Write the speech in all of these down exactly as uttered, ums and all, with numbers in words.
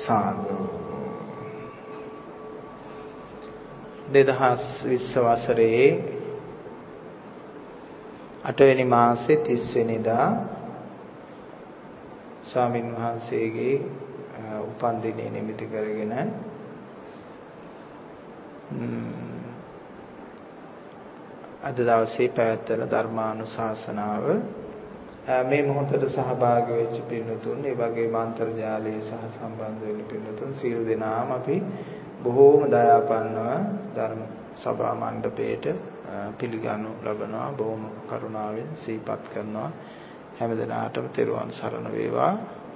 සාදු දෙදහස් විස්ස වසරේ අටවෙනි මාසේ තිස් වෙනිදා ස්වාමින් වහන්සේගේ උපන් දිනේ නිමිති කරගෙන අද දවසේ පැවැත්වෙන ධර්මානුශාසනාව මේ මොහොතට සහභාගී වෙච්ච පින්වතුන්, ඒ වගේම අන්තර්ජාලයේ සහ සම්බන්ධ වෙන පින්වතුන් සියලු දෙනාම අපි බොහෝම දයාපන්නව ධර්ම සභා මණ්ඩපයේට පිළිගනු ලබනවා. බොහොම කරුණාවෙන් සිහිපත් කරනවා. හැම දිනාටම තෙරුවන් සරණ වේවා.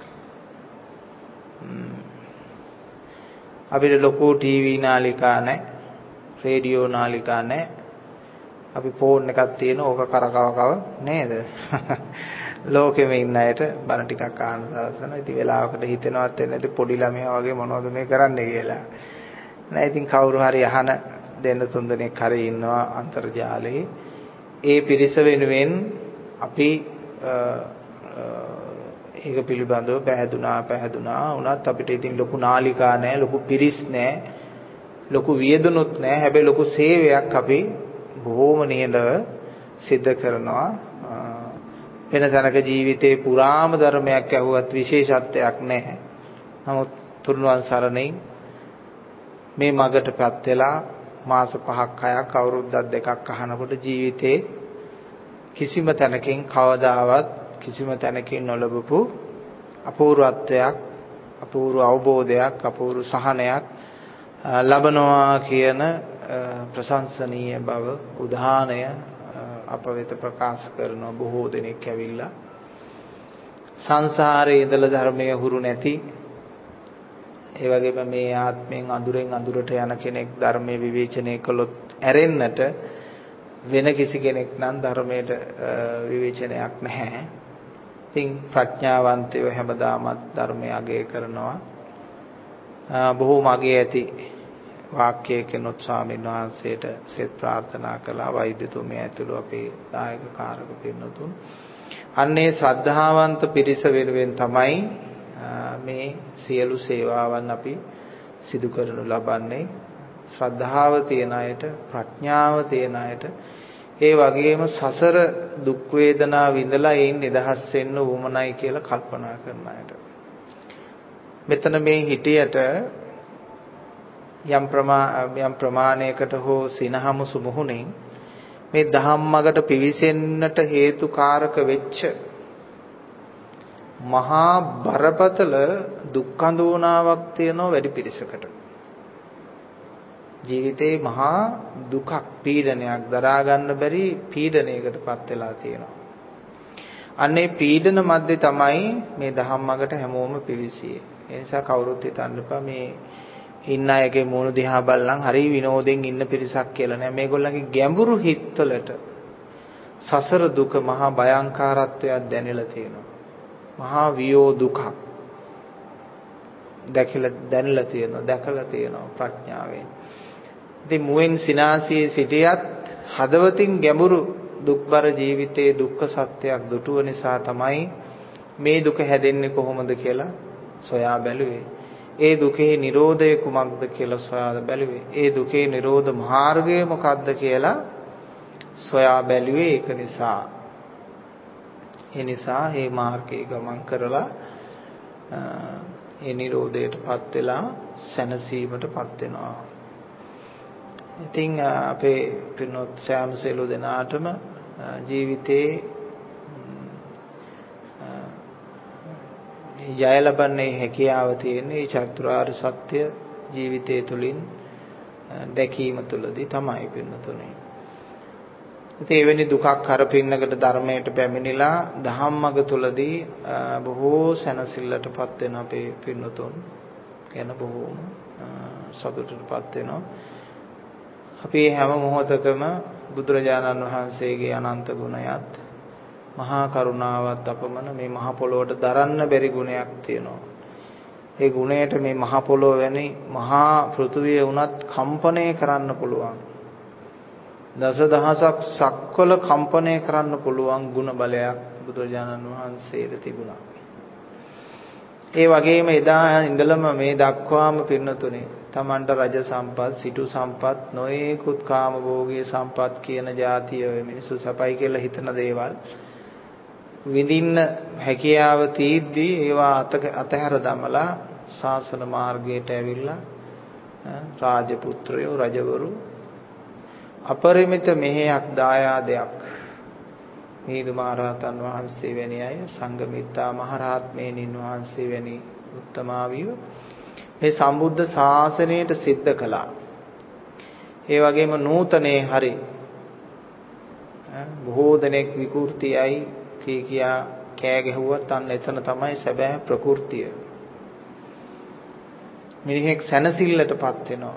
අපිට ලොකු ටීවී නාලිකා නැහැ, රේඩියෝ නාලිකා නැහැ. අපි ෆෝන් එකක් තියෙන ඕක කරකව කව නේද? ලෝකෙම ඉන්න අයට බණ ටිකක් අහන්න සලසන. ඉතින් වෙලාවකට හිතෙනවත් නැති පොඩි ළමයා වගේ මොනවද මේ කරන්නේ කියලා. නෑ ඉතින් කවුරු හරි අහන දෙන්න තුන් දෙනෙක් හරි ඉන්නවා අන්තර්ජාලයේ. ඒ පිරිස වෙනුවෙන් අපි ඒක පිළිබඳව පැහැදුනා පැහැදුනා වුණත් අපිට ඉතින් ලොකු නාලිකා නැහැ, ලොකු පිරිස් නැහැ, ලොකු වියදනුත් නැහැ. හැබැයි ලොකු සේවයක් අපි බොහෝම නිහඬව සිද්ධ කරනවා. වෙන තැනක ජීවිතේ පුරාම ධර්මයක් ඇහුවත් විශේෂත්වයක් නැහැ. නමුත් තුන්වන් සරණින් මේ මගටපත් වෙලා මාස පහක් හයක් අවුරුද්දක් දෙකක් අහනකොට ජීවිතේ කිසිම තැනකින් කවදාවත් කිසිම තැනකින් නොලබපු අපූර්වත්වයක්, අපූර්ව අවබෝධයක්, අපූර්ව සහනයක් ලබනවා කියන ප්‍රශංසනීය බව උදාහරණය අප වෙත ප්‍රකාශ කරන බොහෝ දෙනෙක් ඇවිල්ලා සංසාරයේ ඉඳලා ධර්මයේ හුරු නැති, ඒ වගේම මේ ආත්මයෙන් අඳුරෙන් අඳුරට යන කෙනෙක් ධර්මයේ විවේචනය කළොත් ඇරෙන්නට වෙන කිසි කෙනෙක් නම් ධර්මයට විවේචනයක් නැහැ. ඉතින් ප්‍රඥාවන්තයෝ හැමදාමත් ධර්මය අගය කරනවා. බොහෝම අගය ඇති වාක්‍යයකිනුත් ස්වාමීන් වහන්සේට සෙත් ප්‍රාර්ථනා කළා. වෛද්‍යතුමිය ඇතුළු අපේ දායක කාරක පින්නතුන්. අන්නේ ශ්‍රද්ධාවන්ත පිරිස වෙනුවෙන් තමයි මේ සියලු සේවාවන් අපි සිදු කරනු ලබන්නේ. ශ්‍රද්ධාව තියන අයට, ප්‍රඥාව තියන අයට, ඒ වගේම සසර දුක් වේදනා විඳලා ඒන් නිදහස් වෙන්න උවමනයි කියලා කල්පනා කරන අයට. මෙතන මේ හිටියට යම් ප්‍රමා යම් ප්‍රමාණයකට හෝ සිනහමු සුමුහුණින් මේ ධම්මකට පිවිසෙන්නට හේතුකාරක වෙච්ච මහා බරපතල දුක්ඛඳෝනාවක් තියෙනවා වැඩි පිරිසකට. ජීවිතේ මහා දුකක්, පීඩනයක් දරා ගන්න බැරි පීඩනයකටපත් වෙලා තියෙනවා. අන්නේ පීඩන මැද්දේ තමයි මේ ධම්මකට හැමෝම පිවිසියේ. ඒ නිසා කවුරුත් හිතන්න එපා මේ ඉන්න අයගේ මූණ දිහා බලලන් හරි විනෝදෙන් ඉන්න පිරිසක් කියලා නෑ. මේගොල්ලන්ගේ ගැඹුරු හිත්වලට සසර දුක මහා භයංකාරත්වයක් දැනෙලා තියෙනවා. මහා වියෝ දුකක් දැකලා දැනලා තියෙනවා, දැකලා තියෙනවා ප්‍රඥාවෙන්. ඉතින් මුවෙන් සිනාසියේ සිටියත් හදවතින් ගැඹුරු දුක්බර ජීවිතයේ දුක්ඛ සත්‍යයක් දුටුව නිසා තමයි මේ දුක හැදෙන්නේ කොහොමද කියලා සොයා බැලුවේ. ඒ දුකේ නිරෝධය කුමක්ද කියලා සොයා බැලුවේ. ඒ දුකේ නිරෝධ මාර්ගය මොකක්ද කියලා සොයා බැලුවේ. ඒක නිසා ඒ නිසා මේ මාර්ගයේ ගමන් කරලා ඒ නිරෝධයටපත් වෙලා සැනසීමටපත් වෙනවා. ඉතින් අපේ පින්වත් සෑම සියලු දෙනාටම ජීවිතේ ජය ලබන්නේ හැකියාව තියෙන්නේ චතුරාර්ය සත්‍ය ජීවිතය තුළින් දැකීම තුළදී තමයි පින්නතුනේ. ඉතින් එවැනි දුකක් කරපින්නකට ධර්මයට පැමිණිලා ධම්මග තුළදී බොහෝ සැනසෙල්ලටපත් වෙන අපේ පින්නතුන් ගැන බොහෝම සතුටටපත් වෙනවා. අපි හැම මොහොතකම බුදුරජාණන් වහන්සේගේ අනන්ත ගුණයත් මහා කරුණාවත් අපමණ මේ මහ පොළොවට දරන්න බැරි ගුණයක් තියෙනවා. ඒ ගුණයට මේ මහ පොළොව වැනි මහා පෘථුවිය වුණත් කම්පණය කරන්න පුළුවන්. දසදහසක් සක්වල කම්පණය කරන්න පුළුවන් ගුණ බලයක් බුදුරජාණන් වහන්සේට තිබුණා. ඒ වගේම එදා ඉඳලම මේ දක්වාම පින්නතුනේ තමන්ට රජ සම්පත්, සිටු සම්පත්, නොයෙකුත් කාම භෝගී සම්පත් කියන જાතිය ඔය මිනිස්සු සපයි කියලා හිතන දේවල් විඳින්න හැකියාව තීද්දී ඒවා අතහැර දමලා ශාසන මාර්ගයට ඇවිල්ලා රාජපුත්‍රයෝ රජවරු අපරිමිත මෙහෙයක් දායාදයක් මිහිඳු මහරහතන් වහන්සේ වැනි අය සංඝමිත්තා මහරහත්මේණින් වහන්සේ වැනි උත්තමාවිය මේ සම්බුද්ධ ශාසනයට සිද්ධ කළා. ඒ වගේම නූතනේ හරි බොහෝ දෙනෙක් විකෘතියයි කී කියා කෑ ගැහුවත් අන්න එතන තමයි සැබෑ ප්‍රകൃතිය. මිනිහෙක් සැනසෙල්ලටපත් වෙනවා.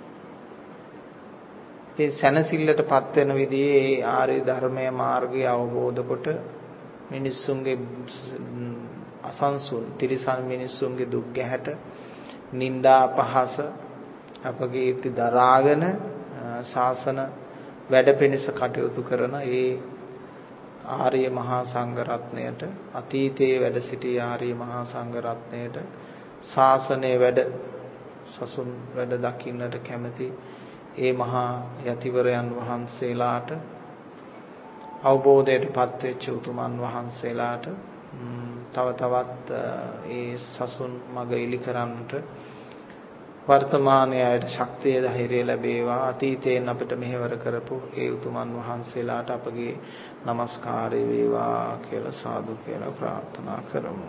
ඒ සැනසෙල්ලටපත් වෙන විදිහේ ඒ ආර්ය ධර්මයේ මාර්ගය අවබෝධ කොට මිනිස්සුන්ගේ අසංසුන් තිරිසන් මිනිස්සුන්ගේ දුක් ගැහැට නිന്ദා අපහාස අපකීර්ති දරාගෙන ශාසන වැඩ පිණිස කටයුතු කරන ඒ ආර්ය මහා සංඝ රත්නයට අතීතයේ වැඩ සිටි ආර්ය මහා සංඝ රත්නයට ශාසනයේ වැඩ සසුන් වැඩ දකින්නට කැමැති ඒ මහා යතිවරයන් වහන්සේලාට අවබෝධයටපත් වෙච්ච උතුමන් වහන්සේලාට තව තවත් ඒ සසුන් මඟ ඉලි කරන්නට වර්තමානයේ අයට ශක්තිය ධෛර්යය ලැබේවා. අතීතයෙන් අපිට මෙහෙවර කරපු ඒ උතුමන් වහන්සේලාට අපගේ নমස්කාරය වේවා කියලා සාදු කියලා ප්‍රාර්ථනා කරමු.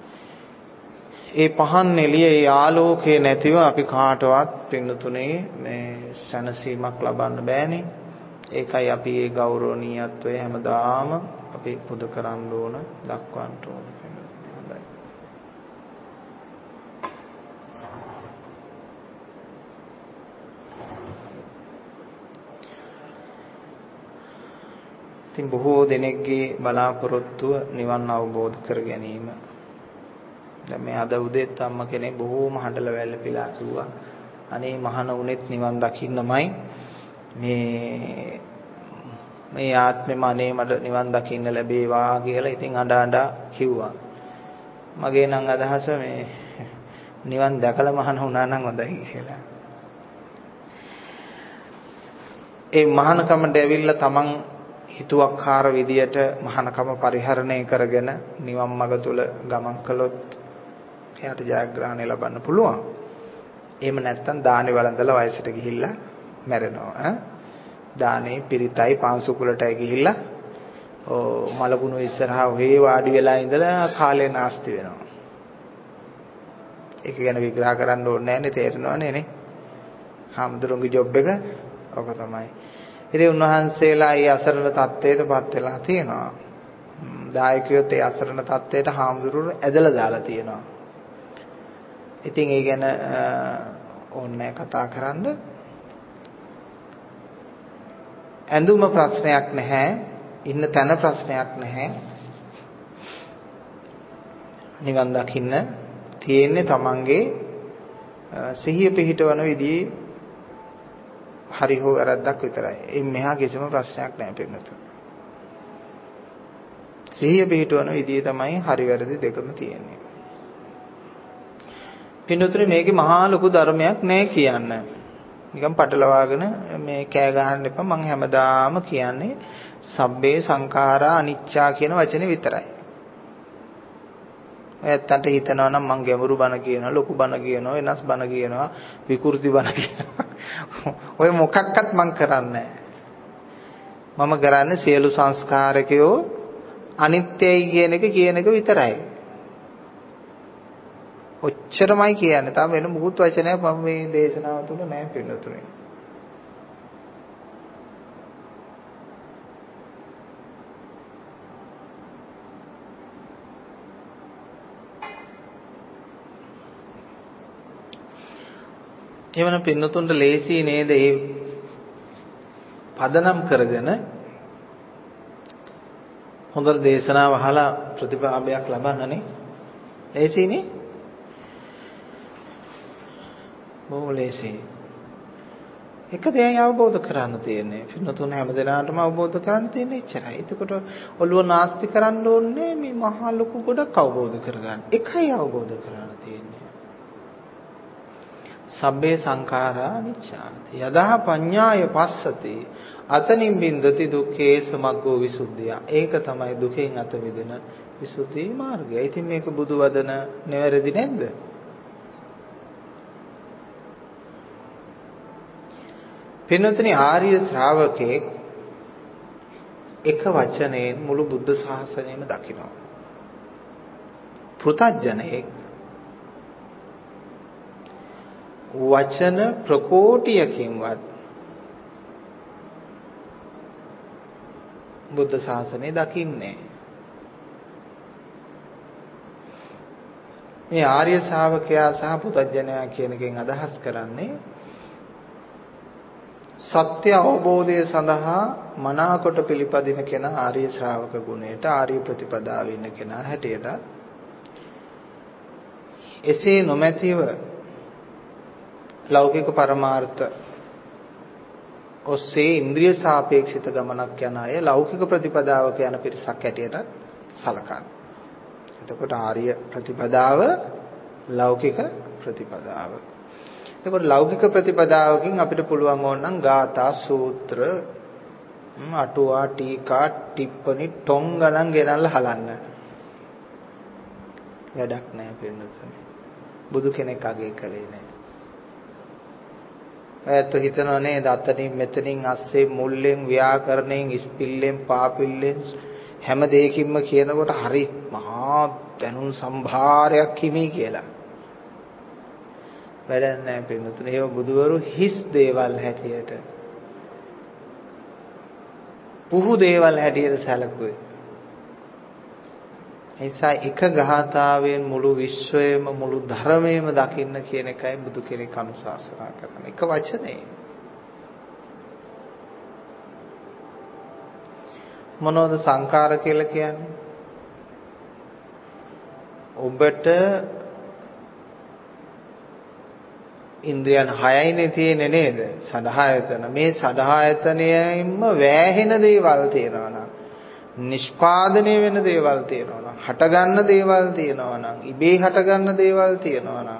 ඒ පහන් එළිය ඒ ආලෝකේ නැතිව අපි කාටවත් පින්නතුනේ මේ සැනසීමක් ලබන්න බෑනේ. ඒකයි අපි මේ ගෞරවණීයත්වය හැමදාම අපි පුද කරන්න ඕන, දක්වන්න ඕන. හොඳයි. ඉතින් බොහෝ දෙනෙක්ගේ බලාපොරොත්තුව නිවන් අවබෝධ කර ගැනීම. දැන් මේ අද උදේත් අම්මා කෙනෙක් බොහෝම හඬල වැළපිලා කිව්වා අනේ මහාන උනේත් නිවන් දකින්නමයි මේ මේ ආත්මෙම අනේ මට නිවන් දකින්න ලැබේවා කියලා ඉතින් අඬ අඬ කිව්වා. මගේ නම් අදහස මේ නිවන් දැකලා මහාන වුණා නම් හොඳයි කියලා. ඒ මහානකමට ඇවිල්ලා තමන් හිතුවක්කාර විදියට මහානකම පරිහරණය කරගෙන නිවන් මඟ තුල ගමන් කළොත් එයාට ජයග්‍රහණය ලබන්න පුළුවන්. එහෙම නැත්නම් දානේ වළඳලා වයසට ගිහිල්ලා මැරෙනවා. ඈ දානේ පිරිතයි පාංශුකුලටයි ගිහිල්ලා ඕ මලකුණු ඉස්සරහා ඔහේ වාඩි වෙලා ඉඳලා කාලේ නාස්ති වෙනවා. ඒක ගැන විග්‍රහ කරන්න ඕනේ නැහැ නේ, තේරෙනවනේ නේ. හාමුදුරුවෝගේ ජොබ් එක ඔක තමයි. ඉතින් උන්වහන්සේලා ඒ අසරණ තත්ත්වයටපත් වෙලා තියෙනවා. දායකයෝත් ඒ අසරණ තත්ත්වයට හාමුදුරුවෝ ඇදලා දාලා තියෙනවා. ඉතින් ඒ ගැන ඕනේ කතා කරන්න. ඇඳුම ප්‍රශ්නයක් නැහැ, ඉන්න තැන ප්‍රශ්නයක් නැහැ. නිවන් දකින්න තියෙන්නේ තමන්ගේ සිහිය පිහිටවන විදිහේ හරි හෝ වැරද්දක් විතරයි. ඒ මෙහා කිසිම ප්‍රශ්නයක් නැහැ පින්නතුන්. සිහිය පිහිටවන විදිය තමයි හරි වැරදි දෙකම තියෙන්නේ. පින්නතුනේ මේකේ මහා ලොකු ධර්මයක් නැහැ කියන්න. නිකන් පටලවාගෙන මේ කෑ ගහන්න එපා. මම හැමදාම කියන්නේ සබ්බේ සංඛාරා අනිච්චා කියන වචනේ විතරයි. ඇත්තට හිතනවා නම් මං ගැඹුරු බණ කියනවා, ලොකු බණ කියනවා, වෙනස් බණ කියනවා, විකෘති බණ කියනවා. ඔය මොකක්වත් මං කරන්නේ නැහැ. මම කරන්නේ සියලු සංස්කාරකයෝ අනිත්‍යයි කියන එක කියන එක විතරයි. ඔච්චරමයි කියන්නේ. තාම වෙන මුකුත් වචනයක් මම මේ දේශනාව තුළ නැහැ පිළිතුරේ. එවන පින්නතුන්ට ලේසි නේද ඒ පදනම් කරගෙන හොඳ දේශනාව අහලා ප්‍රතිභාවයක් ලබන්නනේ. ලේසිනේ. බොහොම ලේසි. එක දෙයයි අවබෝධ කරගන්න තියෙන්නේ. පින්නතුන් හැමදෙනාටම අවබෝධ කරගන්න තියෙන්නේ එච්චරයි. එතකොට ඔළුව නාස්ති කරන්න ඕනේ මේ මහා ලොකු ගොඩක් අවබෝධ කරගන්න. එකයි අවබෝධ කරගන්න තියෙන්නේ. සබ්බේ සංඛාරා අනිච්චාති. යදා පඤ්ඤාය පස්සති අතනින් බින්දති දුක්ඛේ සමග්ගෝ විසුද්ධිය. ඒක තමයි දුකෙන් අත මිදෙන විසුද්ධි මාර්ගය. ඉතින් මේක බුදු වදන නෙවැරදි නැද්ද? පින්නතුනි ආර්ය ශ්‍රාවකෙක් එක වචනයෙන් මුළු බුද්ධ ශාසනයම දකිනවා. පෘථග්ජනෙක් වචන ප්‍රකෝටියකින්වත් බුද්ධ ශාසනය දකින්නේ. මේ ආර්ය ශ්‍රාවකයා සහ පෘථග්ජනයා කියන එකෙන් අදහස් කරන්නේ සත්‍ය අවබෝධය සඳහා මනාකොට පිළිපදින කෙනා ආර්ය ශ්‍රාවක ගුණයට ආර්ය ප්‍රතිපදාවේ ඉන්න කෙනා හැටියට එසේ නොමැතිව ලෞකික පරමාර්ථ ඔස්සේ ඉන්ද්‍රිය සාපේක්ෂිත ගමනක් යන අය ලෞකික ප්‍රතිපදාවක යන පිරිසක් හැටියට සලකනවා. එතකොට ආර්ය ප්‍රතිපදාව ලෞකික ප්‍රතිපදාව. එතකොට ලෞකික ප්‍රතිපදාවකින් අපිට පුළුවන් ඕනනම් ගාථා සූත්‍ර අටුවා ටීකා ටිප්පණි ටොං ගණන් ගෙනල්ලා හලන්න. වැඩක් නැහැ පින්නතුනි. බුදු කෙනෙක් අගේ කළේ නැහැ. ඇත්ත හිතනවා නේද අතනින් මෙතනින් අස්සේ මුල්ලෙන් ව්‍යාකරණයෙන් ඉස්පිල්ලෙන් පාපිල්ලෙන් හැම දෙයකින්ම කියනකොට හරි මහා දැනුම් සම්භාරයක් හිමි කියලා. වැඩක් නැහැ පින්නතුනි. ඒව බුදුවරු හිස් දේවල් හැටියට පුහු දේවල් හැටියට සැලකුවේ. එයිසා එක ගාථාවෙන් මුළු විශ්වයම මුළු ධර්මයේම දකින්න කියන එකයි බුදු කෙනෙක් අනුශාසනා කරන්නේ. එක වචනේ. මොනවද සංඛාර කියලා කියන්නේ? ඔබට ඉන්ද්‍රියන් හයයිනේ තියෙන්නේ නේද? සදහායතන. මේ සදහායතනයෙන්ම වැහෙන දේවල් තියෙනවා නම් නිෂ්පාදනය වෙන දේවල් තියෙනවා නම් හටගන්න දේවල් තියෙනවා නම් ඉබේ හටගන්න දේවල් තියෙනවා නම්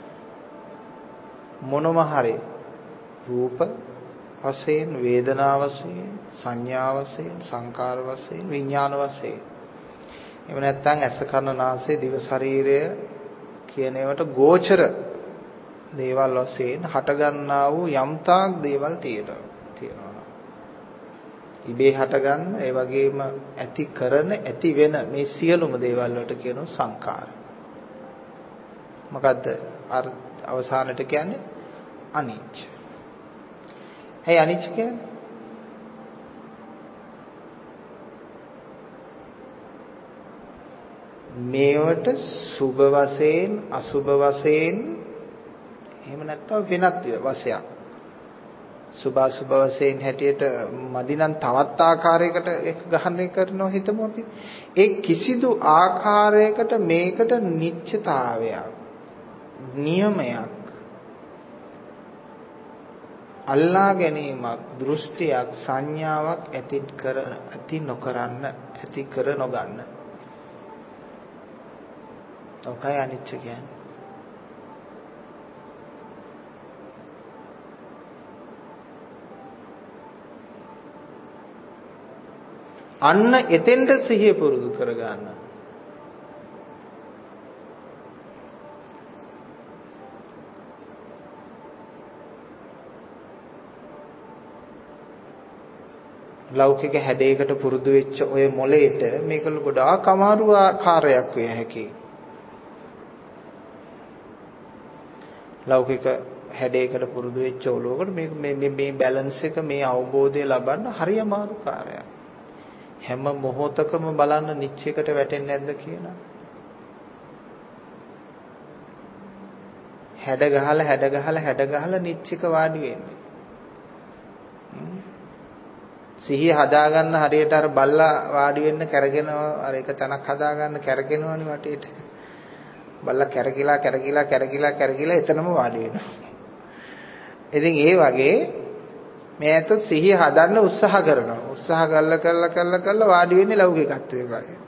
මොනම හරි රූප වශයෙන් වේදනා වශයෙන් සංඥා වශයෙන් සංකාර වශයෙන් විඥාන වශයෙන් එහෙම නැත්නම් ඇස කන නාසය දිව ශරීරය කියන ඒවට ගෝචර දේවල් වශයෙන් හටගන්නා වූ යම්තාක් දේවල් තියෙනවා තියෙනවා ඉබේ හටගන්න ඒ වගේම ඇති කරන ඇති වෙන මේ සියලුම දේවල් වලට කියනවා සංඛාර. මොකද්ද අවසානට කියන්නේ අනිච්ච. ඇයි අනිච්ච කියන්නේ? මේවට සුභ වශයෙන් අසුභ වශයෙන් එහෙම නැත්නම් වෙනත් වශයෙන් සුභ අසුභ වශයෙන් හැටියට මදිනම් තවත් ආකාරයකට ඒක ග්‍රහණය කරනවා හිතමු අපි. ඒ කිසිදු ආකාරයකට මේකට නිත්‍යතාවයක් නියමයක් අල්ලා ගැනීමක් දෘෂ්ටියක් සංඥාවක් ඇති කර ඇති නොකරන්න ඇති කර නොගන්න. ඔකයි අනිච්ච කියන්නේ. අන්න එතෙන්ට සිහිය පුරුදු කරගන්න. ලෞකික හැඩයකට පුරුදු වෙච්ච ඔය මොලේට මේක ගොඩාක් අමාරු ආකාරයක් විය හැකියි. ලෞකික හැඩයකට පුරුදු වෙච්ච ඔලුවකට මේ මේ මේ බැලන්ස් එක මේ අවබෝධය ලබන්න හරි අමාරු කාර්යයක්. හැම මොහොතකම බලන්න නිච්චයකට වැටෙන්නේ නැද්ද කියලා. හැඩ ගහලා හැඩ ගහලා හැඩ ගහලා නිච්චයක වාඩි වෙන්නේ. සිහිය හදාගන්න හරියට අර බල්ලා වාඩි වෙන්න කැරගෙනවා අර එක තැනක් හදාගන්න කැරගෙනවනේ වටේට. බල්ලා කැරකිලා කැරකිලා කැරකිලා කැරකිලා එතනම වාඩි වෙනවා. ඉතින් ඒ වගේ මේ ඇත්ත සිහිය හදන්න උත්සාහ කරනවා. උත්සාහ කළා කළා කළා කළා වාඩි වෙන්නේ ලෞකිකත්වයේ වගේ.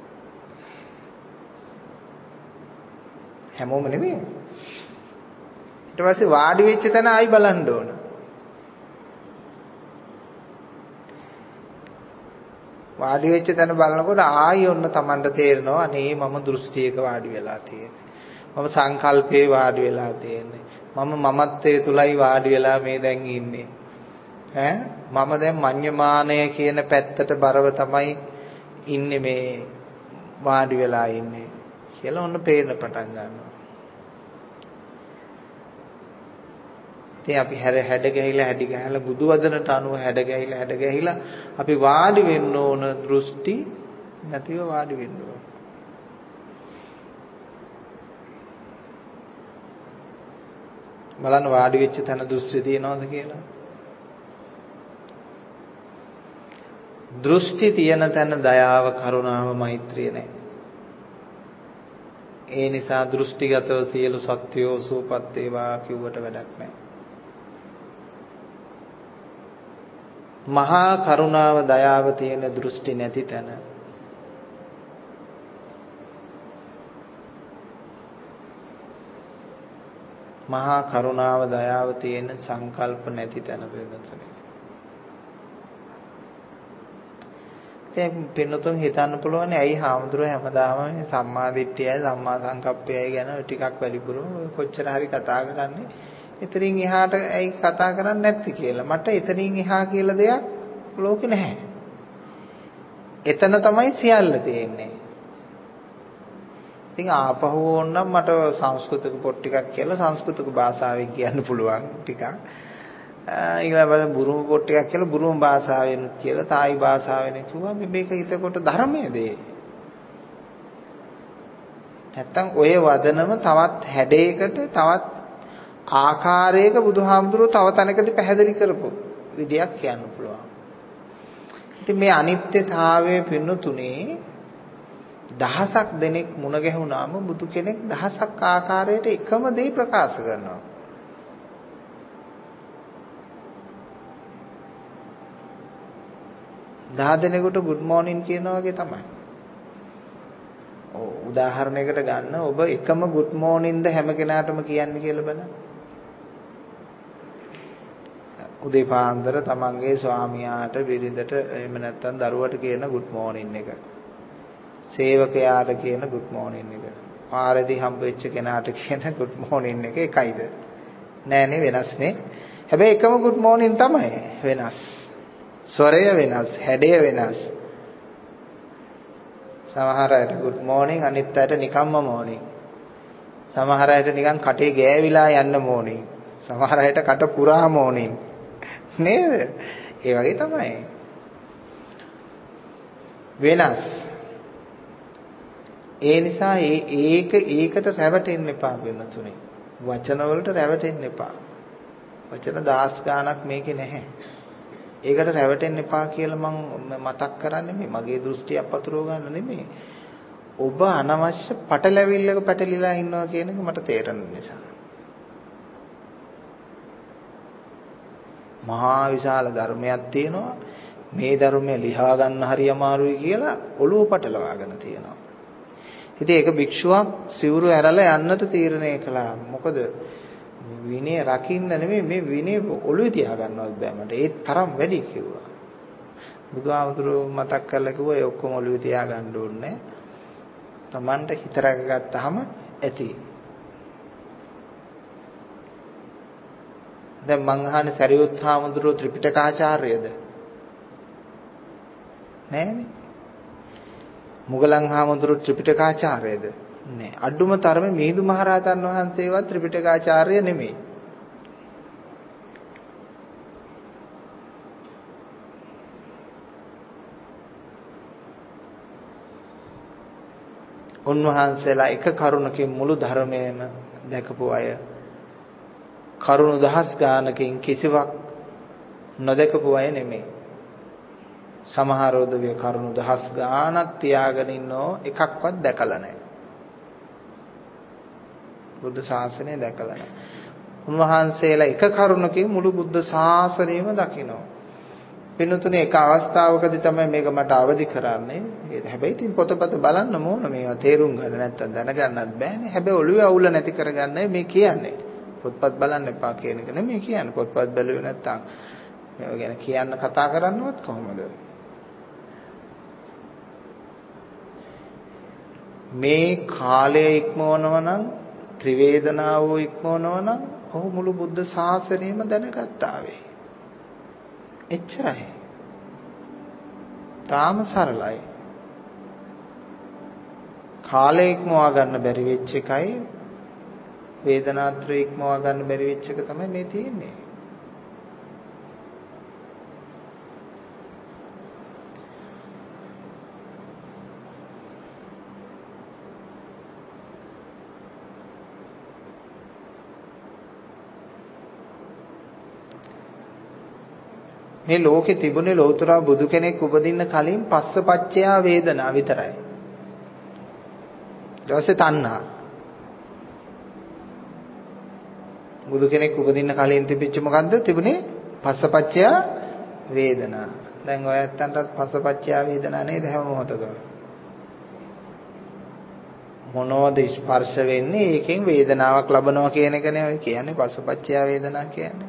හැමෝම නෙමෙයි. ඊට පස්සේ වාඩි වෙච්ච තැන ආයි බලන්න ඕන. වාඩි වෙච්ච තැන බලනකොට ආයි ඔන්න Tamanට තේරෙනවා අනේ මම දෘෂ්ටියක වාඩි වෙලා තියෙන්නේ. මම සංකල්පේ වාඩි වෙලා තියෙන්නේ. මම මමත්වයේ තුලයි වාඩි වෙලා මේ දැන් ඉන්නේ. ඈ මම දැන් මඤ්ඤමානය කියන පැත්තට බරව තමයි ඉන්නේ මේ වාඩි වෙලා ඉන්නේ කියලා ඔන්න පේන්න පටන් ගන්නවා. ඉතින් අපි හැර හැඩ ගැහිලා හැඩි ගැහිලා බුදු වදනට අනුව හැඩ ගැහිලා හැඩ ගැහිලා අපි වාඩි වෙන්න ඕන දෘෂ්ටි නැතිව වාඩි වෙන්න ඕන. බලන්න වාඩි වෙච්ච තැන දෘෂ්ටි තියනවද කියලා. දෘෂ්ටි තියෙන තැන දයාව කරුණාව මෛත්‍රිය නැහැ. ඒ නිසා දෘෂ්ටිගතව සියලු සත්වයෝ සූපත් වේවා කිව්වට වැඩක් නැහැ. මහා කරුණාව දයාව තියෙන දෘෂ්ටි නැති තැන මහා කරුණාව දයාව තියෙන සංකල්ප නැති තැන වෙනසනේ. දැන් පින්නතුන් හිතන්න පුළුවන් ඇයි හාමුදුරුවෝ හැමදාම මේ සම්මා දිට්ඨියයි සම්මා සංකප්පයයි ගැන ටිකක් වැඩිපුරම කොච්චර හරි කතා කරන්නේ. එතනින් එහාට ඇයි කතා කරන්නේ නැත්තේ කියලා. මට එතනින් එහා කියලා දෙයක් ලෝකේ නැහැ. එතන තමයි සියල්ල තියෙන්නේ. ඉතින් ආපහු ඕනනම් මට සංස්කෘතික පොත් ටිකක් කියලා සංස්කෘතික භාෂාවෙන් කියන්න පුළුවන් ටිකක්. ඊළඟට බුරුම පොත් ටිකක් කියලා බුරුම භාෂාවෙන් කියලා තායි භාෂාවෙන් කිව්වා මේක හිතකොට ධර්මයේද? නැත්තම් ඔය වදනම තවත් හැඩයකට තවත් ආකාරයක බුදුහාමුදුරුවෝ තව තැනකදී පැහැදිලි කරපු විදියක් කියන්න පුළුවන්. ඉතින් මේ අනිත්‍යතාවයේ පින්නතුනේ දහසක් දෙනෙක් මුණ ගැහුණාම බුදු කෙනෙක් දහසක් ආකාරයට එකම දේ ප්‍රකාශ කරනවා. දහ දෙනෙකුට good morning කියනවා වගේ තමයි. ඔව් උදාහරණයකට ගන්න ඔබ එකම good morning ද හැම කෙනාටම කියන්නේ කියලා බලන්න. උදේ පාන්දර තමන්ගේ ස්වාමියාට බිරිඳට එහෙම නැත්නම් දරුවට කියන good morning එක. සේවකයාට කියන good morning එක. පාරේදී හම්බෙච්ච කෙනාට කියන good morning එක එකයිද? නෑනේ වෙනස්නේ. හැබැයි එකම good morning තමයි වෙනස්. ස්වරය වෙනස්, හැඩය වෙනස්. සමහර අයට good morning අනිත් අයට නිකම්ම morning. සමහර අයට නිකන් කටේ ගෑවිලා යන්න morning. සමහර අයට කට පුරා morning. නේද? ඒ වගේ තමයි. වෙනස්. ඒ නිසා ඒක ඒකට රැවටෙන්න එපා වෙනතුනේ. වචන වලට රැවටෙන්න එපා. වචන දහස් ගාණක් මේකේ නැහැ. ඒකට රැවටෙන්න එපා කියලා මම මතක් කරන්නේ මේ මගේ දෘෂ්ටියක් පතුරව ගන්න නෙමෙයි. ඔබ අනවශ්‍ය පටලැවිල්ලක පැටලිලා ඉන්නවා කියන එක මට තේරෙන නිසා. මහා විශාල ධර්මයක් තියෙනවා. මේ ධර්මය ලියා ගන්න හරි අමාරුයි කියලා ඔළුව පටලවාගෙන තියෙනවා. ඉතින් ඒක භික්ෂුවක් සිවුරු ඇරලා යන්නට තීරණය කළා. මොකද විනය රකින්න නෙමෙයි මේ විනය ඔළුවේ තියා ගන්නවත් බෑ මට. ඒ තරම් වැඩි කිව්වා. බුදුහාමුදුරුවෝ මතක් කරලා කිව්වා ඒ ඔක්කොම ඔළුවේ තියා ගන්න ඕනේ. Tamanට හිත රැකගත්තාම ඇති. දැන් මං අහන්නේ සරියුත් හාමුදුරුවෝ ත්‍රිපිටකාචාර්යද? නෑනේ. මුගලන් හාමුදුරුවෝ ත්‍රිපිටකාචාර්යද? නෑ. අඩුම තරමේ මිහිඳු මහරහතන් වහන්සේවත් ත්‍රිපිටකාචාර්ය නෙමෙයි. උන්වහන්සේලා එක කරුණකින් මුළු ධර්මයේම දැකපු අය කරුණු දහස් ගානකින් කිසිවක් නොදකපු අය නෙමෙයි. සමහර උදවිය කරුණු දහස් ගානක් තියාගෙන ඉන්නෝ එකක්වත් දැකලා නැහැ. බුද්ධ ශාසනය දැකලා නැහැ. උන්වහන්සේලා එක කරුණකින් මුළු බුද්ධ ශාසනයම දකිනවා. පින්තුනේ එක අවස්ථාවකදී තමයි මේක මට අවදි කරන්නේ. හැබැයි ඉතින් පොතපත බලන්න ඕන මේවා තේරුම් ගන්න නැත්තම් දැනගන්නත් බෑනේ. හැබැයි ඔළුවේ අවුල නැති කරගන්නයි මේ කියන්නේ. පොත්පත් බලන්න එපා කියන එක නෙමෙයි කියන්නේ. පොත්පත් බැලුවේ නැත්තම් මේවා ගැන කියන්න කතා කරන්නවත් කොහොමද? මේ කාලය ඉක්මවනවා නම් ත්‍රිවේදනාව ඉක්මවනවා නම් ඔහු මුළු බුද්ධ ශාසනයම දැනගත්තා වේ. එච්චරයි. තාම සරලයි. කාලය ඉක්මවා ගන්න බැරි වෙච්ච එකයි වේදනාත්‍රය ඉක්මවා ගන්න බැරි වෙච්ච එක තමයි මේ තියෙන්නේ. මේ ලෝකේ තිබුණේ ලෞතර බුදු කෙනෙක් උපදින්න කලින් පස්සපච්චයා වේදනා විතරයි. ඊට පස්සේ තණ්හා. බුදු කෙනෙක් උපදින්න කලින් තිබිච්ච මොකද්ද? තිබුණේ පස්සපච්චයා වේදනා. දැන් ඔය ඇත්තන්ටත් පස්සපච්චයා වේදනා නේද හැම මොහොතකම. මොනවද ස්පර්ශ වෙන්නේ? ඒකෙන් වේදනාවක් ලබනවා කියන එකනේ ඔය කියන්නේ පස්සපච්චයා වේදනා කියන්නේ.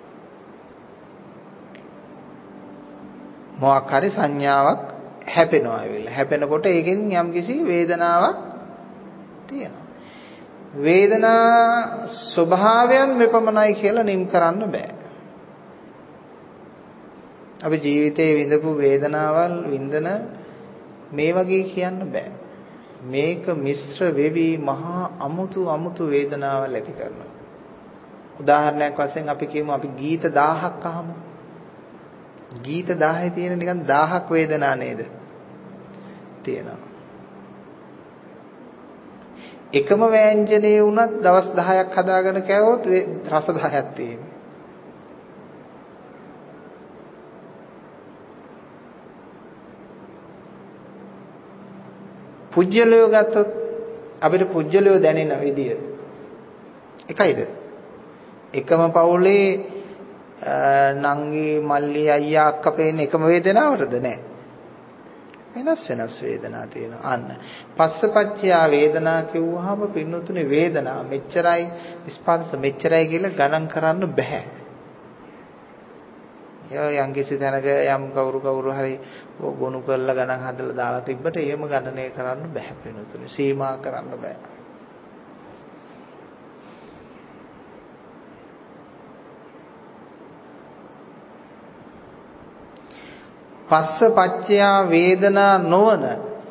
මොකක් හරි සංඥාවක් හැපෙනවා ඇවිල්ලා. හැපෙනකොට ඒකෙන් යම්කිසි වේදනාවක් තියෙනවා. වේදනා ස්වභාවයන් මෙපමණයි කියලා නිම් කරන්න බෑ. අපි ජීවිතේ විඳපු වේදනාවල් විඳන මේ වගේ කියන්න බෑ. මේක මිශ්‍ර වෙවි මහා අමුතු අමුතු වේදනාවල් ඇති කරනවා. උදාහරණයක් වශයෙන් අපි කියමු අපි ගීත දහයක් අහමු. ගීත දහයේ තියෙන නිකන් දහයක් වේදනා නේද? තියෙනවා. එකම ව්‍යංජනේ වුණත් දවස් දහයක් හදාගෙන කෑවොත් රස දහයක් තියෙනවා. පුජ්‍යලය ගත්තොත් අපිට පුජ්‍යලය දැනෙන විදිය එකයිද? එකම පවුලේ නංගි මල්ලි අයියා අක්කා පේන්නේ එකම වේදනාවටද? නැහැ. වෙනස් වෙනස් වේදනා තියෙනවා. අන්න පස්සපච්චයා වේදනා කිව්වහම පින්නතුනේ වේදනා මෙච්චරයි ස්පර්ශ මෙච්චරයි කියලා ගණන් කරන්න බෑ. ඒ යම් කිසි තැනක යම් කවුරු කවුරු හරි ගොනු කරලා ගණන් හදලා දාලා තිබ්බට එහෙම ගණනය කරන්න බෑ පින්නතුනේ. සීමා කරන්න බෑ. පස්සපච්චයා වේදනා නොවන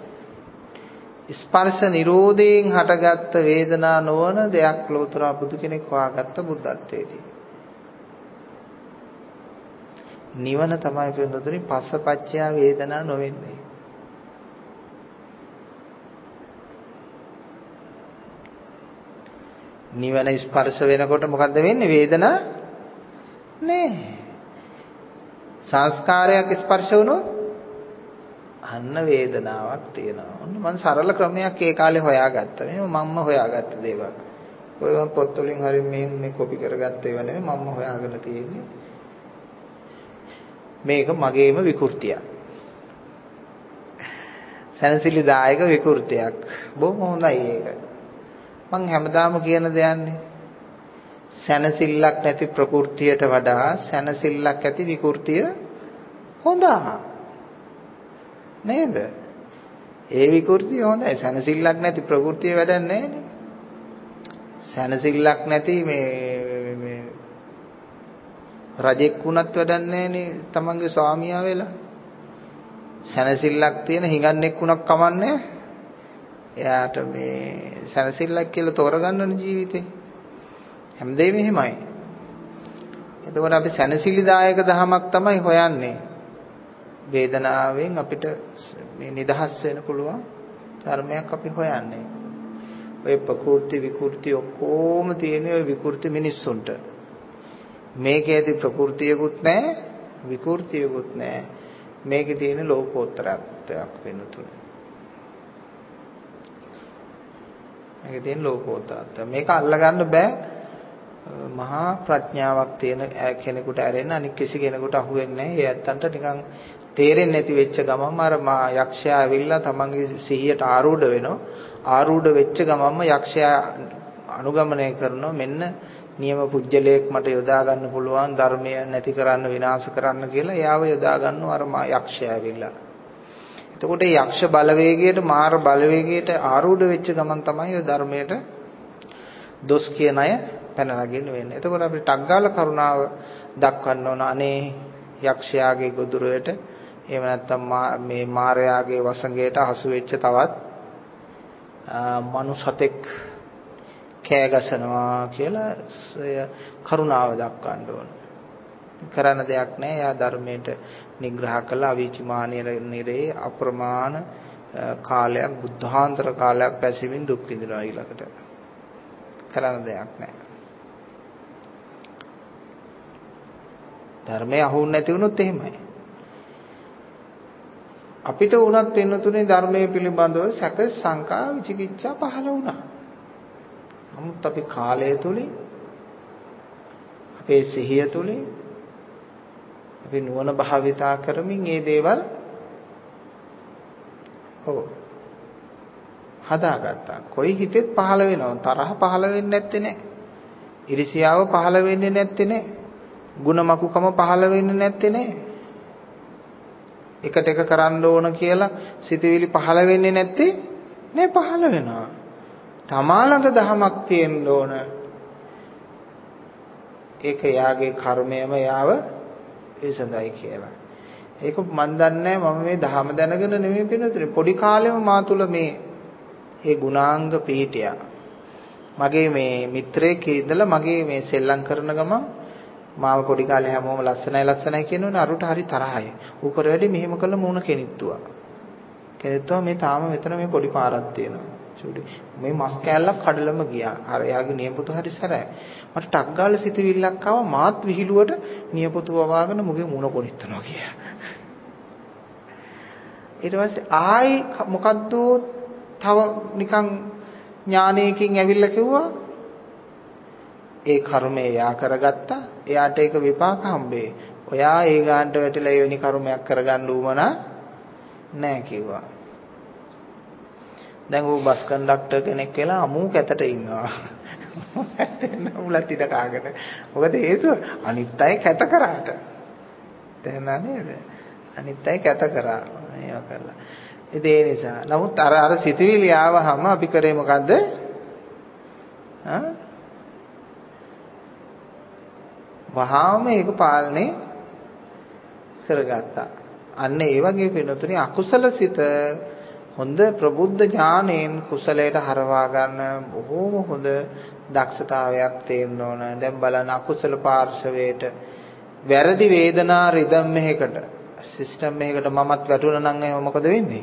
ස්පර්ශ නිරෝධයෙන් හටගත්ත වේදනා නොවන දෙයක් ලෝතර බුදු කෙනෙක් හොයාගත්ත බුද්ධත්වයේදී නිවන තමයි පින්නතුනි පස්සපච්චයා වේදනා නොවෙන්නේ. නිවන ස්පර්ශ වෙනකොට මොකද්ද වෙන්නේ? වේදනා නෑ. සංස්කාරයක් ස්පර්ශ වුණොත් අන්න වේදනාවක් තියෙනවා. ඔන්න මම සරල ක්‍රමයක් ඒ කාලේ හොයාගත්තා. මේ මම්ම හොයාගත්ත දේවල්. ඔය පොත් වලින් හරි මේ මේ කොපි කරගත්ත ඒවා නෙමෙයි මම්ම හොයාගෙන තියෙන්නේ. මේක මගේම විකෘතියක්. සැනසිලිදායක විකෘතියක්. බොහොම හොඳයි ඒක. මම හැමදාම කියන දෙයන්නේ සැනසෙල්ලක් නැති ප්‍රകൃතියට වඩා සැනසෙල්ලක් ඇති විකෘතිය හොඳා නේද? ඒ විකෘතිය හොඳයි. සැනසෙල්ලක් නැති ප්‍රകൃතිය වැඩක් නැහැනේ. සැනසෙල්ලක් නැති මේ මේ රජෙක් වුණත් වැඩක් නැහැනේ තමන්ගේ ස්වාමියා වෙලා. සැනසෙල්ලක් තියෙන හිඟන්නෙක් වුණක් කමන්නේ. එයාට මේ සැනසෙල්ලක් කියලා තෝරගන්නන ජීවිතේ. හැමදේම එහෙමයි. එතකොට අපි සැනසිලිදායක දහමක් තමයි හොයන්නේ. වේදනාවෙන් අපිට මේ නිදහස් වෙන්න පුළුවන් ධර්මයක් අපි හොයන්නේ. ඔය ප්‍රකෘති විකෘති ඔක්කොම තියෙන ඔය විකෘති මිනිස්සුන්ට. මේකේ ඇති ප්‍රകൃතියකුත් නැහැ, විකෘතියකුත් නැහැ. මේකේ තියෙන ලෝකෝත්තරත්වයක් වෙනුතුනේ. මේකේ තියෙන ලෝකෝත්තරත්වය. මේක අල්ලගන්න බෑ. මහා ප්‍රඥාවක් තියෙන කෙනෙකුට ඇරෙන්න අනික් කිසි කෙනෙකුට අහු වෙන්නේ නැහැ. ඒ ඇත්තන්ට නිකන් තේරෙන්නේ නැති වෙච්ච ගමන්ම අර යක්ෂයා ඇවිල්ලා තමන්ගේ සිහියට ආරූඪ වෙනවා. ආරූඪ වෙච්ච ගමන්ම යක්ෂයා අනුගමනය කරනවා මෙන්න නියම පුජ්‍යලයක් මට යොදා ගන්න පුළුවන් ධර්මය නැති කරන්න විනාශ කරන්න කියලා එයාව යොදා ගන්නවා අර යක්ෂයා ඇවිල්ලා. එතකොට මේ යක්ෂ බලවේගයට මාර බලවේගයට ආරූඪ වෙච්ච ගමන් තමයි ඔය ධර්මයට දොස් කියන අය පැන නගින්න වෙන්නේ. එතකොට අපිට ටග්ගාල කරුණාව දක්වන්න ඕන අනේ යක්ෂයාගේ ගොදුරයට එහෙම නැත්නම් මේ මාරයාගේ වසඟයට හසු වෙච්ච තවත් මනුසතෙක් කෑ ගසනවා කියලා කරුණාව දක්වන්න ඕන. කරන්න දෙයක් නැහැ. යා ධර්මයට නිග්‍රහ කළ අවීචි මානිය නිරේ අප්‍රමාණ කාලයක් බුද්ධාන්තර කාලයක් පැසීමෙන් දුක් විඳිනවා ඊළඟට. කරන්න දෙයක් නැහැ. ධර්මය අහුන්නේ නැති වුණොත් එහෙමයි. අපිට වුණත් වෙනතුනේ ධර්මයේ පිළිබඳව සැක සංකා විචිකිච්ඡා පහළ වුණා. නමුත් අපි කාලය තුලින් අපේ සිහිය තුලින් අපි නුවණ භාවිතා කරමින් මේ දේවල් ඔව් හදාගත්තා. කොයි හිතෙත් පහළ වෙනව තරහ පහළ වෙන්නේ නැත්තේ නේ. ඉරිසියාව පහළ වෙන්නේ නැත්තේ නේ. ಗುಣමකුකම පහළ වෙන්නේ නැත්තේ නේ. එකට එක කරන්න ඕන කියලා සිතවිලි පහළ වෙන්නේ නැත්තේ නේ. පහළ වෙනවා. තමා ළඟ දහමක් තියෙන්න ඕන. ඒක යාගේ කර්මයම යාව විසඳයි කියලා. ඒක මන් දන්නේ මම මේ දහම දැනගෙන නෙමෙයි පිළිතුරේ. පොඩි කාලෙම මා තුල මේ ඒ ගුණාංග පිහිටියා. මගේ මේ මිත්‍රයෙක් ඉඳලා මගේ මේ සෙල්ලම් කරන ගමන් මාව පොඩි කාලේ හැමෝම ලස්සනයි ලස්සනයි කියනවනේ අරුට හරි තරහයි. ඌ කර වැඩි මෙහෙම කළ මූණ කෙනිත්තුවා. කෙනිත්තුවා මේ තාම මෙතන මේ පොඩි පාරක් තියෙනවා. චුඩි මේ මස් කෑල්ලක් කඩලම ගියා. අර යාගේ නියපොතු හරි සැරයි. මට ටක් ගාලා සිතුවිල්ලක් ආවා මාත් විහිළුවට නියපොතු වවාගෙන මුගේ මූණ කොනිටනවා කියලා. ඊට පස්සේ ආයි මොකද්ද තව නිකන් ඥානයකින් ඇවිල්ලා කිව්වා ඒ කර්මය යා කරගත්තා. එයාට ඒක විපාක හම්බේ. ඔයා ඒ ගානට වැටිලා එවැනි කර්මයක් කරගන්න උවමනා නැහැ කිව්වා. දැන් ඌ බස් කන්ඩක්ටර් කෙනෙක් වෙලා අමු කැතට ඉන්නවා. උලත් ඉඩ කාගෙන. මොකද හේතුව අනිත් අය කැත කරාට. තේරුණා නේද? අනිත් අය කැත කරා. ඒවා කරලා. ඒ නිසා. නමුත් අර අර සිතවිලි ආවහම අපි කරේ මොකද්ද? ආ වහාම ඒක පාලනය කරගත්තා. අන්න ඒ වගේ වෙනතුනේ අකුසල සිත හොඳ ප්‍රබුද්ධ ඥාණයෙන් කුසලයට හරවා ගන්න බොහෝම හොඳ දක්ෂතාවයක් තියෙන්න ඕන. දැන් බලන්න අකුසල පාර්ශවයට වැරදි වේදනා රිද්ම් එකකට සිස්ටම් එකකට මමත් වැටුණා නම් එහෙනම් මොකද වෙන්නේ?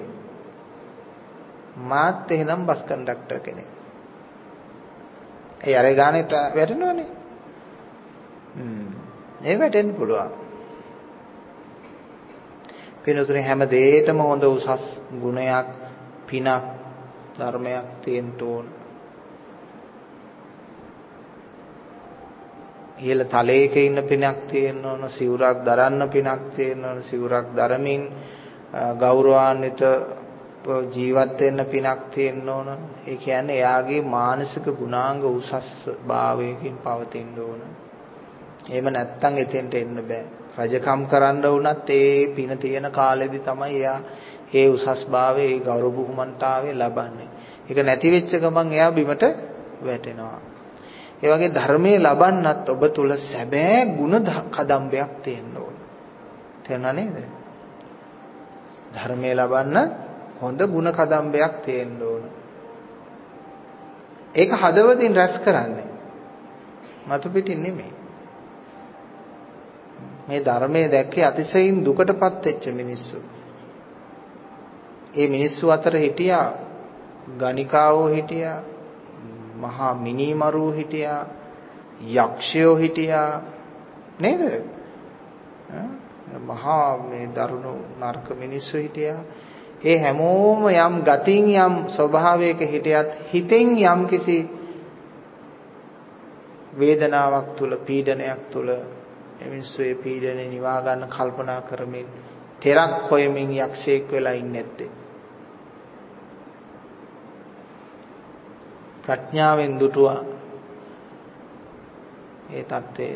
මාත් එහෙනම් බස් කන්ඩක්ටර් කෙනෙක්. ඒ අර ගානෙට වැටෙනවනේ. හ්ම් ඒ වැටෙන්න පුළුවන්. පිනතුනේ හැම දෙයකම හොඳ උසස් ගුණයක් පිනක් ධර්මයක් තියෙන්න ඕන. ඉහළ තලයක ඉන්න පිනක් තියෙන්න ඕන, සිවුරක් දරන්න පිනක් තියෙන්න ඕන, සිවුරක් දරමින් ගෞරවාන්විත ජීවත් වෙන්න පිනක් තියෙන්න ඕන. ඒ කියන්නේ එයාගේ මානසික ගුණාංග උසස් භාවයකින් පවතින්න ඕන. එහෙම නැත්තම් එතෙන්ට එන්න බෑ. රජකම් කරන්න වුණත් ඒ පින තියෙන කාලෙදි තමයි එයා ඒ උසස් භාවයේ ඒ ගෞරව බුහුමන්තාවේ ලබන්නේ. ඒක නැති වෙච්ච ගමන් එයා බිමට වැටෙනවා. ඒ වගේ ධර්මයේ ලබන්නත් ඔබ තුල සැබෑ ಗುಣ කදම්බයක් තියෙන්න ඕන. තේරුණා නේද? ධර්මයේ ලබන්න හොඳ ಗುಣ කදම්බයක් තියෙන්න ඕන. ඒක හදවතින් රැස් කරන්නේ. මතු පිටින් නෙමෙයි. මේ ධර්මයේ දැක්කේ අතිශයින් දුකටපත් වෙච්ච මිනිස්සු. ඒ මිනිස්සු අතර හිටියා ගණිකාවෝ හිටියා, මහා මිනිමරුවෝ හිටියා, යක්ෂයෝ හිටියා නේද? මහා මේ දරුණු නරක මිනිස්සු හිටියා. ඒ හැමෝම යම් ගතින් යම් ස්වභාවයක හිටියත් හිතෙන් යම් කිසි වේදනාවක් තුල පීඩනයක් තුල මිනිස්සු ඒ පීඩනේ නිවා ගන්න කල්පනා කරමින් තෙරක් හොයමින් යක්ෂයෙක් වෙලා ඉන්නේ නැත්තේ. ප්‍රඥාවෙන් දුටුවා ඒ தත්ත්වය.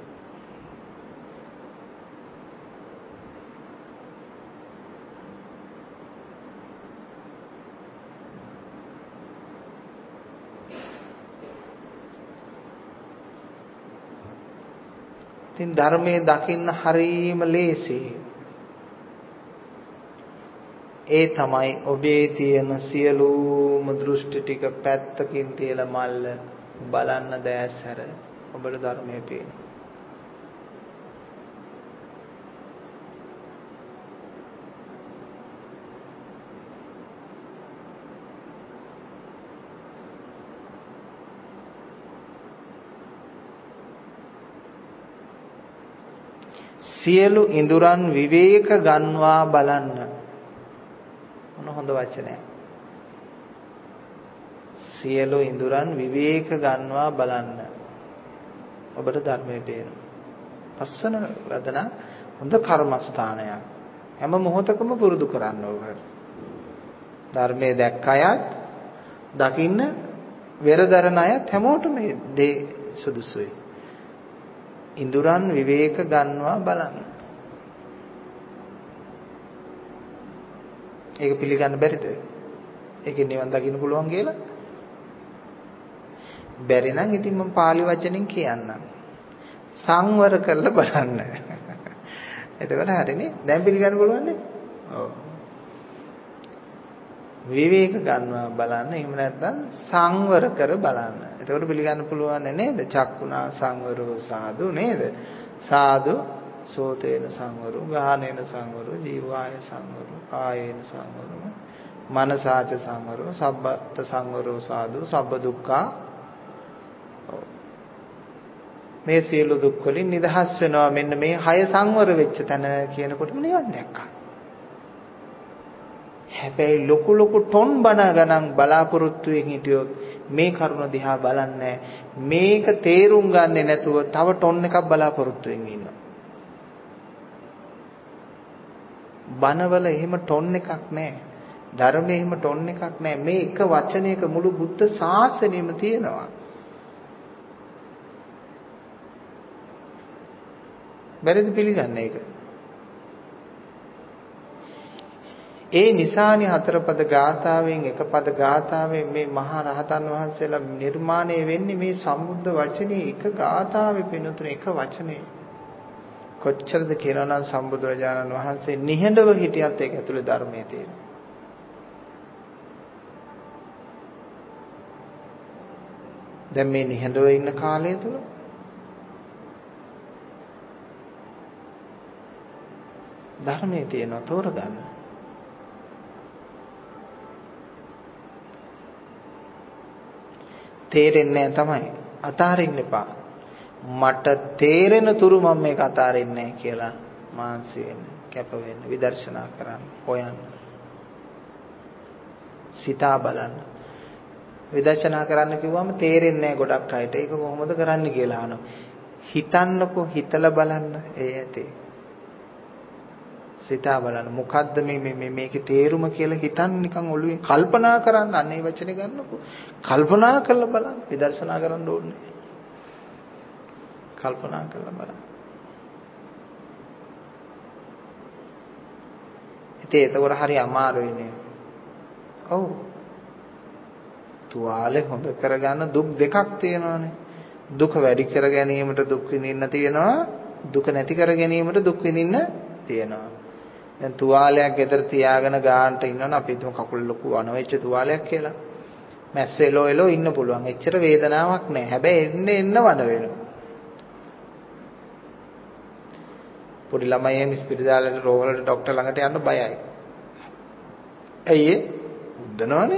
ඉතින් ධර්මයේ දකින්න හරීම ලේසි. ඒ තමයි ඔබේ තියෙන සියලුම දෘෂ්ටි ටික පැත්තකින් තියලා මල්ල බලන්න දැස් හැර ඔබට ධර්මයේ පේනවා. සියලු ඉඳුරන් විවේක ගන්වා බලන්න. මොන හොඳ වචනයක්. සියලු ඉඳුරන් විවේක ගන්වා බලන්න. ඔබට ධර්මයේ පේනවා. ලස්සන වදන හොඳ කර්මස්ථානයක්. හැම මොහොතකම පුරුදු කරන්න ඕක. ධර්මයේ දැක්ක අයත් දකින්න වෙරදරන අයත් හැමෝටම මේ දේ සුදුසුයි. ඉඳුරන් විවේක ගන්නවා බලන්න. ඒක පිළිගන්න බැරිද? ඒකෙන් නිවන් දකින්න පුළුවන් කියලා? බැරි නම් ඉතින් මම පාලි වචනෙන් කියන්නම්. සංවර කරලා බලන්න. එතකොට හරිනේ. දැන් පිළිගන්න පුළුවන් නේ? ඔව්. විවේක ගන්නවා බලන්න. එහෙම නැත්නම් සංවර කර බලන්න. එතකොට පිළිගන්න පුළුවන් නේද? චක්කුණා සංවරෝ සාදු නේද? සාදු සෝතේන සංවරෝ ගාහනේන සංවරෝ ජීවාය සංවරෝ කායේන සංවරෝ මනසාච සංවරෝ සබ්බත සංවරෝ සාදු සබ්බ දුක්ඛා. මේ සියලු දුක් වලින් නිදහස් වෙනවා මෙන්න මේ හය සංවර වෙච්ච තැන කියනකොටම නිවන් දැක්කා. හැබැයි ලොකු ලොකු ටොන් බණ ගණන් බලාපොරොත්තු වෙමින් හිටියොත් මේ කරුණ දිහා බලන්නේ මේක තේරුම් ගන්නේ නැතුව තව ටොන් එකක් බලාපොරොත්තු වෙමින් ඉන්නවා. බණවල එහෙම ටොන් එකක් නැහැ. ධර්මයේ එහෙම ටොන් එකක් නැහැ. මේ එක වචනයක මුළු බුද්ධ ශාසනයම තියෙනවා. බැරිද පිළිගන්න ඒක? ඒ නිසානි හතර පද ගාථාවෙන් එක පද ගාථාවෙන් මේ මහා රහතන් වහන්සේලා නිර්මාණය වෙන්නේ මේ සම්බුද්ධ වචනේ එක ගාථාවේ පිනතුන එක වචනේ. කොච්චරද කියලා නම් සම්බුදුරජාණන් වහන්සේ නිහඬව හිටියත් ඒක ඇතුලේ ධර්මයේ තියෙනවා. දැන් මේ නිහඬව ඉන්න කාලය තුල ධර්මයේ තියෙනවා තෝරගන්න. තේරෙන්නේ තමයි අතාරින්න එපා. මට තේරෙන තුරු මම මේක අතාරින්නේ නැහැ කියලා මානසි වෙන්න, කැප වෙන්න, විදර්ශනා කරන්න, හොයන්න. සිතා බලන්න. විදර්ශනා කරන්න කිව්වම තේරෙන්නේ නැහැ ගොඩක් අයට. ඒක කොහොමද කරන්න කියලා අහනවා. හිතන්නකෝ, හිතලා බලන්න. ඒ ඇති. සිතා බලන්න. මොකද්ද මේ මේ මේකේ තේරුම කියලා හිතන්න නිකන් ඔළුවෙන් කල්පනා කරන්න. අන්න ඒ වචනේ ගන්නකෝ. කල්පනා කරලා බලන්න. විදර්ශනා කරන්න ඕනේ. කල්පනා කරලා බලන්න. ඉතින් ඒතකොට හරි අමාරුයි නේ. ඔව්. තුවාලේ හොඳ කරගන්න දුක් දෙකක් තියෙනවානේ. දුක වැඩි කර ගැනීමට දුක් විඳින්න තියෙනවා. දුක නැති කර ගැනීමට දුක් විඳින්න තියෙනවා. දැන් තුවාලයක් ගෙදර තියාගෙන ගානට ඉන්නවනේ අපි හිතමු කකුල ලොකු වනවෙච්ච තුවාලයක් කියලා. මැස්ස එලෝ එලෝ ඉන්න පුළුවන්. එච්චර වේදනාවක් නැහැ. හැබැයි එන්න එන්න වන වෙනවා. පොඩි ළමයි එහෙම ස්පිරිතාලේ රෝගවලට ડોක්ටර් ළඟට යන්න බයයි. ඇයි ඒ? උද්දනවනේ.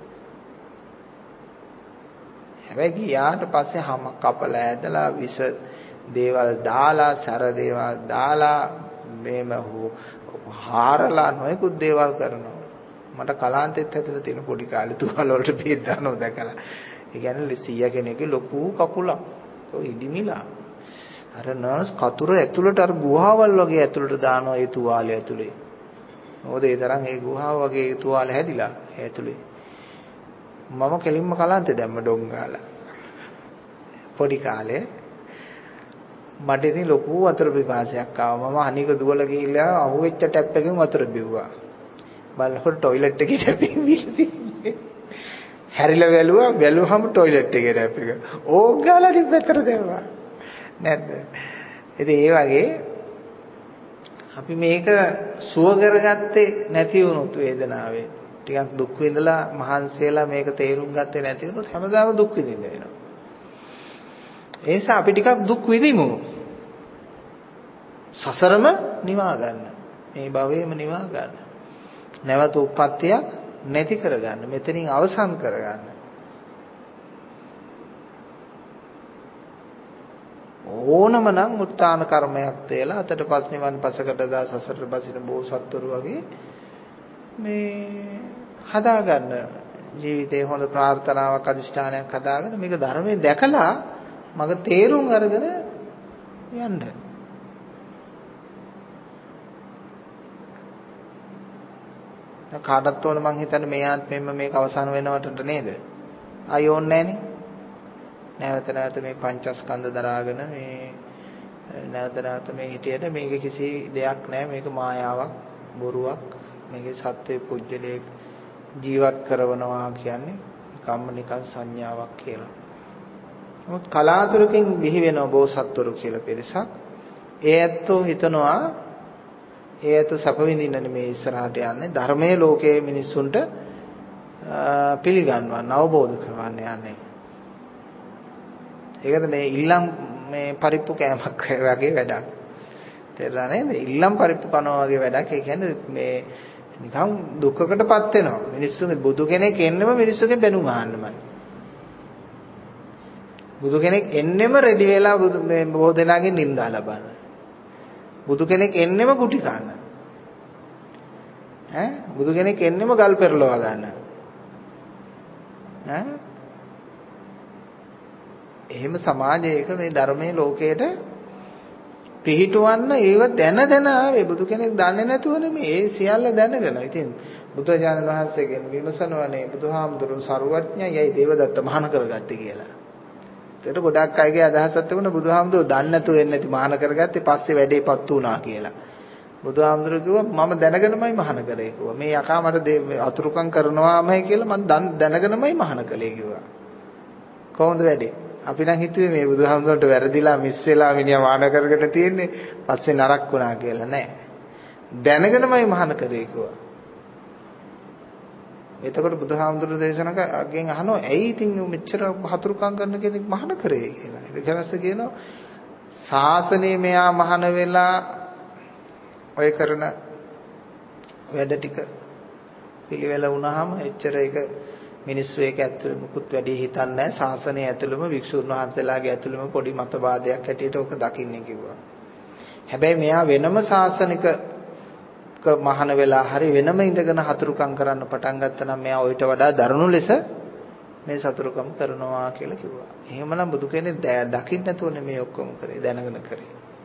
හැබැයි ගියාට පස්සේ හැම කපලා ඇදලා විස දේවල් දාලා සැර දේවල් දාලා මේම හාරලා නොයෙකුත් දේවල් කරනවා. මට කලාන්තෙත් ඇතුළේ තියෙන පොඩි කාලේ තුවාල වලට බේත් දානවා දැකලා. ඒ කියන්නේ සීයා කෙනෙක්ගේ ලොකු කකුලක්. ඔය ඉදිමිලා. අර නර්ස් කතුර ඇතුළට අර ගුහාවල් වගේ ඇතුළට දානවා ඒ තුවාලය ඇතුලේ. මොකද ඒ තරම් ඒ ගුහාව වගේ තුවාල හැදිලා ඇතුලේ. මම කෙලින්ම කලන්තේ දැම්ම ඩොං ගාලා. පොඩි කාලේ මට ඉතින් ලොකු වතුර පිපාසයක් ආවා. මම අනික දුවලා ගිහිල්ලා අහුවෙච්ච ටැප් එකෙන් වතුර බිව්වා. බලනකොට টয়ලට් එකේ ටැප් එක විහිලා තිබ්බේ. හැරිලා බැලුවා බැලුවම টয়ලට් එකේ ටැප් එක. ඕක් ගාලා ඉපතර දැම්මා. නැද්ද? ඉතින් ඒ වගේ අපි මේක සුව කරගත්තේ නැති වුණොත් වේදනාවේ ටිකක් දුක් විඳලා මහන්සියලා මේක තේරුම් ගත්තේ නැති වුණොත් හැමදාම දුක් විඳින්න වෙනවා. ඒ නිසා අපි ටිකක් දුක් විඳිමු. සසරම නිවා ගන්න. මේ භවයේම නිවා ගන්න. නැවත උප්පත්තියක් නැති කරගන්න. මෙතනින් අවසන් කරගන්න. ඕනම නම් උත්තාන කර්මයක් තේලා අතටපත් නිවන් පසකට දා සසරට බසින බෝසත්වරු වගේ මේ හදාගන්න ජීවිතේ හොඳ ප්‍රාර්ථනාවක් අදිෂ්ඨානයක් හදාගෙන මේක ධර්මයේ දැකලා මග තේරුම් අරගෙන යන්න. කාටත් ඕන මං හිතන්නේ මේ ආත්මෙම මේක අවසන් වෙනවට නේද? ආයි ඕනේ නැහනේ. නැවත නැවත මේ පංචස්කන්ධ දරාගෙන මේ නැවත නැවත මේ හිටියට මේක කිසි දෙයක් නැහැ. මේක මායාවක්, බොරුවක්. මේකේ සත්‍ය පුජ්‍යලේ ජීවත් කරනවා කියන්නේ කම්ම නිකන් සංඥාවක් කියලා. නමුත් කලාතුරකින් බිහි වෙන බෝසත්වරු කියලා පිරිසක්. ඒ ඇත්තෝ හිතනවා ඒ ඇත්තෝ සැප විඳින්න මේ ඉස්සරහට යන්නේ ධර්මයේ ලෝකයේ මිනිස්සුන්ට පිළිගන්වන්න අවබෝධ කරවන්න යන්නේ. ඒකද මේ ඉල්ලම් මේ පරිප්පු කෑමක් වගේ වැඩක්. තේරුණා නේද? ඉල්ලම් පරිප්පු කනවා වගේ වැඩක්. ඒ කියන්නේ මේ නිකන් දුකකටපත් වෙනවා. මිනිස්සුගේ බුදු කෙනෙක් එන්නෙම මිනිස්සුගේ බැනුම් අහන්නමයි. බුදු කෙනෙක් එන්නෙම රෙඩි වෙලා බුදු මේ බොහෝ දෙනාගෙන් නිඳා ලබන්න. බුදු කෙනෙක් එන්නෙම කුටි කන්න. ඈ බුදු කෙනෙක් එන්නෙම ගල් පෙරලවා ගන්න. ඈ එහෙම සමාජයක මේ ධර්මයේ ලෝකයට පිහිටවන්න ඒව දැන දැන ආවේ බුදු කෙනෙක් දන්නේ නැතුවනේ මේ ඒ සියල්ල දැනගෙන. ඉතින් බුදුරජාණන් වහන්සේගෙන් විමසනවනේ බුදුහාමුදුරුවෝ සරුවඥයයි දේවදත්ත මහාන කරගත්තේ කියලා. ඒකට ගොඩක් අයගේ අදහසක් තිබුණා බුදුහාමුදුරුවෝ දන්නේ නැතුව එන්නේ නැති මහාන කරගත්තේ පස්සේ වැඩේපත් වුණා කියලා. බුදුහාමුදුරුවෝ කිව්වා මම දැනගෙනමයි මහාන කරේ කිව්වා. මේ යකා මට අතුරුකම් කරනවාමයි කියලා මම දැනගෙනමයි මහාන කළේ කිව්වා. කොහොමද වැඩේ? අපි නම් හිතුවේ මේ බුදුහාමුදුරන්ට වැරදිලා මිස් වෙලා මිනිහා මාන කරගෙන තියෙන්නේ පස්සේ නරක වුණා කියලා නෑ. දැනගෙනමයි මහාන කරේ කිව්වා. එතකොට බුදුහාමුදුරු දේශනාවකින් අහනවා ඇයි ඉතින් මෙච්චර හතුරුකම් කරන කෙනෙක් මහාන කරේ කියලා. ඒක ගැනස කියනවා ශාසනයේ මෙයා මහාන වෙලා ඔය කරන වැඩ ටික පිළිවෙල වුණාම එච්චර ඒක මිනිස්සු ඒක ඇතුළේ මුකුත් වැඩි හිතන්නේ නැහැ. ශාසනය ඇතුළෙම වික්ෂුන් වහන්සේලාගේ ඇතුළෙම පොඩි මතවාදයක් හැටියට ඕක දකින්නේ කිව්වා. හැබැයි මෙයා වෙනම ශාසනික මහාන වෙලා හරි වෙනම ඉඳගෙන හතුරුකම් කරන්න පටන් ගත්තා නම් මෙයා ඔయిత වඩා දරුණු ලෙස මේ සතුරුකම් කරනවා කියලා කිව්වා. එහෙමනම් බුදු කෙනෙක් දකින්න නැතුවනේ මේ ඔක්කොම කරේ දැනගෙන කරේ.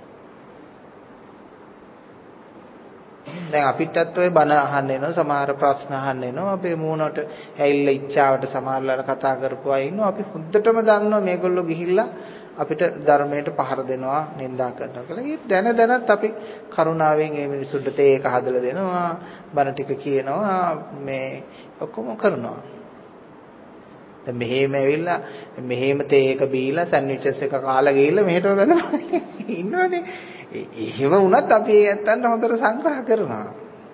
දැන් අපිටත් ඔය බණ අහන්න එනවා සමහර ප්‍රශ්න අහන්න එනවා අපේ මූණට ඇවිල්ලා ඉච්ඡාවට සමහරවල් කතා කරපුවා ඉන්නවා අපි හොඳටම දන්නවා මේගොල්ලෝ ගිහිල්ලා අපිට ධර්මයට පහර දෙනවා නිඳා කරනවා කියලා. ඒ දැන දැනත් අපි කරුණාවෙන් මේ මිනිසුන්ට තේ එක හදලා දෙනවා බණ ටික කියනවා මේ ඔක්කොම කරනවා. දැන් මෙහෙම ඇවිල්ලා මෙහෙම තේ එක බීලා සෑන්ඩ්විචස් එක කාලා ගිහිල්ලා මෙහෙට වෙනවා ඉන්නවනේ. එහෙම වුණත් අපි ඒ ඇත්තන්ට හොඳට සංග්‍රහ කරනවා.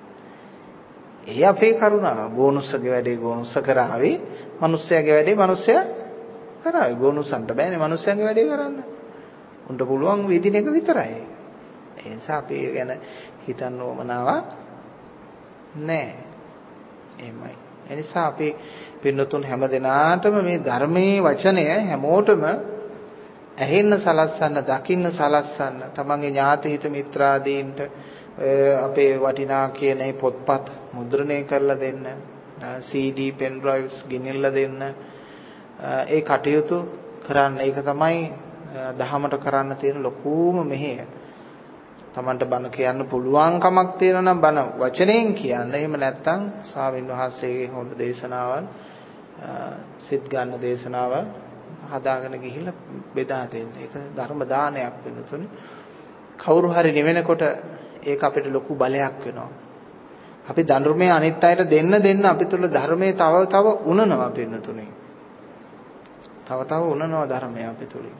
ඒ අපේ කරුණාව. බෝනුස්සගේ වැඩේ බෝනුස්ස කරාවේ. මිනිස්සයාගේ වැඩේ මිනිස්සයා කරාවේ. බෝනුස්සන්ට බෑනේ මිනිස්සයාගේ වැඩේ කරන්න. උන්ට පුළුවන් විදින එක විතරයි. ඒ නිසා අපි ගැන හිතන්න ඕමනාවක් නැහැ. එහෙමයි. ඒ නිසා අපි පින්නතුන් හැම දිනාටම මේ ධර්මයේ වචනය හැමෝටම ඇහෙන්න සලස්සන්න දකින්න සලස්සන්න තමන්ගේ ඥාති හිත මිත්‍රාදීන්ට අපේ වටිනා කියන මේ පොත්පත් මුද්‍රණය කරලා දෙන්න සී ඩී පෙන් ඩ්‍රයිව්ස් ගෙනිල්ලා දෙන්න ඒ කටයුතු කරන්න ඒක තමයි දහමට කරන්න තියෙන ලොකුම මෙහෙය. Tamanට බණ කියන්න පුළුවන් කමක් තියෙනවා නම් බණ වචනයෙන් කියන්න. එහෙම නැත්නම් ස්වාමීන් වහන්සේගේ හොඳ දේශනාවල් සිත් ගන්න දේශනාවල් හදාගෙන ගිහිල්ලා බෙදා දෙන්න. ඒක ධර්ම දානයක් වෙනතුනේ. කවුරු හරි නිවෙනකොට ඒක අපිට ලොකු බලයක් වෙනවා. අපි ධර්මයේ අනිත් අයට දෙන්න දෙන්න අපි තුල ධර්මයේ තව තව උනනවා පින්නතුනේ. තව තව උනනවා ධර්මය අපි තුලින්.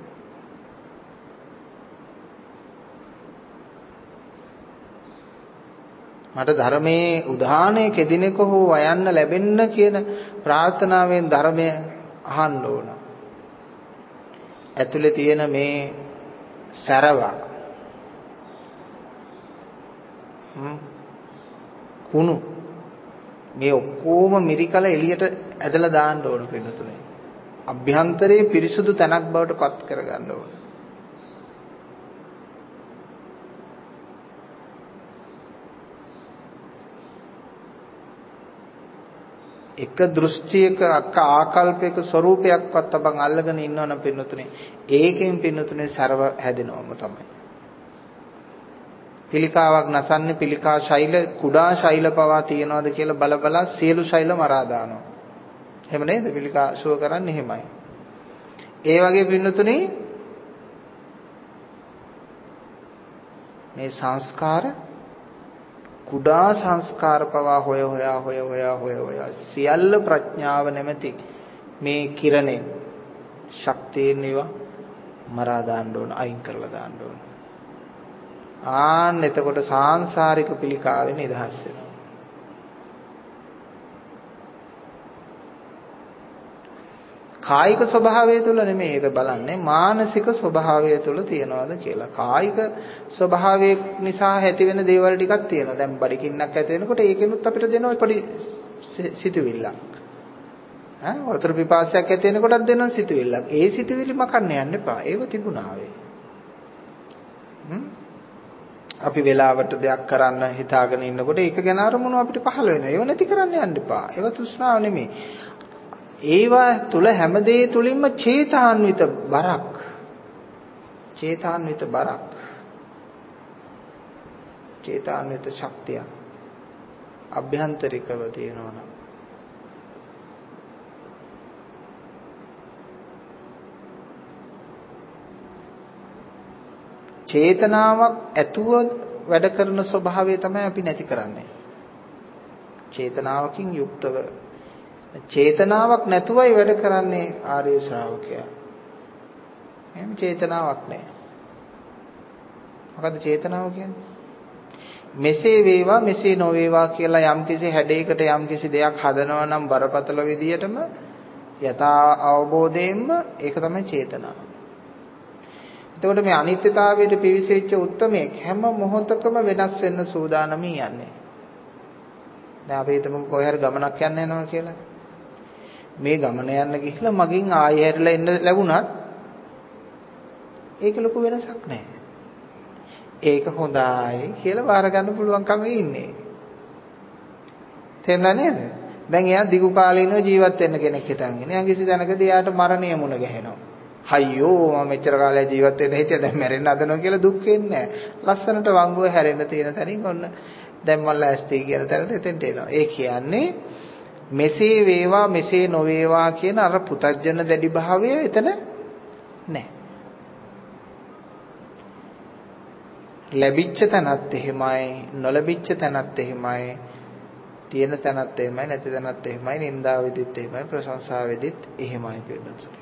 මට ධර්මයේ උදාහරණය කෙදිනක හෝ වයන්න ලැබෙන්න කියන ප්‍රාර්ථනාවෙන් ධර්මය අහන්න ඕන. ඇතුලේ තියෙන මේ සරව හ්ම් කුණු මේ ඔක්කොම මිරිකල එළියට ඇදලා දාන්න ඕන පින්නතුනේ. අභ්‍යන්තරයේ පිරිසුදු තැනක් බවට පත් කරගන්න ඕන. එක දෘෂ්ටියක අක ආකල්පයක ස්වરૂපයක්වත් අපන් අල්ලගෙන ඉන්නවනම් පින්නතුනේ ඒකෙන් පින්නතුනේ ਸਰව හැදෙනවම තමයි. පිළිකාවක් නසන්නේ පිළිකා ශෛල කුඩා ශෛල පවා තියනවාද කියලා බල බල සියලු ශෛල මරා දානවා. එහෙම නේද? පිළිකා ෂුව කරන්නේ එහෙමයි. ඒ වගේ පින්නතුනේ මේ සංස්කාර කුඩා සංස්කාර පවා හොය හොයා හොය හොයා හොය හොයා සියල්ල ප්‍රඥාව නැමැති මේ කිරණෙන් ශක්තියෙන් ඒවා මරා දාන්න ඕන, අයින් කරලා දාන්න ඕන. ආන්න එතකොට සාංශාරික පිළිකාවෙන් නිදහස් වෙනවා. කායික ස්වභාවය තුළ නෙමෙයි ඒක බලන්නේ, මානසික ස්වභාවය තුළ තියනවාද කියලා. කායික ස්වභාවය නිසා ඇති වෙන දේවල් ටිකක් තියෙනවා. දැන් බඩගින්නක් ඇති වෙනකොට ඒකෙනුත් අපිට දෙනවා පොඩි සිතුවිල්ලක්. ඈ වතුර පිපාසයක් ඇති වෙනකොටත් දෙනවා සිතුවිල්ලක්. ඒ සිතුවිලි මකන්න යන්න එපා. ඒව තිබුණා වේ. හ්ම් අපි වෙලාවට දෙයක් කරන්න හිතාගෙන ඉන්නකොට ඒක ගැන අරමුණු අපිට පහළ වෙනවා. ඒව නැති කරන්න යන්න එපා. ඒව තෘෂ්ණාව නෙමෙයි. ඒවා තුල හැමදේ තුලින්ම චේතාන්විත බරක්. චේතාන්විත බරක්. චේතාන්විත ශක්තිය. අභ්‍යන්තරිකව තියෙනවා. චේතනාවක් ඇතුව වැඩ කරන ස්වභාවය තමයි අපි නැති කරන්නේ. චේතනාවකින් යුක්තව චේතනාවක් නැතුවයි වැඩ කරන්නේ ආර්ය ශ්‍රාවකයා. එහෙනම් චේතනාවක් නැහැ. මොකද්ද චේතනාව කියන්නේ? මෙසේ වේවා මෙසේ නොවේවා කියලා යම්කිසි හැඩයකට යම්කිසි දෙයක් හදනවා නම් බරපතල විදියටම යථා අවබෝධයෙන්ම ඒක තමයි චේතනාව. එතකොට මේ අනිත්‍යතාවයට පිවිසෙච්ච උත්මයේ හැම මොහොතකම වෙනස් වෙන්න සූදානමින් යන්නේ. දැන් අපි හිතමු කොහේ හරි ගමනක් යන්න යනවා කියලා. මේ ගමන යන්න ගිහිල්ලා මගින් ආයෙ හැරිලා එන්න ලැබුණත් ඒක ලොකු වෙනසක් නැහැ. ඒක හොඳයි කියලා බාර ගන්න පුළුවන්කම ඉන්නේ. තේරුණා නේද? දැන් එයා දිගු කාලීනව ජීවත් වෙන්න කෙනෙක් හිතන්නේ. එයා කිසි දැනකදී එයාට මරණය මුණ ගැහෙනවා. අයියෝ මම මෙච්චර කාලයක් ජීවත් වෙන්න හිටියා දැන් මැරෙන්න හදනවා කියලා දුක් වෙන්නේ නැහැ. ලස්සනට වංගුව හැරෙන්න තියෙන තැනින් ඔන්න දැන් මම ලෑස්ති කියන තැනට එතෙන්ට එනවා. ඒ කියන්නේ මෙසේ වේවා මෙසේ නොවේවා කියන අර පුතග්ජන දැඩි භාවය එතන නැහැ. ලැබිච්ච තැනත් එහෙමයි, නොලැබිච්ච තැනත් එහෙමයි, තියෙන තැනත් එහෙමයි, නැති තැනත් එහෙමයි, නින්දා වෙදිත් එහෙමයි, ප්‍රශංසා වෙදිත් එහෙමයි පිළිතුරු.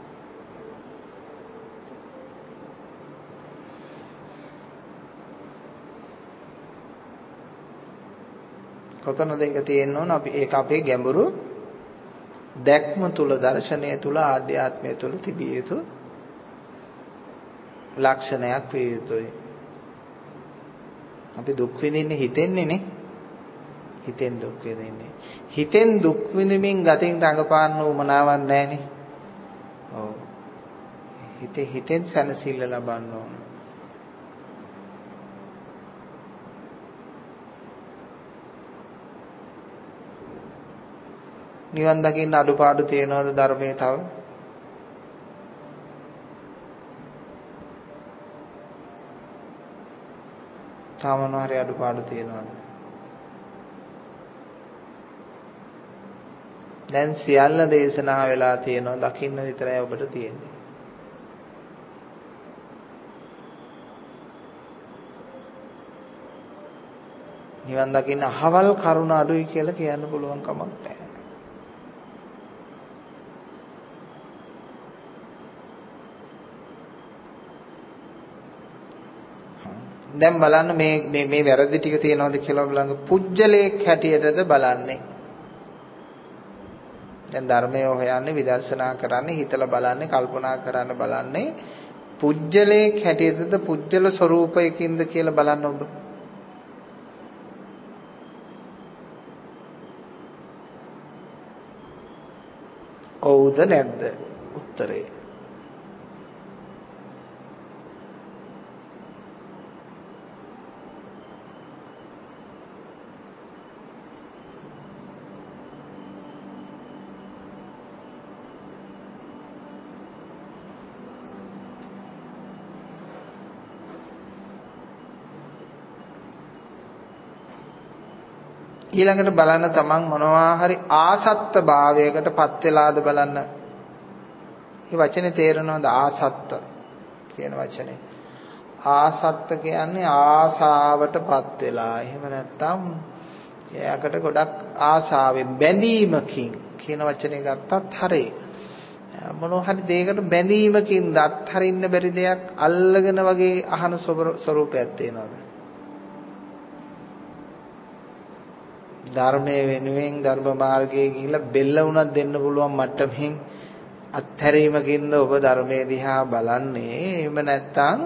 කොතනද ඒක තියෙන්න ඕන? අපි ඒක අපේ ගැඹුරු දැක්ම තුල, දර්ශනය තුල, ආධ්‍යාත්මය තුල තිබිය යුතු ලක්ෂණයක් විය යුතුයි. අපි දුක් විඳින්නේ හිතෙන්නේ නේ. හිතෙන් දුක් විඳින්නේ. හිතෙන් දුක් විඳින්මින් ගතින් රඟපාන්න උමනාවක් නැහනේ. ඔව්. හිතේ හිතෙන් සැනසෙල්ල ලබන්න ඕන. නිවන් දකින්න අඩුපාඩු තියනවද ධර්මයේ තව? තාම මොනවා හරි අඩුපාඩු තියෙනවද? දැන් සියල්ල දේශනා වෙලා තියෙනවා, දකින්න විතරයි ඔබට තියෙන්නේ. නිවන් දකින්න අහවල් කරුණ අඩුයි කියලා කියන්න පුළුවන් කමක් නැහැ. දැන් බලන්න මේ මේ මේ වැරදි ටික තියෙනවද කියලා බලන්න. පුජ්‍යලේක් හැටියටද බලන්නේ. දැන් ධර්මය හොයන්නේ, විදර්ශනා කරන්නේ, හිතලා බලන්නේ, කල්පනා කරන්න බලන්නේ පුජ්‍යලේක් හැටියටද පුජ්‍යල ස්වરૂපයකින්ද කියලා බලන්න ඔබ. ඔව්ද නැද්ද? උත්තරේ ඊළඟට බලන්න තමන් මොනවා හරි ආසත්ත භාවයකටපත් වෙලාද බලන්න. මේ වචනේ තේරෙනවද? ආසත්ත කියන වචනේ. ආසත්ත කියන්නේ ආසාවටපත් වෙලා. එහෙම නැත්නම් එයාකට ගොඩක් ආසාවෙන් බැඳීමකින් කියන වචනේ ගත්තත් හරියි. මොනවා හරි දෙයකට බැඳීමකින් අත්හරින්න බැරි දෙයක් අල්ලගෙන වගේ අහන ස්වරූපයක් තියෙනවද? ධර්මයේ වෙනුවෙන් ධර්ම මාර්ගයේ ගිහිල්ලා බෙල්ල වුණත් දෙන්න පුළුවන් මට්ටමින් අත්හැරීමකින්ද ඔබ ධර්මයේ දිහා බලන්නේ? එහෙම නැත්නම්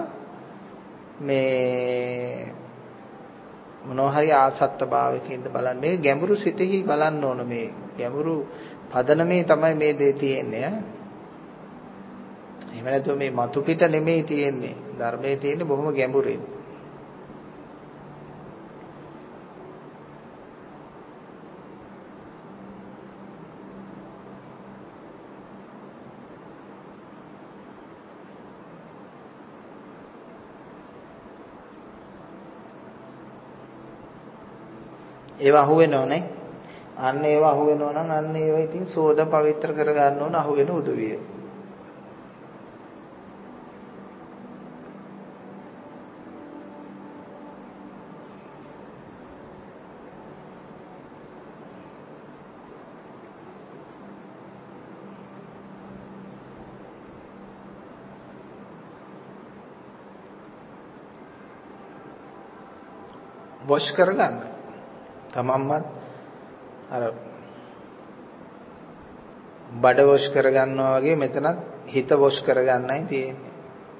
මේ මොනවා හරි ආසත්ත භාවයකින්ද බලන්නේ? මේ ගැඹුරු සිතෙහි බලන්න ඕන. මේ ගැඹුරු පදනමේ තමයි මේ දේ තියෙන්නේ. එහෙම නැත්නම් මේ මතු පිට නෙමෙයි තියෙන්නේ. ධර්මයේ තියෙන්නේ බොහොම ගැඹුරින්. ඒවා අහු වෙනවනේ. අන්න ඒවා අහු වෙනවා නම් අන්න ඒවා ඉතින් සෝද පවිත්‍ර කර ගන්න ඕන අහු වෙන උදවිය. වොෂ් කරගන්න. තමන්මත් අර බඩ වොෂ් කරගන්නවා වගේ මෙතනත් හිත වොෂ් කරගන්නයි තියෙන්නේ.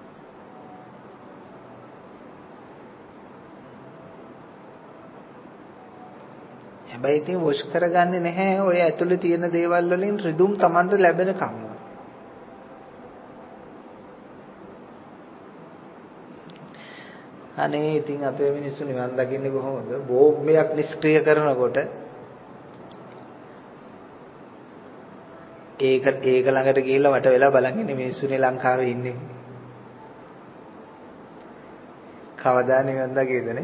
හැබැයි ඉතින් වොෂ් කරගන්නේ නැහැ ඔය ඇතුලේ තියෙන දේවල් වලින් රිදුම් තමන්ට ලැබෙන කම. අනේ ඉතින් අපේ මිනිස්සු නිවන් දකින්නේ කොහොමද? බෝම්බයක් නිෂ්ක්‍රිය කරනකොට ඒක ඒක ළඟට ගිහිල්ලා වට වෙලා බලන් ඉන්නේ මිනිස්සුනේ ලංකාවේ ඉන්නේ. කවදා නිවන් දකියදනේ?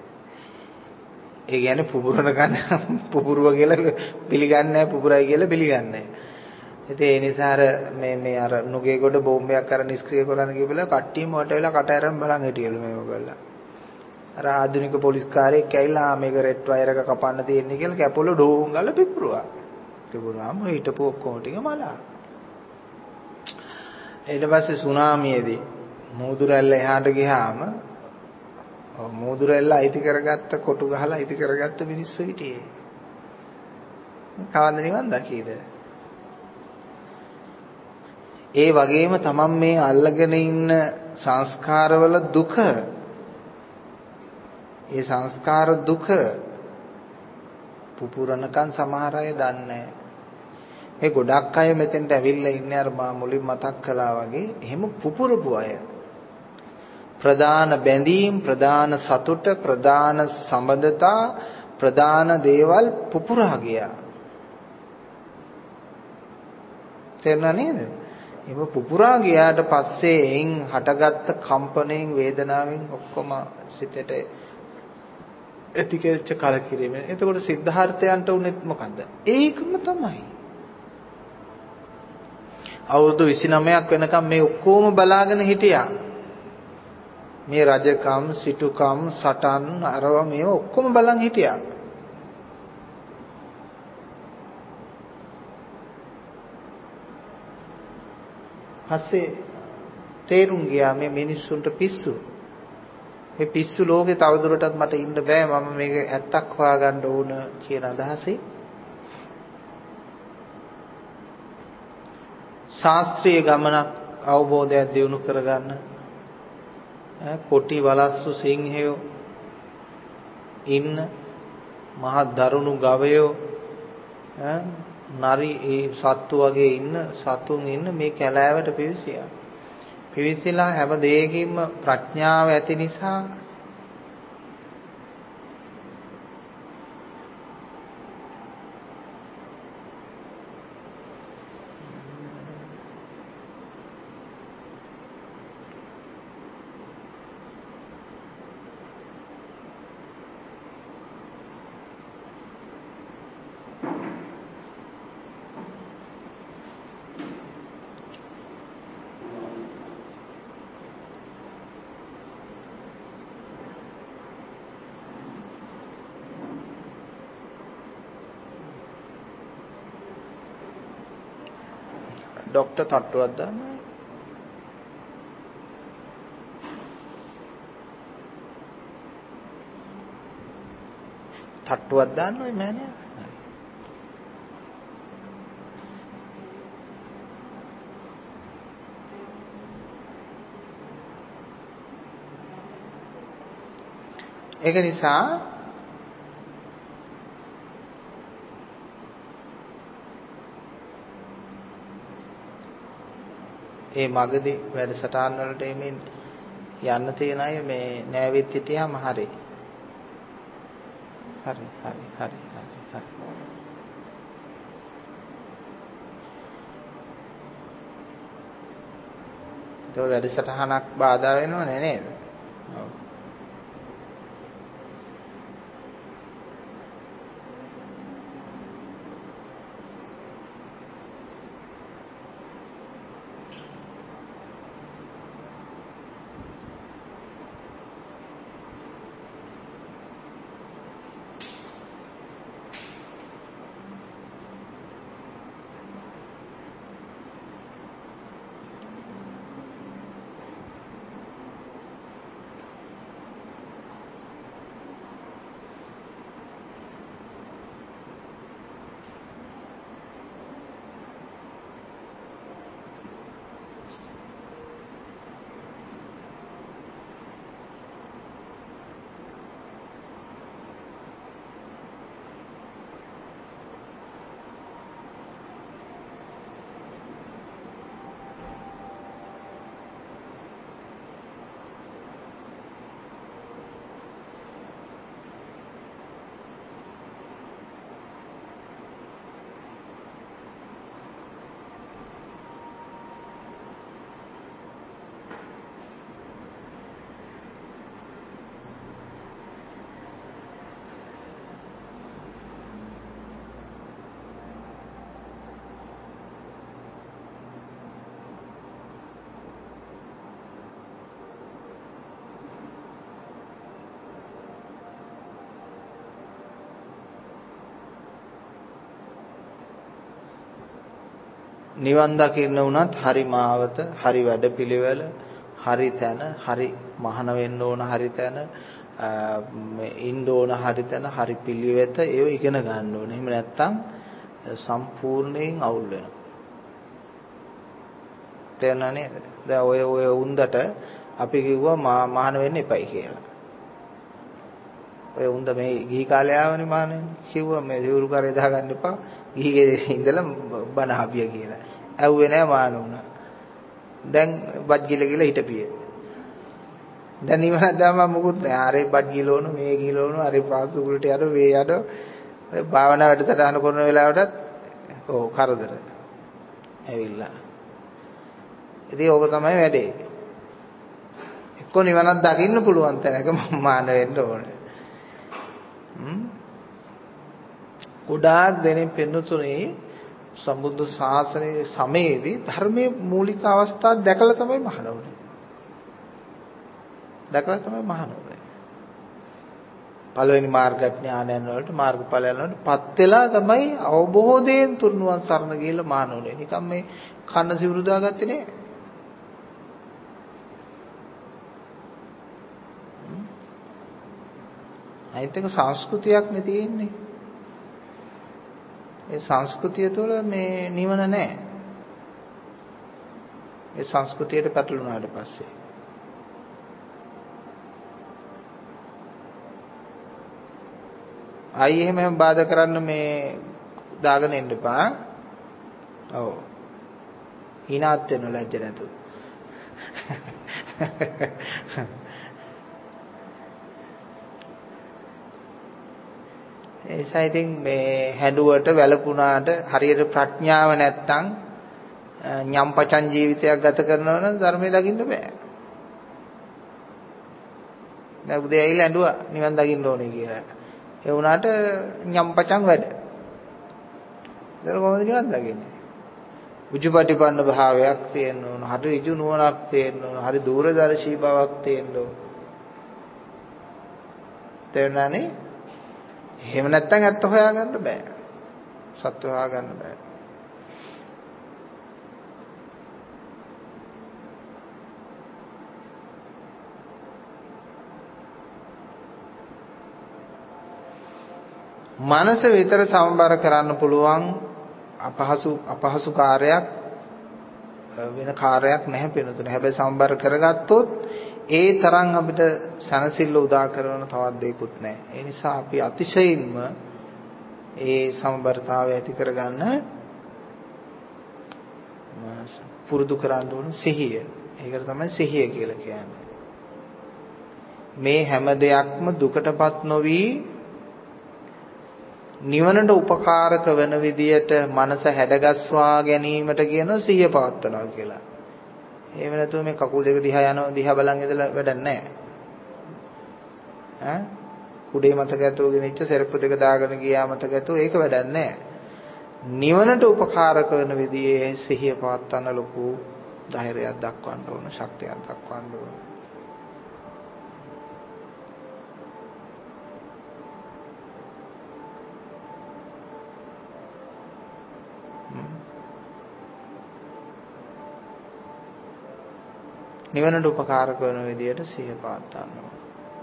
ඒ කියන්නේ පුපුරන කන පුපුරුව කියලා පිළිගන්නේ නැහැ, පුපුරයි කියලා පිළිගන්නේ නැහැ. ඉතින් ඒ නිසා අර මේ මේ අර නුගේගොඩ බෝම්බයක් අර නිෂ්ක්‍රිය කරන්න කියපුවලා කට්ටියම වට වෙලා කට ඇරන් බලන් හිටියලු මේක කළා. අර ආධුනික පොලිස් කාර්යයක් ඇවිල්ලා මේක රෙඩ් වයර් එක කපන්න තියෙන්නේ කියලා කැපොල ඩෝන් ගාලා පිපුරුවා. පිපුරුවාම හිටපු ඔක්කොම ටික මලා. ඊට පස්සේ සුනාමියේදී මූදු රැල්ල එහාට ගියාම මූදු රැල්ල අයිති කරගත්ත කොටු ගහලා අයිති කරගත්ත මිනිස්සු හිටියේ. කවන්ද නිවන් දකීද? ඒ වගේම තමන් මේ අල්ලගෙන ඉන්න සංස්කාරවල දුක, ඒ සංස්කාර දුක පුපුරනකන් සමහර අය දන්නේ නැහැ. මේ ගොඩක් අය මෙතෙන්ට ඇවිල්ලා ඉන්නේ අර මා මුලින් මතක් කළා වගේ එහෙම පුපුරපු අය. ප්‍රධාන බැඳීම්, ප්‍රධාන සතුට, ප්‍රධාන සම්බන්ධතා, ප්‍රධාන දේවල් පුපුරා ගියා. තේරුණා නේද? ඒක පුපුරා ගියාට පස්සේ එයින් හටගත්ත කම්පණයෙන්, වේදනාවෙන් ඔක්කොම සිතට ඇති කෙච්ච කලකිරීම. එතකොට සිද්ධාර්ථයන්ට උනේ මොකද්ද? ඒකම තමයි. අවුරුදු විසිනමයක් වෙනකම් මේ ඔක්කොම බලාගෙන හිටියා. මේ රජකම්, සිටුකම්, සටන්, අරවා මේවා ඔක්කොම බලන් හිටියා. පස්සේ තේරුම් ගියා මේ මිනිස්සුන්ට පිස්සු. මේ පිස්සු ලෝකේ තවදුරටත් මට ඉන්න බෑ. මම මේක ඇත්තක් හොයාගන්න ඕන කියන අදහසේ ශාස්ත්‍රීය ගමනක් අවබෝධයක් දිනු කරගන්න කොටි වලස්සු සිංහයෝ ඉන්න මහ දරුණු ගවයෝ නරි ඒ සත්තු වගේ ඉන්න සතුන් ඉන්න මේ කැලෑවට පිවිසියා. පිවිසිලා හැම දෙයකින්ම ප්‍රඥාව ඇති නිසා ડોક્ટર තට්ටුවක් දානවා. තට්ටුවක් දාන්නොයි මෑණියා. ඒක නිසා ඒ මගදී වැඩසටහන් වලට එමින් යන්න තියෙන අය මේ නෑවිත් හිටියාම හරි. හරි හරි හරි හරි හරි. ඒක වැඩසටහනක් බාධා වෙනවනේ නේද? ඔව්. නිවන් දකින්න උනත් හරි මාවත, හරි වැඩපිළිවෙල, හරි තැන, හරි මහාන වෙන්න ඕන හරි තැන, ඉන්න ඕන හරි තැන, හරි පිළිවෙත ඒව ඉගෙන ගන්න ඕනේ. එහෙම නැත්නම් සම්පූර්ණයෙන් අවුල් වෙනවා. තේරෙනව නේද? දැන් ඔය ඔය උන්දට අපි කිව්වා මහාන වෙන්න එපයි කියලා. ඔය උන්ද මේ ගිහි කාලේ ආවනේ මහාන වෙන්න. කිව්වා මේ සිවුරු කරේ දාගන්න එපා. ගිහිගේ ඉඳලා බණ හබිය කියලා. ඇව්වේ නෑ මාන උනා. දැන් බත් ගිල ගිල හිටපිය. දැන් ඉවර දැම්ම මොකුත් නෑ. ආරේ බත් ගිලවන මේ ගිලවන ආරේ පාසුකුලට යන වේ යන භාවනා වැඩසටහන කරන වෙලාවටත් ඔව් කරදර. ඇවිල්ලා. ඉතින් ඕක තමයි වැඩේ. එක්ක නිවනක් දකින්න පුළුවන් තැනක මාන වෙන්න ඕනේ. ගොඩාක් දෙනෙක් පෙන්වතුනේ සම්බුද්ධ ශාසනයේ සමයේදී ධර්මයේ මූලික අවස්ථා දැකලා තමයි මහාන වුනේ. දැකලා තමයි මහාන වුනේ. පළවෙනි මාර්ගඥානයන් වලට මාර්ගඵලයන් වලට පත් වෙලා තමයි අවබෝධයෙන් තුරුණුවන් සරණ ගිහිල්ලා මහාන වුනේ. නිකම් මේ කන්න සිවුරු දාගත්තේ නේ. අයිත් එක සංස්කෘතියක් නේ තියෙන්නේ. ඒ සංස්කෘතිය තුළ මේ නිවන නැහැ. ඒ සංස්කෘතියට පැටළුණාට පස්සේ ආයි එහෙම එහෙම බාධා කරන්න මේ දාගෙන ඉන්න එපා. ඔව්. hinaත් වෙන ලැජ්ජ නැතු. ඒසයි ඉතින් මේ හැඬුවට වැළපුණාට හරියට ප්‍රඥාව නැත්තම් ඤම්පචන් ජීවිතයක් ගත කරනවා නම් ධර්මයේ දකින්න බෑ. දැන් උදේ ඇවිල්ලා ඇඬුවා නිවන් දකින්න ඕනේ කියලා. ඒ වුණාට ඤම්පචන් වැඩ. ඒක කොහොමද නිවන් දකින්නේ? උජුපටිපන්න භාවයක් තියෙන්න ඕන. හරි ඍජු නුවණක් තියෙන්න ඕන. හරි දූරදර්ශී බවක් තියෙන්න ඕන. තේරුණානේ? එහෙම නැත්නම් ඇත්ත හොයාගන්න බෑ. සත්‍ය හොයාගන්න බෑ. මනස විතර සමබර කරන්න පුළුවන් අපහසු අපහසු කාර්යයක් වෙන කාර්යයක් නැහැ පිනතුනේ. හැබැයි සමබර කරගත්තොත් ඒ තරම් අපිට සනසිල්ල උදා කරන තවත් දෙයක්වත් නැහැ. ඒ නිසා අපි අතිශයින්ම ඒ සමබරතාවය ඇති කරගන්න පුරුදු කරන්න ඕන සිහිය. ඒකට තමයි සිහිය කියලා කියන්නේ. මේ හැම දෙයක්ම දුකටපත් නොවි නිවනට උපකාරක වෙන විදියට මනස හැඩගස්වා ගැනීමට කියනවා සිහිය පවත්වනවා කියලා. එහෙම නැතුව මේ කකුල් දෙක දිහා යනවා දිහා බලන් ඉඳලා වැඩක් නැහැ. ඈ කුඩේ මතක ඇතුව ගෙනිච්ච සෙරප්පු දෙක දාගෙන ගියා මතක ඇතුව ඒක වැඩක් නැහැ. නිවනට උපකාරක වෙන විදිහේ සිහිය පවත්වන්න ලොකු ධෛර්යයක් දක්වන්න ඕන, ශක්තියක් දක්වන්න ඕන. නිවනට උපකාරක වෙන විදියට සිහිය පවත්වන්න ඕන.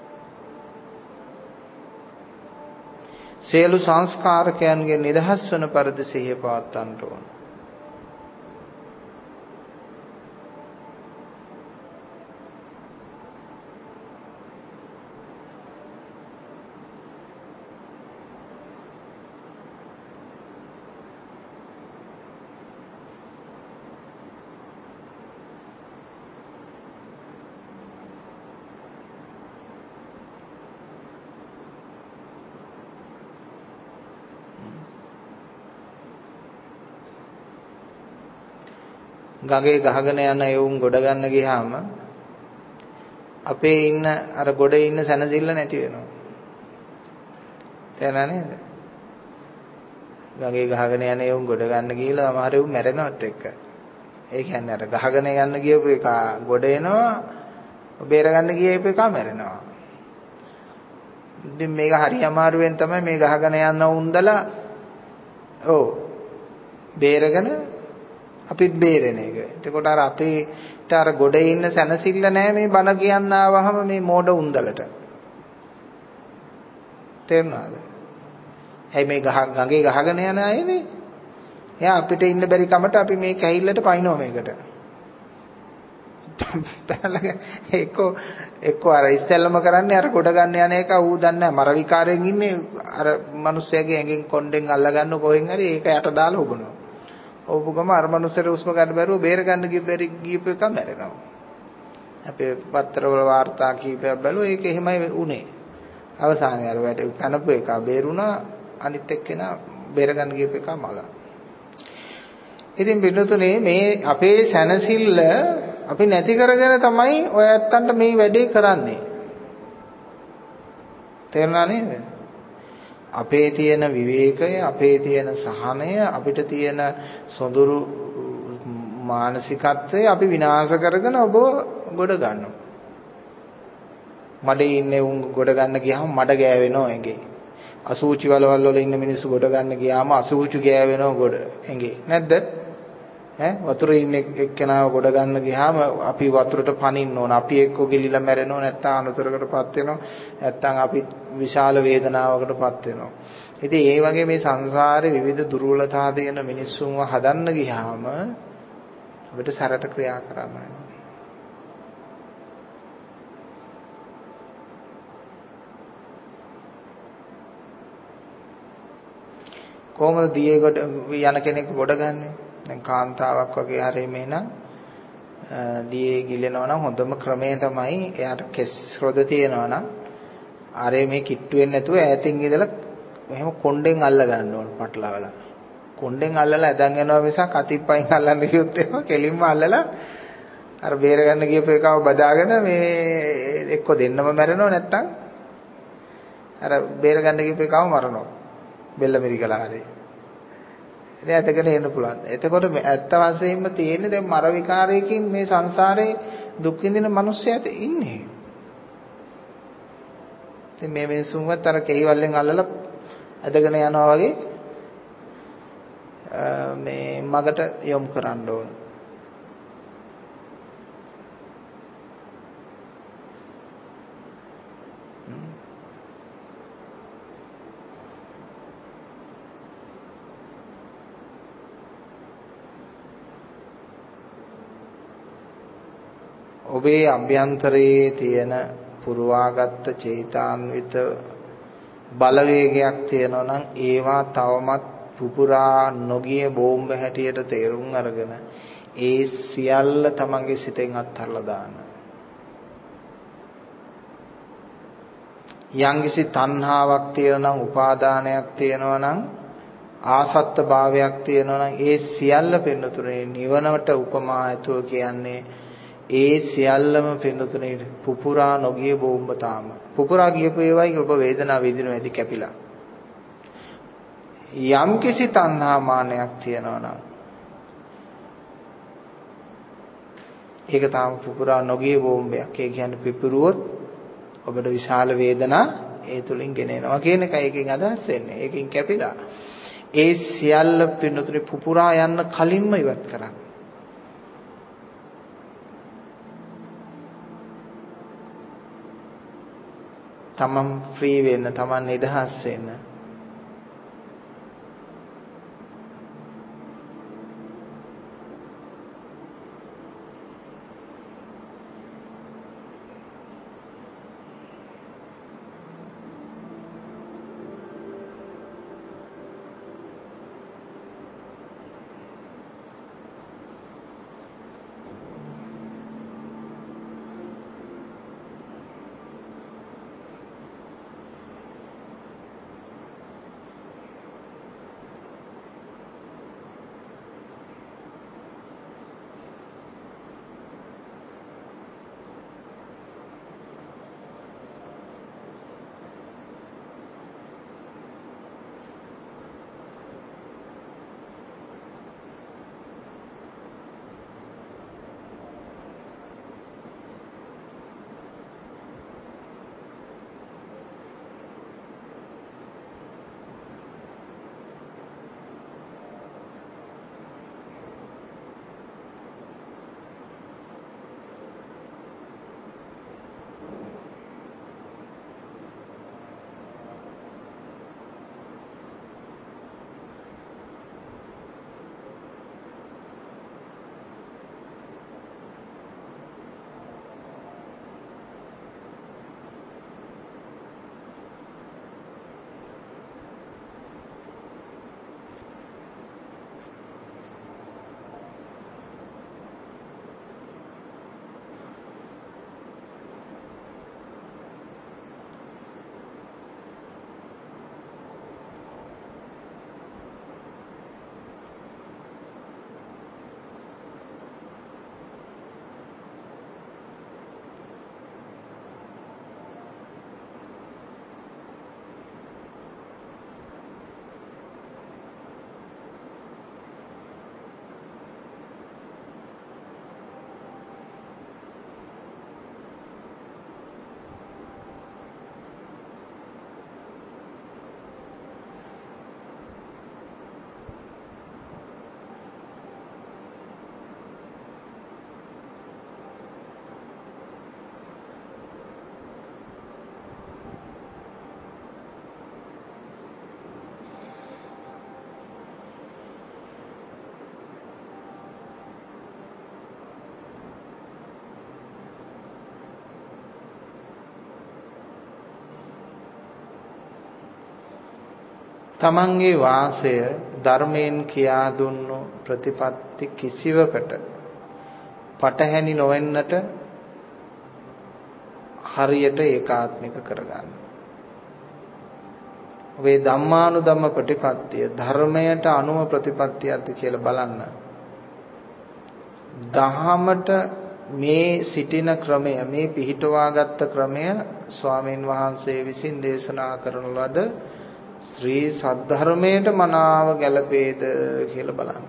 සියලු සංස්කාරකයන්ගෙන් නිදහස් වන පරිදි සිහිය පවත්වන්න ඕන. ගඟේ ගහගෙන යන එවුන් ගොඩ ගන්න ගියාම අපේ ඉන්න අර ගොඩේ ඉන්න සැනසෙල්ල නැති වෙනවා. තේරෙනා නේද? ගඟේ ගහගෙන යන එවුන් ගොඩ ගන්න ගිහලා සමහර එවුන් මැරෙනවත් එක්ක. ඒ කියන්නේ අර ගහගෙන යන්න ගියපු එක ගොඩ එනවා, බේර ගන්න ගියපු එක මැරෙනවා. ඉතින් මේක හරි අමාරුවෙන් තමයි මේ ගහගෙන යන උන්දලා ඔව් බේරගෙන අපිත් බේරෙන එක. එතකොට අර අපිට අර ගොඩේ ඉන්න සැනසෙල්ල නැහැ මේ බණ කියන්න ආවහම මේ මෝඩ උන්දලට. තේරුණාද? හැයි මේ ගහ ගඟේ ගහගෙන යන අයනේ. එයා අපිට ඉන්න බැරි කමට අපි මේ කැහිල්ලට පයින්නවා මේකට. එක්ක එක්ක අර ඉස්සෙල්ලම කරන්නේ අර ගොඩ ගන්න යන එක ඌ දන්නේ නැහැ. මර විකාරයෙන් ඉන්නේ අර මිනිස්සයාගේ ඇඟෙන් කොණ්ඩෙන් අල්ල ගන්න කොහෙන් හරි ඒක යට දාලා උබනවා. ඔව්පු ගම අර මනුස්සර උස්ම ගන්න බැරුව බේර ගන්න ගියපරි ගියපු එක මැරෙනවා. අපේ පත්තරවල වාර්තා කීපයක් බැලුවා ඒක එහෙමයි උනේ. අවසානයේ අර වැට කනපු එක බේරුණා අනිත් එක්කෙනා බේර ගන්න ගියපු එක මග. ඉතින් පින්නතුනේ මේ අපේ සැනසෙල්ල අපි නැති කරගෙන තමයි ඔය ඇත්තන්ට මේ වැඩේ කරන්නේ. තේරුණා නේද? අපේ තියෙන විවේකය, අපේ තියෙන සහනය, අපිට තියෙන සොඳුරු මානසිකත්වය අපි විනාශ කරගෙන ඔබ ගොඩ ගන්නවා. මඩේ ඉන්නේ උන් ගොඩ ගන්න ගියාම මඩ ගෑවෙනවා ඇඟේ. අසූචි වලවල් වල ඉන්න මිනිස්සු ගොඩ ගන්න ගියාම අසූචි ගෑවෙනවා ගොඩ ඇඟේ. නැද්ද? ඈ වතුරේ ඉන්න එක්කෙනාව ගොඩ ගන්න ගියාම අපි වතුරට පනින්න ඕන. අපි එක්ක ගිලිලා මැරෙනවා, නැත්නම් අනතුරකටපත් වෙනවා, නැත්නම් අපි විශාල වේදනාවකටපත් වෙනවා. ඉතින් ඒ වගේ මේ සංසාරේ විවිධ දුර්වලතා තියෙන මිනිස්සුන්ව හදන්න ගියාම අපිට සැරට ක්‍රියා කරන්න වෙනවා. කොහොමද දියේ කොට යන කෙනෙක් ගොඩ ගන්නෙ? දැන් කාන්තාවක් වගේ හරි මේනම් දියේ ගිලෙනවා නම් හොඳම ක්‍රමය තමයි එයාට කෙස් රොද තියෙනවා නම් ආරේ මේ කිට්ටු වෙන්නේ නැතුව ඈතින් ඉඳලා මෙහෙම කොණ්ඩෙන් අල්ල ගන්න ඕන පටලවලා. කොණ්ඩෙන් අල්ලලා ඇදන් යනවා මිසක් අතිප්පයින් අල්ලන්න ගියොත් එහෙම කෙලින්ම අල්ලලා අර බේර ගන්න ගියපු එකව බදාගෙන මේ එක්ක දෙන්නම මැරෙනවා නැත්තම් අර බේර ගන්න ගියපු එකව මරනවා. බෙල්ල මිරිකලා හරි. ඉතින් ඇතගෙන එන්න පුළුවන්. එතකොට ඇත්ත වශයෙන්ම තියෙන්නේ දැන් මර විකාරයකින් මේ සංසාරේ දුක් විඳින මිනිස්සයාට ඉන්නේ. ඉතින් මේ මිනිසුන්වත් අර කෙලිවල්ලෙන් අල්ලලා ඇදගෙන යනවා වගේ මේ මගට යොමු කරන්න ඕන. ඔබේ අභ්‍යන්තරයේ තියෙන පුරවාගත්ත චේතාන්විත බලවේගයක් තියෙනවා නම් ඒවා තවමත් පුපුරා නොගිය බෝම්බ හැටියට තේරුම් අරගෙන ඒ සියල්ල තමන්ගේ සිතෙන් අත්හැරලා දාන්න. යම්කිසි තණ්හාවක් තියෙනවා නම්, උපාදානයක් තියෙනවා නම්, ආසත්ත භාවයක් තියෙනවා නම් ඒ සියල්ල පින්නතුනේ නිවනට උපමා ඇතුව කියන්නේ ඒ සියල්ලම පින්නතුනේ පුපුරා නොගිය බෝම්බ තාම. පුපුරා ගියපු ඒවායි ඔබ වේදනාව විඳිනවා ඇති කැපිලා. යම් කිසි තණ්හා මානයක් තියෙනවා නම් ඒක තාම පුපුරා නොගිය බෝම්බයක්. ඒ කියන්නේ පිපුරුවොත් ඔබට විශාල වේදනා ඒ තුලින් ගෙනෙනවා කියන එකයි එකෙන් අදහස් වෙන්නේ. ඒකෙන් කැපිලා ඒ සියල්ල පින්නතුනේ පුපුරා යන්න කලින්ම ඉවත් කරන්න. තමන් ෆ්‍රී වෙන්න, තමන් නිදහස් වෙන්න. තමන්ගේ වාසය ධර්මයෙන් කියා දුන්නු ප්‍රතිපත්ති කිසිවකට පටහැනි නොවෙන්නට හරියට ඒකාත්මික කරගන්න. ඔබේ ධම්මානුධම්ම ප්‍රතිපත්තිය ධර්මයට අනුව ප්‍රතිපත්තියක්ද කියලා බලන්න. දහමට මේ සිටින ක්‍රමය, මේ පිහිටවාගත් ක්‍රමය ස්වාමීන් වහන්සේ විසින් දේශනා කරන ලද ශ්‍රී සද්ධර්මයට මනාව ගැලපේද කියලා බලන්න.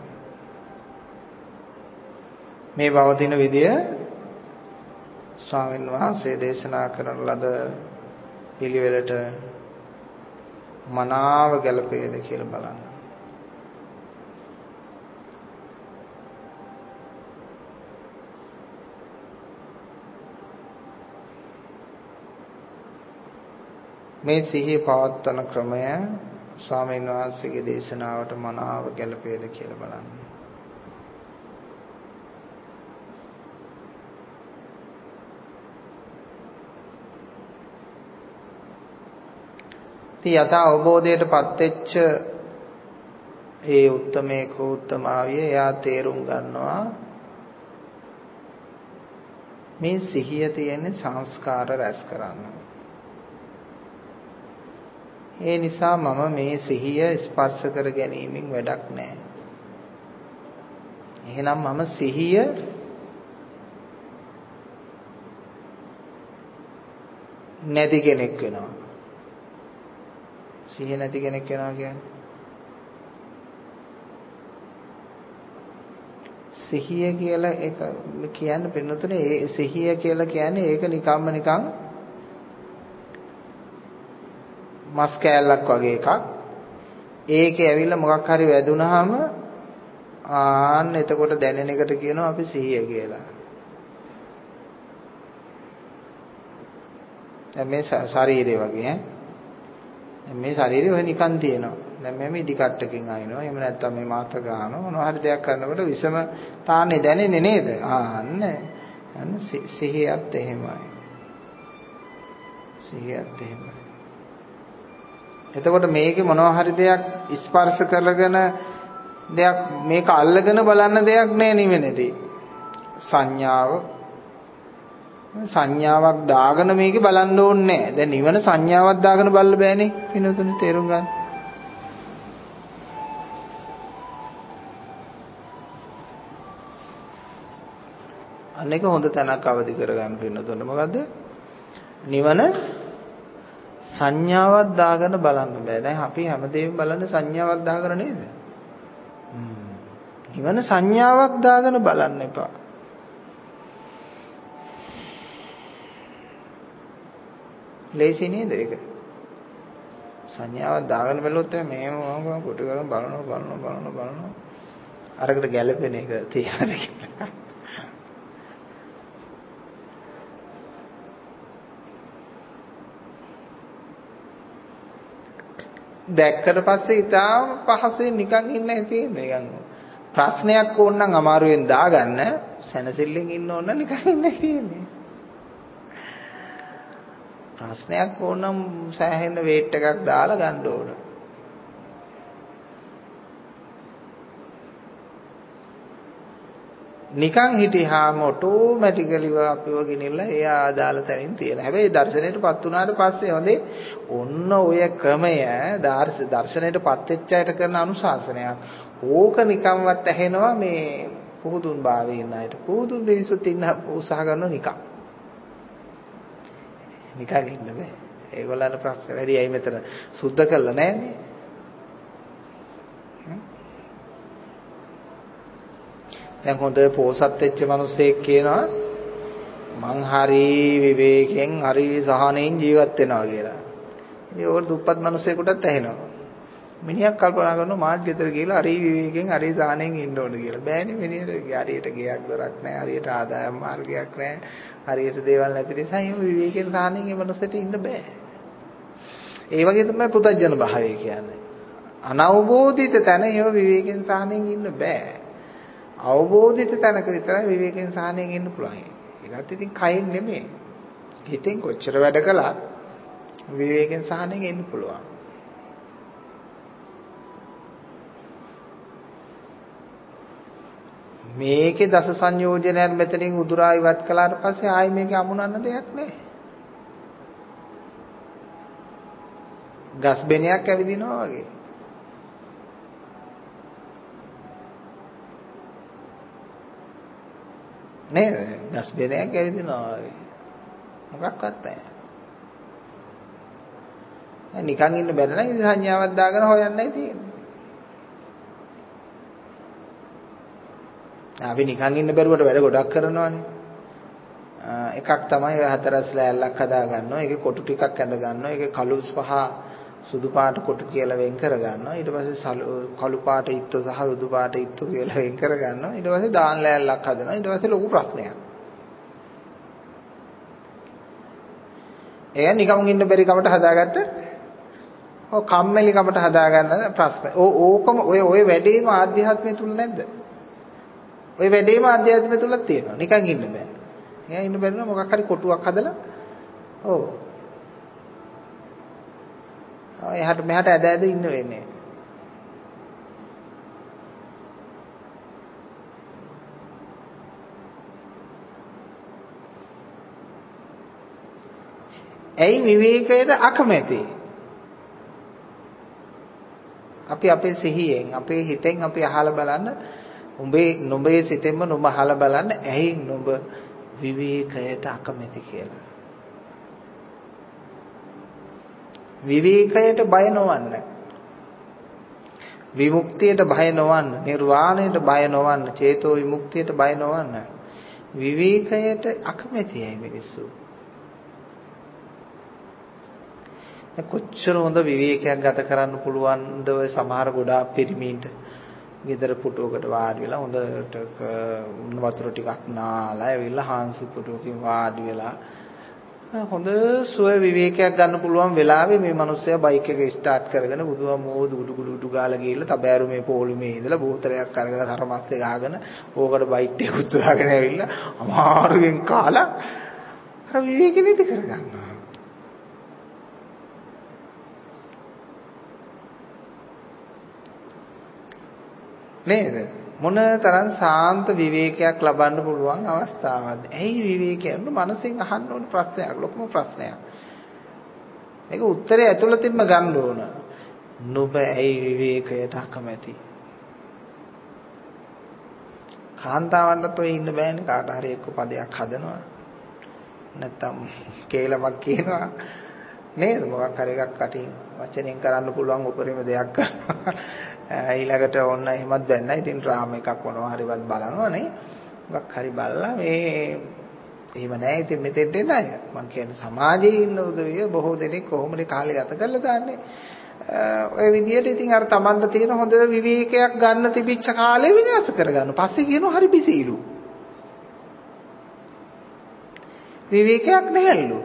මේ පවතින විදිය ස්වාමීන් වහන්සේ දේශනා කරන ලද පිළිවෙලට මනාව ගැලපේද කියලා බලන්න. මේ සිහිය පවත්වන ක්‍රමය ස්වාමීන් වහන්සේගේ දේශනාවට මනාව ගැලපේද කියලා බලන්න. ඉතින් යථා අවබෝධයටපත් වෙච්ච ඒ උත්තමේක උත්තමාවිය එයා තේරුම් ගන්නවා මේ සිහිය තියෙන්නේ සංස්කාර රැස් කරන්න. ඒ නිසා මම මේ සිහිය ස්පර්ශ කර ගැනීමෙන් වැඩක් නැහැ. එහෙනම් මම සිහිය නැති කෙනෙක් වෙනවා. සිහිය නැති කෙනෙක් වෙනවා කියන්නේ සිහිය කියලා එක කියන්නේ පින්නතුනේ ඒ සිහිය කියලා කියන්නේ ඒක නිකම්ම නිකන් මස් කෑල්ලක් වගේ එකක්. ඒකේ ඇවිල්ලා මොකක් හරි වැදුනහම ආන්න එතකොට දැනෙන එකට කියනවා අපි සිහිය කියලා. දැන් මේ ශරීරය වගේ ඈ මේ ශරීරය ඔය නිකන් තියෙනවා. දැන් මම ඉදි කට්ටකින් අයින්නවා. එහෙම නැත්නම් මේ මාත ගන්නවා. මොනවා හරි දෙයක් කරනකොට විසම තාන්නේ දැනෙන්නේ නේද? ආන්න අන්න සිහියත් එහෙමයි. සිහියත් එහෙමයි. එතකොට මේකේ මොනවා හරි දෙයක් ස්පර්ශ කරගෙන දෙයක් මේක අල්ලගෙන බලන්න දෙයක් නෑ නිවෙනදී. සංඥාව සංඥාවක් දාගෙන මේකේ බලන්න ඕනේ නෑ. දැන් නිවන සංඥාවක් දාගෙන බලන්න බෑනේ. පිනතුනේ තේරුම් ගන්න. අනේක හොඳ තැනක් අවදි කරගන්න පිනතුනේ මොකද්ද? නිවන සංඥාවක් දාගෙන බලන්න බෑ. දැන් අපි හැමදේම බලන්නේ සංඥාවක් දාගෙන නේද? හ්ම්. නිවන සංඥාවක් දාගෙන බලන්න එපා. ලේසි නේද ඒක? සංඥාවක් දාගෙන බැලුවොත් මේව මොකක්ද කොට කරන් බලනවා බලනවා බලනවා බලනවා. අරකට ගැළපෙන එක තියනද කියලා. දැක්කට පස්සේ ඊටාම පහසුවෙන් නිකන් ඉන්න තියෙන්නේ නිකන් ප්‍රශ්නයක් ඕන නම් අමාරුවෙන් දාගන්න සැනසෙල්ලෙන් ඉන්න ඕන නිකන් ඉන්න තියෙන්නේ ප්‍රශ්නයක් ඕන නම් සෑහෙන වේට් එකක් දාලා ගන්න ඕන නිකන් හිටියාම ඔටෝමැටිකලිව අපිව ගෙනිලා එයා ආදාළ තැනින් තියලා. හැබැයි දර්ශනයටපත් වුණාට පස්සේ හොඳේ ඔන්න ඔය ක්‍රමය දර්ශනයටපත් වෙච්ච අයට කරන අනුශාසනයක්. ඕක නිකන්වත් ඇහෙනවා මේ පුහුදුන් භාවයේ ඉන්න අයට. පුහුදුන් මිනිස්සුත් ඉන්න උත්සාහ කරනවා නිකන්. නිකන් ඉන්න බෑ. ඒගොල්ලන්ට ප්‍රශ්න වැඩි. ඇයි මෙතන සුද්ධ කළා නැන්නේ? දැන් හොඳ පෝසත් වෙච්ච මිනිස්සෙක් කියනවා මං හරි විවේකයෙන් හරි සහනෙන් ජීවත් වෙනවා කියලා. ඉතින් ඕක දුප්පත් මිනිස්සෙකුටත් ඇහෙනවා. මිනිහක් කල්පනා කරනවා මාත් ගෙදර ගිහලා හරි විවේකයෙන් හරි සහනෙන් ඉන්න ඕන කියලා. බෑනේ මිනිහට හරියට ගියක් දොරක් නැහැ, හරියට ආදායම් මාර්ගයක් නැහැ, හරියට දේවල් නැති නිසා එහෙම විවේකයෙන් සහනෙන් ඒ මිනිස්සට ඉන්න බෑ. ඒ වගේ තමයි පුතඥ භාවය කියන්නේ. අනවබෝධිත තැන එහෙම විවේකයෙන් සහනෙන් ඉන්න බෑ. අවබෝධිත තැනක විතරයි විවේකයෙන් සාහනයෙන් ඉන්න පුළුවන්. ඒකත් ඉතින් කයින් නෙමෙයි. හිතෙන් කොච්චර වැඩ කළත් විවේකයෙන් සාහනයෙන් ඉන්න පුළුවන්. මේකේ දස සංයෝජනයන් මෙතනින් උදුරා ඉවත් කළාට පස්සේ ආයි මේකේ අමුණන්න දෙයක් නැහැ. ගස් බෙනයක් ඇවිදිනවා වගේ. නේද? ගස් බෙනයක් ඇවිදිනවා වගේ. මොකක්වත් නැහැ. නිකන් ඉන්න බැරි නම් ඉතින් සංඥාවක් දාගෙන හොයන්නයි තියෙන්නේ. අපි නිකන් ඉන්න බැරුවට වැඩ ගොඩක් කරනවානේ. එකක් තමයි ඔය හතරස් ලෑල්ලක් හදා ගන්නවා. ඒකේ කොටු ටිකක් ඇඳ ගන්නවා. ඒකේ කළු සහ සුදු පාට කොටු කියලා වෙන් කර ගන්නවා. ඊට පස්සේ කළු පාට ඉත්තු සහ සුදු පාට ඉත්තු කියලා වෙන් කර ගන්නවා. ඊට පස්සේ දාන් ලෑල්ලක් හදනවා. ඊට පස්සේ ලොකු ප්‍රශ්නයක්. එයා නිකන් ඉන්න බැරි කමට හදාගත්ත ඔව් කම්මැලි කමට හදාගන්න ප්‍රශ්න. ඕ ඕකම ඔය ඔය වැඩේම ආධ්‍යාත්මය තුල නැද්ද? ඔය වැඩේම ආධ්‍යාත්මය තුලක් තියෙනවා. නිකන් ඉන්න බෑ. එයා ඉන්න බැරි නම් මොකක් හරි කොටුවක් හදලා ඔව්. ආ එහාට මෙහාට ඇද ඇද ඉන්න වෙන්නේ. ඇයි විවේකයට අකමැති? අපි අපේ සිහියෙන් අපේ හිතෙන් අපි අහලා බලන්න උඹේ නුඹේ සිතෙන්ම නුඹ අහලා බලන්න ඇයි නුඹ විවේකයට අකමැති කියලා. විවේකයට බය නොවන්න. විමුක්තියට බය නොවන්න. නිර්වාණයට බය නොවන්න. චේතෝ විමුක්තියට බය නොවන්න. විවේකයට අකමැතියි මිනිස්සු. කොච්චර හොඳ විවේකයක් ගත කරන්න පුළුවන්ද ඔය සමහර ගොඩාක් පිරිමීන්ට ගෙදර පුටුවකට වාඩි වෙලා හොඳට වතුර ටිකක් නාලා ඇවිල්ලා හාන්සි පුටුවකින් වාඩි වෙලා හොඳ සුව විවේකයක් ගන්න පුළුවන් වෙලාවේ මේ මිනිස්සයා බයික් එක ස්ටාර්ට් කරගෙන බුදුහාමෝ දුඩු දුඩු දුඩු ගාලා ගිහලා තබෑරුමේ පොලිමේ ඉඳලා බෝතලයක් අරගෙන තරමස්සේ ගහගෙන ඕකට බයිට් එකකුත් දාගෙන ඇවිල්ලා අමාරුවෙන් කාලා අර විවේකෙ නැති කරගන්නවා. නේද? මොන තරම් සාන්ත විවේකයක් ලබන්න පුළුවන් අවස්ථාවක්ද? ඇයි විවේකය? මනසෙන් අහන්න ඕන ප්‍රශ්නයක්, ලොකුම ප්‍රශ්නයක්. මේක උත්තරය ඇතුළතින්ම ගන්න ඕන. නුඹ ඇයි විවේකයට අකමැති? කාන්තාවන්ටත් ඔය ඉන්න බෑනේ. කාට හරි එක්ක පදයක් හදනවා. නැත්තම් කේලමක් කියනවා. නේද? මොකක් හරි එකක් කටින් වචනෙන් කරන්න පුළුවන් උපරිම දෙයක් කරනවා. ඊළඟට ඕන්න එහෙමත් බැන්න. ඉතින් ඩ්‍රාමා එකක් මොනවා හරිවත් බලනවා නේ. මොකක් හරි බලලා මේ එහෙම නැහැ. ඉතින් මෙතෙන්ට එන අය මම කියන්නේ සමාජයේ ඉන්න උදවිය බොහෝ දෙනෙක් කොහොමද කාලය ගත කරලා දාන්නේ. ඔය විදිහට ඉතින් අර Tamanට තියෙන හොඳ විවේකයක් ගන්න තිබිච්ච කාලේ විනාශ කරගන්න. පස්සේ කියනවා හරි බිසීලු. විවේකයක් නැහැලු.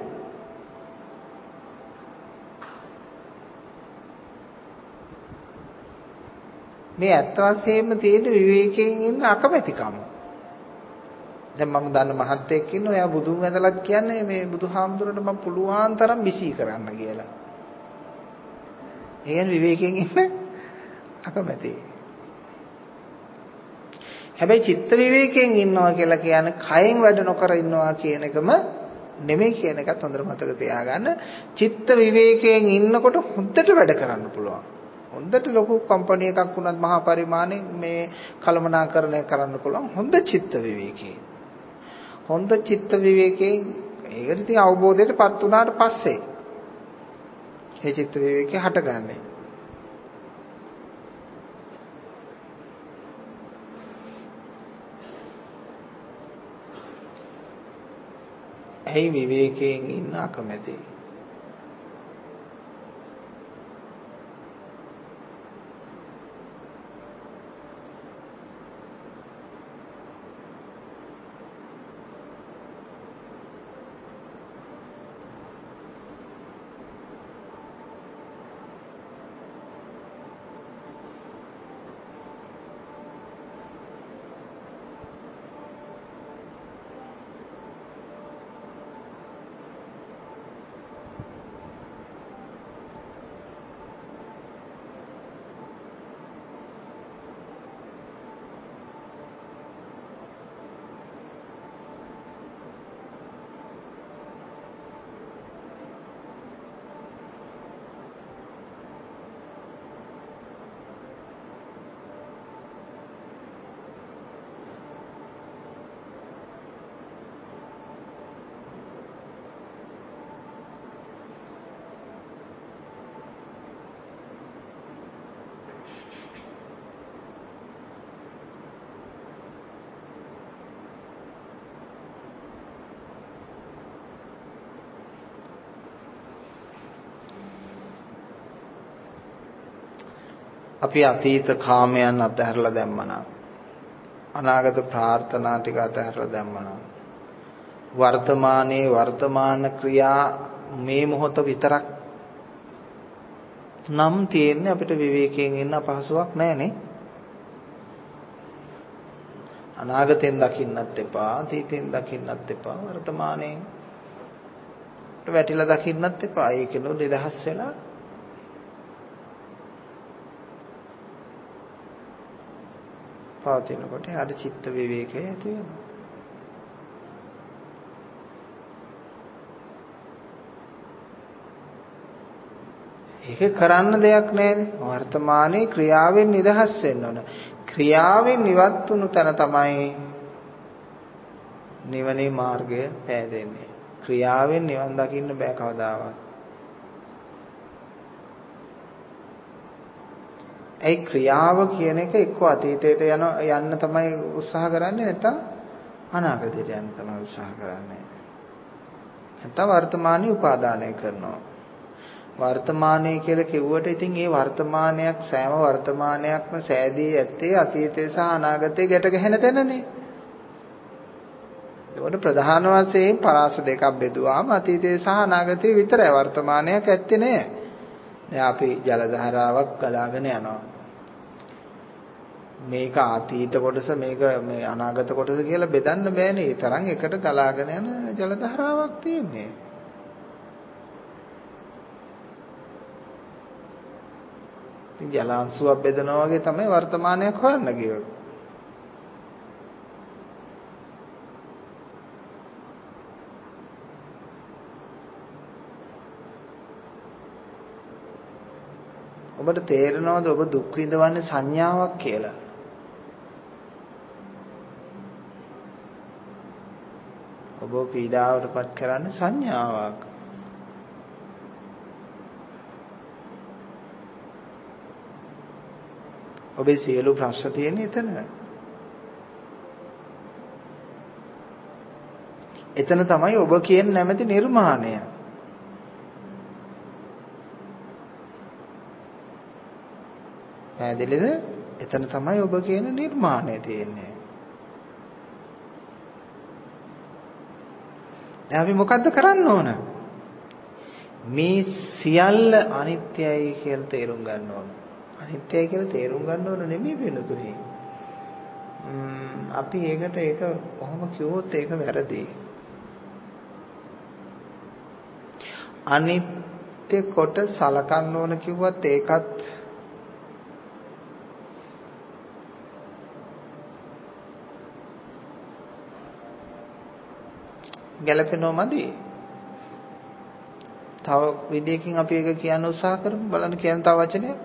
මේ ඇත්ත වශයෙන්ම තියෙන විවේකයෙන් ඉන්න අකමැතිකම. දැන් මම දන්න මහත්තයෙක් ඉන්නවා. එයා බුදුන් වැඳලත් කියන්නේ මේ බුදුහාමුදුරන්ට මම පුළුවන් තරම් බිසී කරන්න කියලා. ඒ කියන්නේ විවේකයෙන් ඉන්න අකමැති. හැබැයි චිත්ත විවේකයෙන් ඉන්නවා කියලා කියන්නේ කයෙන් වැඩ නොකර ඉන්නවා කියන එකම නෙමෙයි කියන එකත් හොඳට මතක තියාගන්න. චිත්ත විවේකයෙන් ඉන්නකොට හොඳට වැඩ කරන්න පුළුවන්. හොඳට ලොකු කම්පැනි එකක් වුණත් මහා පරිමාණය මේ කළමනාකරණය කරන්න පුළුවන් හොඳ චිත්ත විවේකයෙන්. හොඳ චිත්ත විවේකයෙන් ඒකට ඉතින් අවබෝධයටපත් වුණාට පස්සේ ඒ චිත්ත විවේකේ හටගන්නේ. ඇයි විවේකයෙන් ඉන්න අකමැති? අපි අතීත කාමයන් අතහැරලා දැම්මනම් අනාගත ප්‍රාර්ථනා ටික අතහැරලා දැම්මනම් වර්තමානයේ වර්තමාන ක්‍රියා මේ මොහොත විතරක් නම් තියෙන්නේ අපිට විවේකයෙන් ඉන්න අපහසුයක් නැහැනේ. අනාගතෙන් දකින්නත් එපා, අතීතෙන් දකින්නත් එපා, වර්තමානයේ වැටිලා දකින්නත් එපා. ඒකෙනො දෙදහස් වෙලා පවතිනකොට ආද චිත්ත විවේකය ඇති වෙනවා. ඒක කරන්න දෙයක් නැහැනේ. වර්තමානයේ ක්‍රියාවෙන් නිදහස් වෙන්න ඕන. ක්‍රියාවෙන් ඉවත් වුණු තැන තමයි නිවනේ මාර්ගය පෑදෙන්නේ. ක්‍රියාවෙන් නිවන් දකින්න බෑ කවදාවත්. ඒ ක්‍රියාව කියන එක එක්ක අතීතයට යන යන්න තමයි උත්සාහ කරන්නේ, නැත්නම් අනාගතයට යන්න තමයි උත්සාහ කරන්නේ. නැත්නම් වර්තමානයේ උපාදානය කරනවා. වර්තමානයේ කියලා කිව්වට ඉතින් ඒ වර්තමානයක් සෑම වර්තමානයක්ම සෑදී ඇත්තේ අතීතය සහ අනාගතය ගැට ගැහෙන තැනනේ. ඒකට ප්‍රධාන වශයෙන් පරාස දෙකක් බෙදුවාම අතීතය සහ අනාගතය විතරයි, වර්තමානයක් ඇත්තේ නෑ. දැන් අපි ජල ධාරාවක් ගලාගෙන යනවා. මේක අතීත කොටස මේක මේ අනාගත කොටස කියලා බෙදන්න බෑනේ. ඒ තරම් එකට ගලාගෙන යන ජල ධාරාවක් තියෙන්නේ. ජලාංශුවක් බෙදනවා වගේ තමයි වර්තමානයක් හොයන්න ගියොත්. ඔබට තේරෙනවද ඔබ දුක් විඳවන්නේ සංඥාවක් කියලා? ඔබ පීඩාවටපත් කරන්නේ සංඥාවක්. ඔබේ සියලු ප්‍රශ්න තියෙන්නේ එතන. එතන තමයි ඔබ කියන නැමැති නිර්මාණය. පැහැදිලිද? එතන තමයි ඔබ කියන නිර්මාණය තියෙන්නේ. දැන් අපි මොකද්ද කරන්න ඕන? මේ සියල්ල අනිත්‍යයි කියලා තේරුම් ගන්න ඕන. අනිත්‍යයි කියලා තේරුම් ගන්න ඕන නෙමෙයි වෙනතුනේ. අපි ඒකට ඒක කොහොම කිව්වොත් ඒක වැරදි. අනිත්‍ය කොට සලකන්න ඕන කිව්වත් ඒකත් ගැලපෙනවමදි. තව විදියකින් අපි ඒක කියන්න උත්සාහ කරමු. බලන්න කියන තව වචනයක්.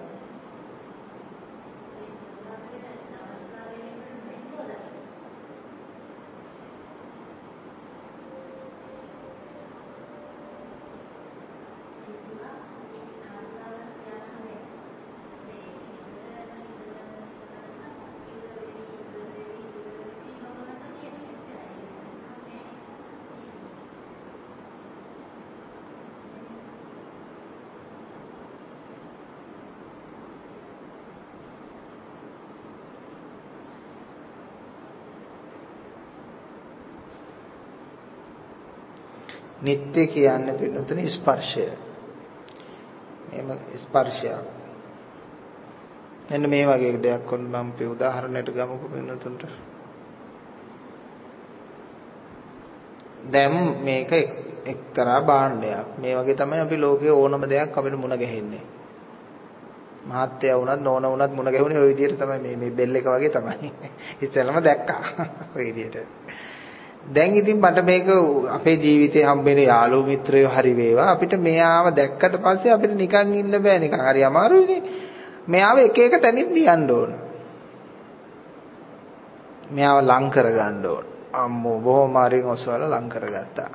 නිත්‍ය කියන්නේ පින්නතුනේ ස්පර්ශය. එහෙම ස්පර්ශයක්. මෙන්න මේ වගේ දෙයක් කොන් මම පෙ උදාහරණයක් ගමුකෝ පින්නතුන්ට. දැන් මේක එක්තරා භාණ්ඩයක්. මේ වගේ තමයි අපි ලෝකයේ ඕනම දෙයක් අපිට මුණ ගැහෙන්නේ. මහත්ය වුණත් නෝන වුණත් මුණ ගැහුනේ ওই විදිහට තමයි. මේ මේ බෙල් එක වගේ තමයි. ඉස්සෙල්ලම දැක්කා. ওই විදිහට. දැන් ඉතින් මට මේක අපේ ජීවිතේ හම්බෙන යාළුවෝ මිත්‍රයෝ හරි වේවා, අපිට මෙයාව දැක්කට පස්සේ අපිට නිකන් ඉන්න බෑ. නිකන් හරි අමාරුයිනේ. මෙයාව එක එක තැනින් දියන්න ඕන. මෙයාව ලං කරගන්න ඕන. අම්මෝ බොහොම අරින් ඔසවලා ලං කරගත්තා.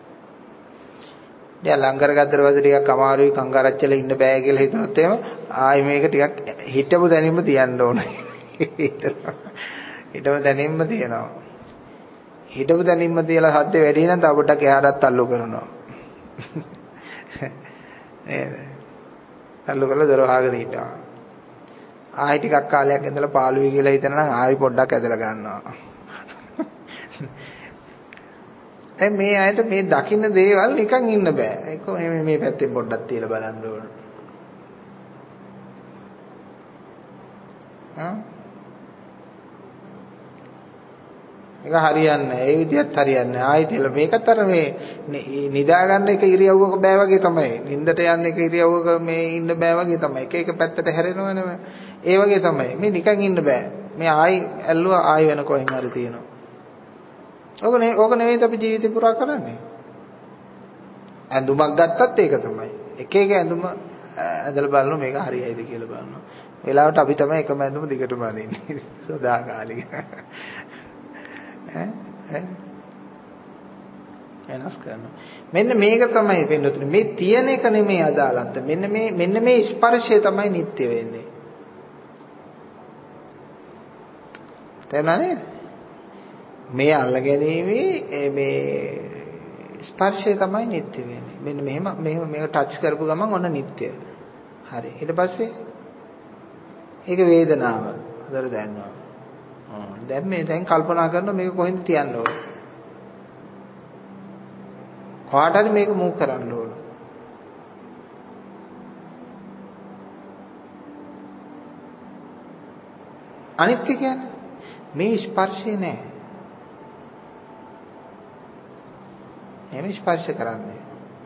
දැන් ලං කරගත්තට පස්සේ ටිකක් අමාරුයි, කංගාරච්චල ඉන්න බෑ කියලා හිතනොත් එහෙම ආයි මේක ටිකක් හිටපු දැනින්ම තියන්න ඕන. හිටපු දැනින්ම තියනවා. හිටපු දැනින්ම තියලා හද්ද වැඩි නම් තව පොඩ්ඩක් එහාටත් අල්ලු කරනවා. නේද? අල්ලු කරලා දොර වහගෙන හිටා. ආයි ටිකක් කාලයක් ඉඳලා පාළුවේ කියලා හිතනවා නම් ආයි පොඩ්ඩක් ඇදලා ගන්නවා. දැන් මේ අයට මේ දකින්න දේවල් නිකන් ඉන්න බෑ. ඒක මේ මේ පැත්තෙන් පොඩ්ඩක් තියලා බලන්න ඕන. හා? ඒක හරියන්නේ නැහැ. ඒ විදිහත් හරියන්නේ නැහැ. ආයි තියලා මේකත් අර මේ නිදා ගන්න එක ඉරියව්වක බෑ වගේ තමයි. නිින්දට යන්න එක ඉරියව්වක මේ ඉන්න බෑ වගේ තමයි. එක එක පැත්තට හැරෙනවනේ. ඒ වගේ තමයි. මේ නිකන් ඉන්න බෑ. මේ ආයි ඇල්ලුවා ආයි වෙන කොහෙන් හරි තියෙනවා. ඕක නේ ඕක නෙවෙයි අපි ජීවිතේ පුරා කරන්නේ. ඇඳුමක් ගත්තත් ඒක තමයි. එක එක ඇඳුම ඇඳලා බලනවා මේක හරියයිද කියලා බලනවා. වෙලාවට අපි තමයි එකම ඇඳුම දිගටම අඳින්නේ. සදාකාලික. ඈ ඈ එනස් කරනවා. මෙන්න මේක තමයි වෙන්නේ. මේ තියෙන එක නෙමෙයි අදාළත්. මෙන්න මේ මෙන්න මේ ස්පර්ශය තමයි නිත්‍ය වෙන්නේ. තේරුණානේ? මේ අල්ලගැනීමේ මේ ස්පර්ශය තමයි නිත්‍ය වෙන්නේ. මෙන්න මෙහෙම මෙහෙම මේක ටච් කරපු ගමන් ඔන්න නිත්‍ය. හරි. ඊට පස්සේ ඒක වේදනාව. හතර දැනනවා. ආ දැන් මේ දැන් කල්පනා කරනවා මේක කොහෙන්ද තියන්න ඕන. කොහාට හරි මේක මූව් කරන්න ඕන. අනිත්‍ය කියන්නේ මේ ස්පර්ශය නෑ. එහෙම ස්පර්ශ කරන්නේ.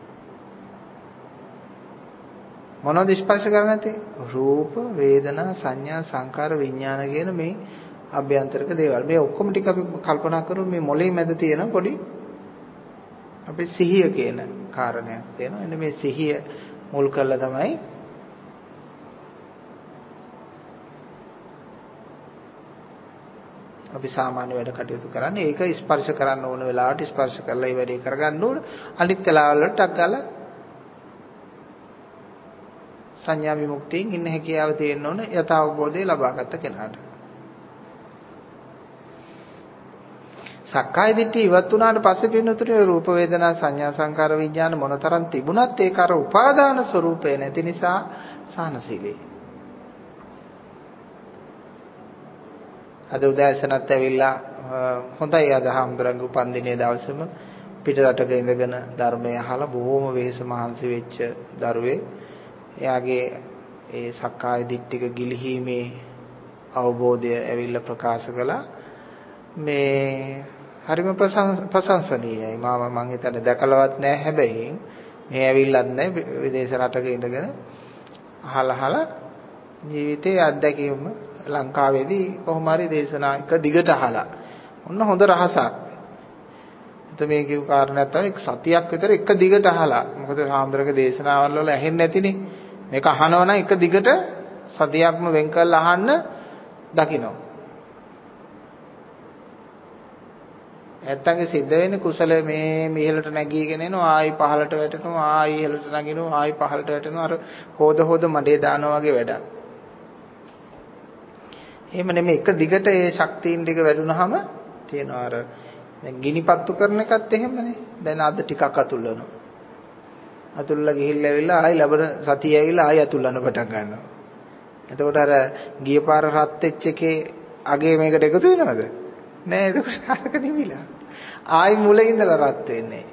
මොනවද ස්පර්ශ කරන්නේ නැත්තේ? රූප, වේදනා, සංඥා, සංකාර, විඥාන කියන මේ අභ්‍යන්තරික දේවල්. මේ ඔක්කොම ටික අපි කල්පනා කරමු මේ මොළේ මැද තියෙන පොඩි අපේ සිහිය කියන කාරණයක් තියෙනවා. එන්න මේ සිහිය මුල් කරලා තමයි අපි සාමාන්‍ය වැඩ කටයුතු කරන්නේ. ඒක ස්පර්ශ කරන්න ඕන වෙලාවට ස්පර්ශ කරලා ඒ වැඩේ කරගන්න ඕන. අනිත් වෙලාවවලට ටක් ගාලා සංඥා විමුක්තියෙන් ඉන්න හැකියාව තියෙන්න ඕන යථාබෝධය ලබාගත් කෙනාට. සක්කාය දිට්ඨිය ඉවත් වුණාට පස්සේ පින්නතුනේ රූප වේදනා සංඥා සංකාර විඥාන මොනතරම් තිබුණත් ඒක අර උපාදාන ස්වરૂපය නැති නිසා සානසීලී. අද උදෑසනත් ඇවිල්ලා හොඳයි අද හාමුදුරන්ගේ උපන්දිනේ දවසේම පිට රටක ඉඳගෙන ධර්මය අහලා බොහොම වෙහෙස මහන්සි වෙච්ච දරුවේ එයාගේ ඒ සක්කාය දිට්ඨික ගිලිහීමේ අවබෝධය ඇවිල්ලා ප්‍රකාශ කළා. මේ හරිම ප්‍රශංසනීයයි. මම මං හිතන්නේ දැකලවත් නැහැ හැබැයි මේ ඇවිල්ලත් නැහැ විදේශ රටක ඉඳගෙන අහලා අහලා ජීවිතයේ අත්දැකීම ලංකාවේදී කොහොම හරි දේශනා එක දිගට අහලා ඔන්න හොඳ රහසක්. එතකොට මේ කියු කාරණයක් තමයි සතියක් විතර එක දිගට අහලා. මොකද සාම්ද්‍රක දේශනාවල් වල ඇහෙන්නේ නැතිනේ. මේක අහනවා නම් එක දිගට සතියක්ම වෙන් කරලා අහන්න දකින්න. නැත්තංගේ සිද්ධ වෙන්නේ කුසල මේ මිහෙලට නැගීගෙන එනවා ආයි පහලට වැටෙනවා ආයි ඉහලට නැගිනවා ආයි පහලට වැටෙනවා අර හොද හොද මඩේ දානවා වගේ වැඩක්. එහෙම නෙමෙයි එක දිගට ඒ ශක්තියින් ටික වැඩුණාම තියෙනවා අර දැන් ගිනිපත්තු කරන එකත් එහෙමනේ. දැන් අද ටිකක් අතුල්ලනවා. අතුල්ලා ගිහිල්ලා ඇවිල්ලා ආයි ලබන සතිය ඇවිල්ලා ආයි අතුල්ලන්න පටන් ගන්නවා. එතකොට අර ගිය පාර රත් වෙච්ච එකේ අගේ මේකට එකතු වෙනවද? නෑ ඒක අරක නිවිලා. ආයි මුලින් ඉඳලා රත් වෙන්නේ.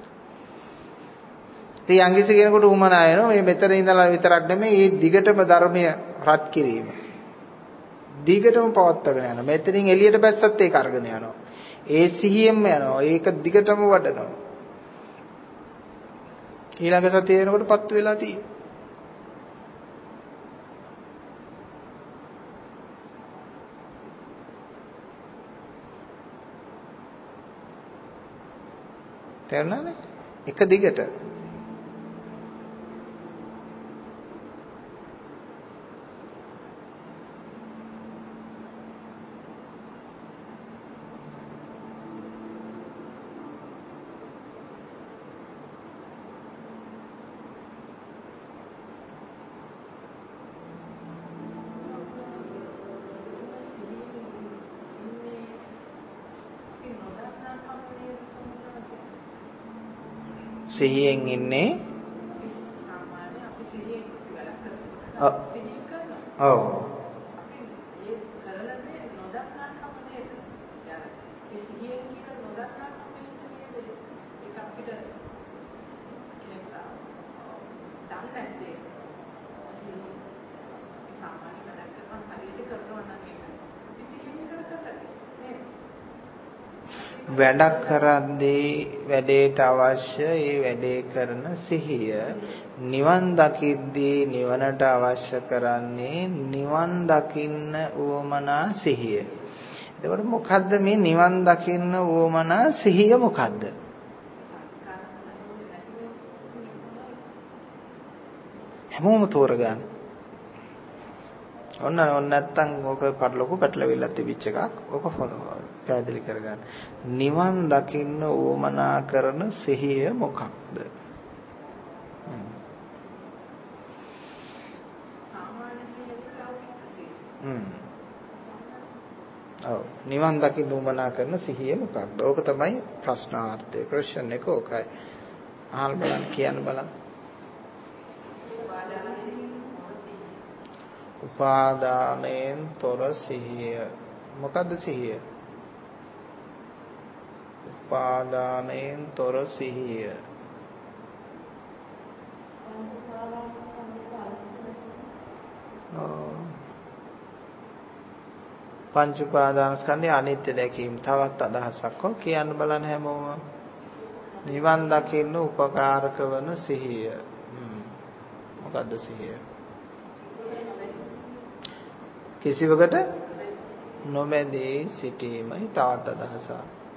ඉතින් යංගිසි කෙනෙකුට උමනා වෙනවා මේ මෙතන ඉඳලා විතරක් නෙමෙයි මේ දිගටම ධර්මය රත් කිරීම. දිගටම පවත්වාගෙන යනවා. මෙතනින් එළියට බැස්සත් ඒක අරගෙන යනවා. ඒ සිහියෙන්ම යනවා. ඒක දිගටම වඩනවා. ඊළඟ සතිය වෙනකොට පත්තු වෙලා තියෙනවා. තේරුණානේ? එක දිගට සිහියෙන් ඉන්නේ සාමාන්‍ය අපි සිහියෙන් වැඩ කරනවා. ඔව්. වැඩක් කරද්දී වැඩේට අවශ්‍ය ඒ වැඩේ කරන සිහිය නිවන් දකිද්දී නිවනට අවශ්‍ය කරන්නේ නිවන් දකින්න උවමනා සිහිය. එතකොට මොකද්ද මේ නිවන් දකින්න උවමනා සිහිය මොකද්ද? හැමෝම තෝරගන්න. ඔන්න ඔන්න නැත්තම් ඕක පටලොකු පැටලවිලා තිබිච්ච එකක්. ඕක පැහැදිලි කරගන්න. නිවන් දකින්න උවමනා කරන සිහිය මොකක්ද? හ්ම්. ඔව් නිවන් දකින්න උවමනා කරන සිහිය මොකක්ද? ඕක තමයි ප්‍රශ්නාර්ථය. ක්වෙස්චන් එක ඕකයි. අහන්න බලන්න කියන්න බලන්න. උපාදානයෙන් තොර සිහිය. මොකද්ද සිහිය? උපාදානයෙන් තොර සිහිය. පංච උපාදානස්කන්ධය අනිත්‍ය දැකීම. තවත් අදහසක් ඔය කියන්න බලන්න හැමෝම. නිවන් දකින්න උපකාරක වන සිහිය. මොකද්ද සිහිය? කිසිවකට නොමැදී සිටීමයි තවත් අදහසක්.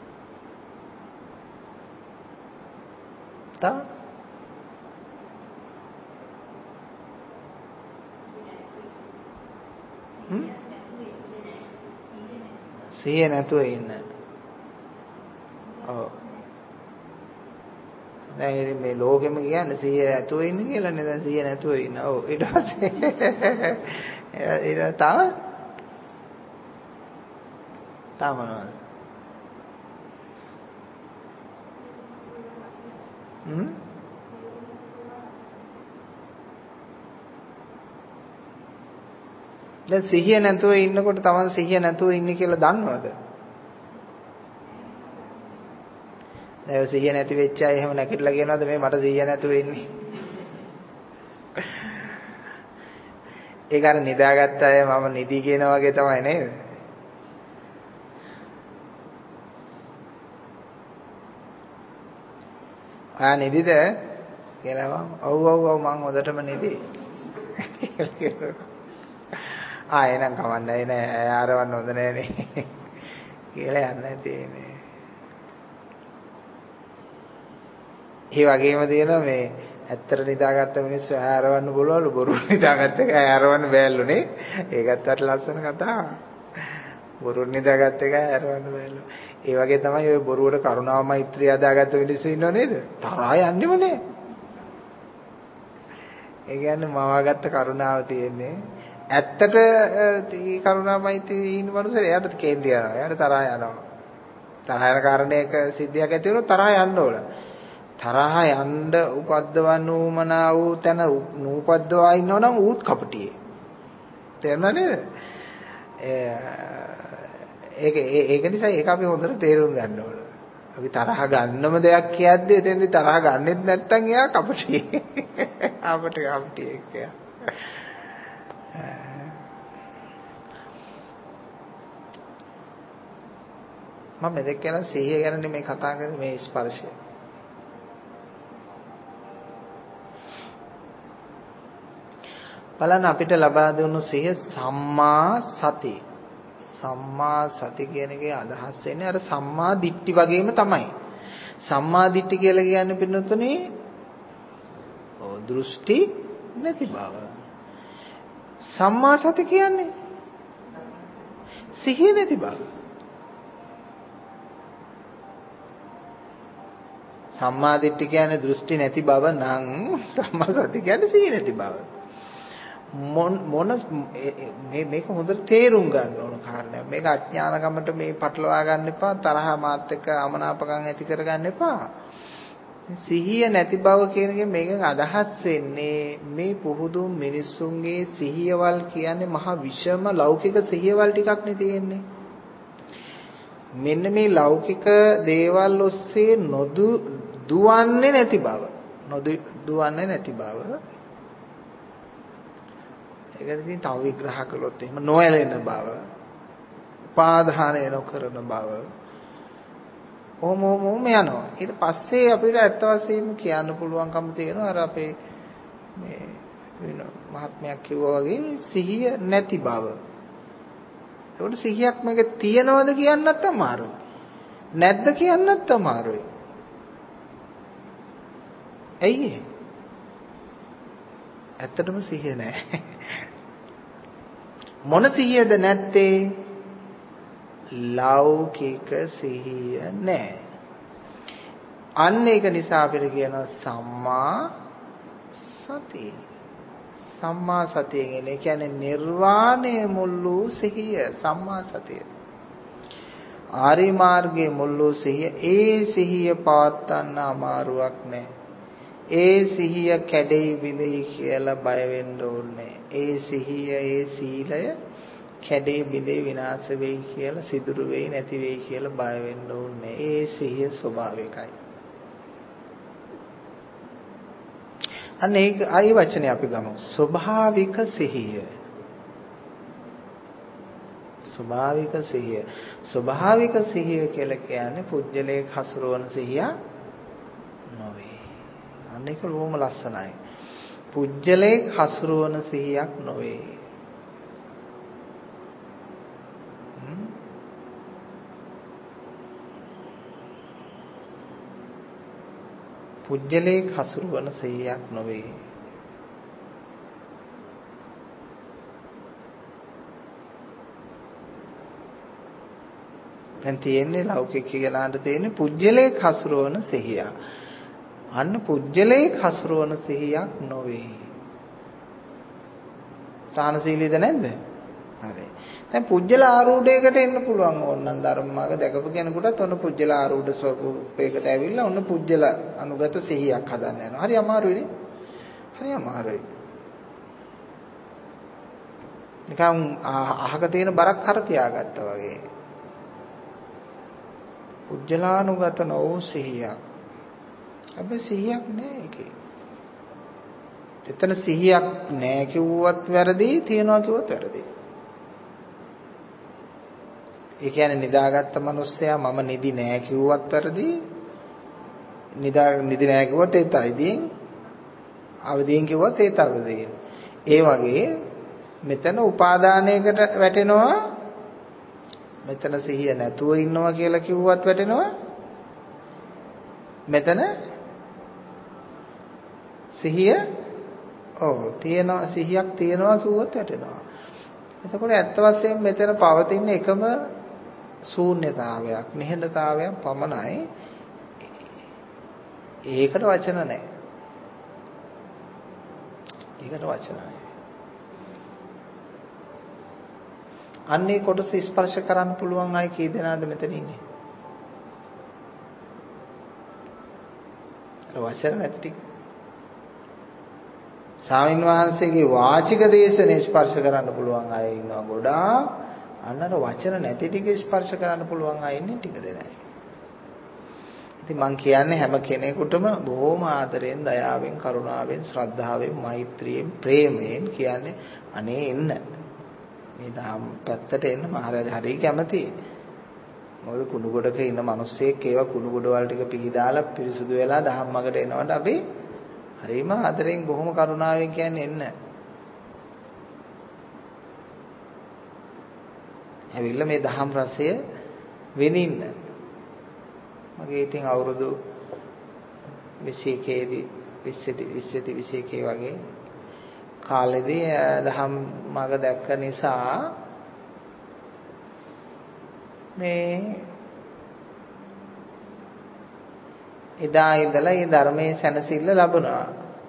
තා හ්ම් සිහිය නැතුව ඉන්න. ඔව්. දැන් මේ ලෝකෙම කියන්නේ සිහිය නැතුව ඉන්න කියලා නේද? දැන් සිහිය නැතුව ඉන්න. ඔව් ඊට පස්සේ ඊට තව තව මොනවද? හ්ම් දැන් සිහිය නැතුව ඉන්නකොට තමයි සිහිය නැතුව ඉන්නේ කියලා දන්නවද? දැන් සිහිය නැති වෙච්ච අය එහෙම නැගිටලා කියනවාද මේ මට සිහිය නැතුව ඉන්නේ? ඒක අර නිදාගත්ත අය මම නිදි කියනා වගේ තමයි නේද? ආ නිදිද? කියලා මම ඔව් ඔව් ඔව් මං හොදටම නිදි. ආ එනං කවන්නයි නෑ ආරවන්න හොඳ නෑනේ කියලා යන්න තියෙන්නේ. ඒ වගේම තියෙනවා මේ ඇත්තට නිදාගත්ත මිනිස්සු ආරවන්න බලවලු බොරු නිදාගත්ත එක ආරවන්න බෑලු නේ. ඒකත් අර ලස්සන කතාවක්. බොරු නිදාගත්ත එක ආරවන්න බෑලු. ඒ වගේ තමයි ඔය බොරුවට කරුණාව මෛත්‍රිය හදාගත්ත මිනිස්සු ඉන්නව නේද? තරහා යන්නෙම නෑ. ඒ කියන්නේ මවාගත්ත කරුණාව තියෙන්නේ. ඇත්තට කරුණාමයිති ඉන්න මනුස්සයෙක් එයාට කේන්ති යනවා. එයාට තරහා යනවා. තරහා යන කාරණේක සිද්ධියක් ඇති වුණොත් තරහා යන්න ඕන. තරහා යන්න උපද්දවන්න උමනා වූ තැන නූපද්දවා ඉන්නවනම් ඌත් කපටියේ. තේරුණා නේද? ඒක ඒක නිසා ඒක අපි හොඳට තේරුම් ගන්න ඕන. අපි තරහ ගන්නම දෙයක් කියද්දි එතෙන්දි තරහ ගන්නෙත් නැත්නම් එයා කපටියේ. අපට කපටියෙක් එයා. මම මෙතෙක් කියන සිහිය ගැන මේ කතා කරන්නේ මේ ස්පර්ශය. බලන්න අපිට ලබා දුන්නු සිහිය සම්මා සති. සම්මා සති කියන එකේ අදහස් වෙන්නේ අර සම්මා දිට්ඨි වගේම තමයි. සම්මා දිට්ඨි කියලා කියන්නේ පින්නතුනේ ඔව් දෘෂ්ටි නැති බව. සම්මා සති කියන්නේ සිහිය නැති බව. සම්මා දිට්ඨි කියන්නේ දෘෂ්ටි නැති බව නම් සම්මා සති කියන්නේ සිහිය නැති බව. මොන මොන මේ මේක හොඳට තේරුම් ගන්න ඕන කාරණයක්. මේක අඥානකමට මේ පටලවා ගන්න එපා. තරහ මාත් එක්ක අමනාපකම් ඇති කර ගන්න එපා. සිහිය නැති බව කියන එකෙන් මේකෙන් අදහස් වෙන්නේ මේ පුහුදු මිනිස්සුන්ගේ සිහියවල් කියන්නේ මහ විෂම ලෞකික සිහියවල් ටිකක් නේ තියෙන්නේ. මෙන්න මේ ලෞකික දේවල් ඔස්සේ නොදු දුවන්නේ නැති බව. නොදු දුවන්නේ නැති බව. ඒකද ඉතින් තව විග්‍රහ කළොත් එහෙම නොයැලෙන බව, උපාදානය නොකරන බව, ඔහොම ඔහොම යනවා. ඊට පස්සේ අපිට ඇත්ත වශයෙන්ම කියන්න පුළුවන්කම තියෙනවා අර අපේ මේ වෙන මහත්මයක් කිව්වා වගේ සිහිය නැති බව. ඒකට සිහියක් මේක තියනවද කියන්නත් අමාරුයි. නැද්ද කියන්නත් අමාරුයි. ඇයි ඒ? ඇත්තටම සිහිය නැහැ. මොන සිහියද නැත්තේ? ලෞකික සිහිය නැහැ. අන්න ඒක නිසා අපිට කියනවා සම්මා සතිය. සම්මා සතිය කියන්නේ කියන්නේ නිර්වාණය මුල් වූ සිහිය සම්මා සතිය. ආරි මාර්ගයේ මුල් වූ සිහිය ඒ සිහිය පවත්වන්න අමාරුවක් නැහැ. ඒ සිහිය කැඩෙයි බිඳෙයි කියලා බය වෙන්න ඕනේ. ඒ සිහිය ඒ සීලය කැඩෙයි බිඳෙයි විනාශ වෙයි කියලා සිදුරු වෙයි නැති වෙයි කියලා බය වෙන්න ඕනේ. ඒ සිහිය ස්වභාවිකයි. අන්න ඒක ආයි වචනේ අපි ගමු. ස්වභාවික සිහිය. ස්වභාවික සිහිය. ස්වභාවික සිහිය කියලා කියන්නේ පුජ්‍යලයක හසුරවන සිහිය නොවේ. අන්න ඒක රෝම ලස්සනයි. පුජ්‍යලයක හසුරවන සිහියක් නොවේ. පුජ්‍යලයක හසුරවන සිහියක් නොවේ. දැන් තියෙන්නේ ලෞකික කියලාට තියෙන්නේ පුජ්‍යලයක හසුරවන සිහිය. අන්න පුජ්‍යලයක හසුරවන සිහියක් නොවේ. සානසීලීද නැද්ද? හරි. දැන් පුජ්‍යල ආරූඪයකට එන්න පුළුවන් ඕනනම් ධර්මමාර්ග දැකපු කෙනෙකුටත් ඔන්න පුජ්‍යල ආරූඪ ස්වරූපයකට ඇවිල්ලා ඔන්න පුජ්‍යල අනුගත සිහියක් හදන්න යනවා. හරි අමාරුයි නේ? හරි අමාරුයි. නිකන් අහක තියෙන බරක් හර තියාගත්තා වගේ. පුජ්‍යලානුගත නොවූ සිහියක්. හැබැයි සිහියක් නෑ ඒකේ. එතන සිහියක් නෑ කිව්වත් වැරදි, තියනවා කිව්වත් වැරදි. ඒ කියන්නේ නිදාගත්ත මිනිස්සයා මම නිදි නෑ කිව්වත් වැරදි. නිදා නිදි නෑ කිව්වත් ඒත් අවදියෙන්. අවදියෙන් කිව්වත් ඒත් අවදියෙන්. ඒ වගේ මෙතන උපාදානයකට වැටෙනවා. මෙතන සිහිය නැතුව ඉන්නවා කියලා කිව්වත් වැටෙනවා. මෙතන සිහිය ඔව් තියෙනවා සිහියක් තියෙනවා කිව්වොත් වැටෙනවා. එතකොට ඇත්ත වශයෙන්ම මෙතන පවතින එකම ශූන්‍යතාවයක්, නිහඬතාවයක් පමණයි. ඒකට වචන නැහැ. ඒකට වචන නැහැ. අන්නේ කොටස ස්පර්ශ කරන්න පුළුවන් අය කී දෙනාද මෙතන ඉන්නේ? අර වචන නැති ටික. ස්වාමීන් වහන්සේගේ වාචික දේශනේ ස්පර්ශ කරන්න පුළුවන් අය ඉන්නවා ගොඩාක්. අන්නර වචන නැති ටික ස්පර්ශ කරන්න පුළුවන් අය ඉන්නේ ටික දෙනයි. ඉතින් මම කියන්නේ හැම කෙනෙකුටම බොහොම ආදරෙන්, දයාවෙන්, කරුණාවෙන්, ශ්‍රද්ධාවෙන්, මෛත්‍රියෙන්, ප්‍රේමයෙන් කියන්නේ අනේ එන්න. මේ දහම් පැත්තට එන්න මම හරි කැමතියි. මොකද කුණු ගොඩක ඉන්න මිනිස්සෙක් ඒවා කුණු ගොඩවල් ටික පිළිදාලා පිරිසුදු වෙලා දහම් මගට එනවට අපි හරිම ආදරෙන් බොහොම කරුණාවෙන් කියන්නේ එන්න. ඇවිල්ලා මේ දහම් රසය විඳින්න. මගේ ඉතින් අවුරුදු විසි එකේදී විස්සි විසි එකේ වගේ කාලෙදී දහම් මග දැක්ක නිසා මේ එදා ඉඳලා මේ ධර්මයේ සැනසෙල්ල ලැබුණා.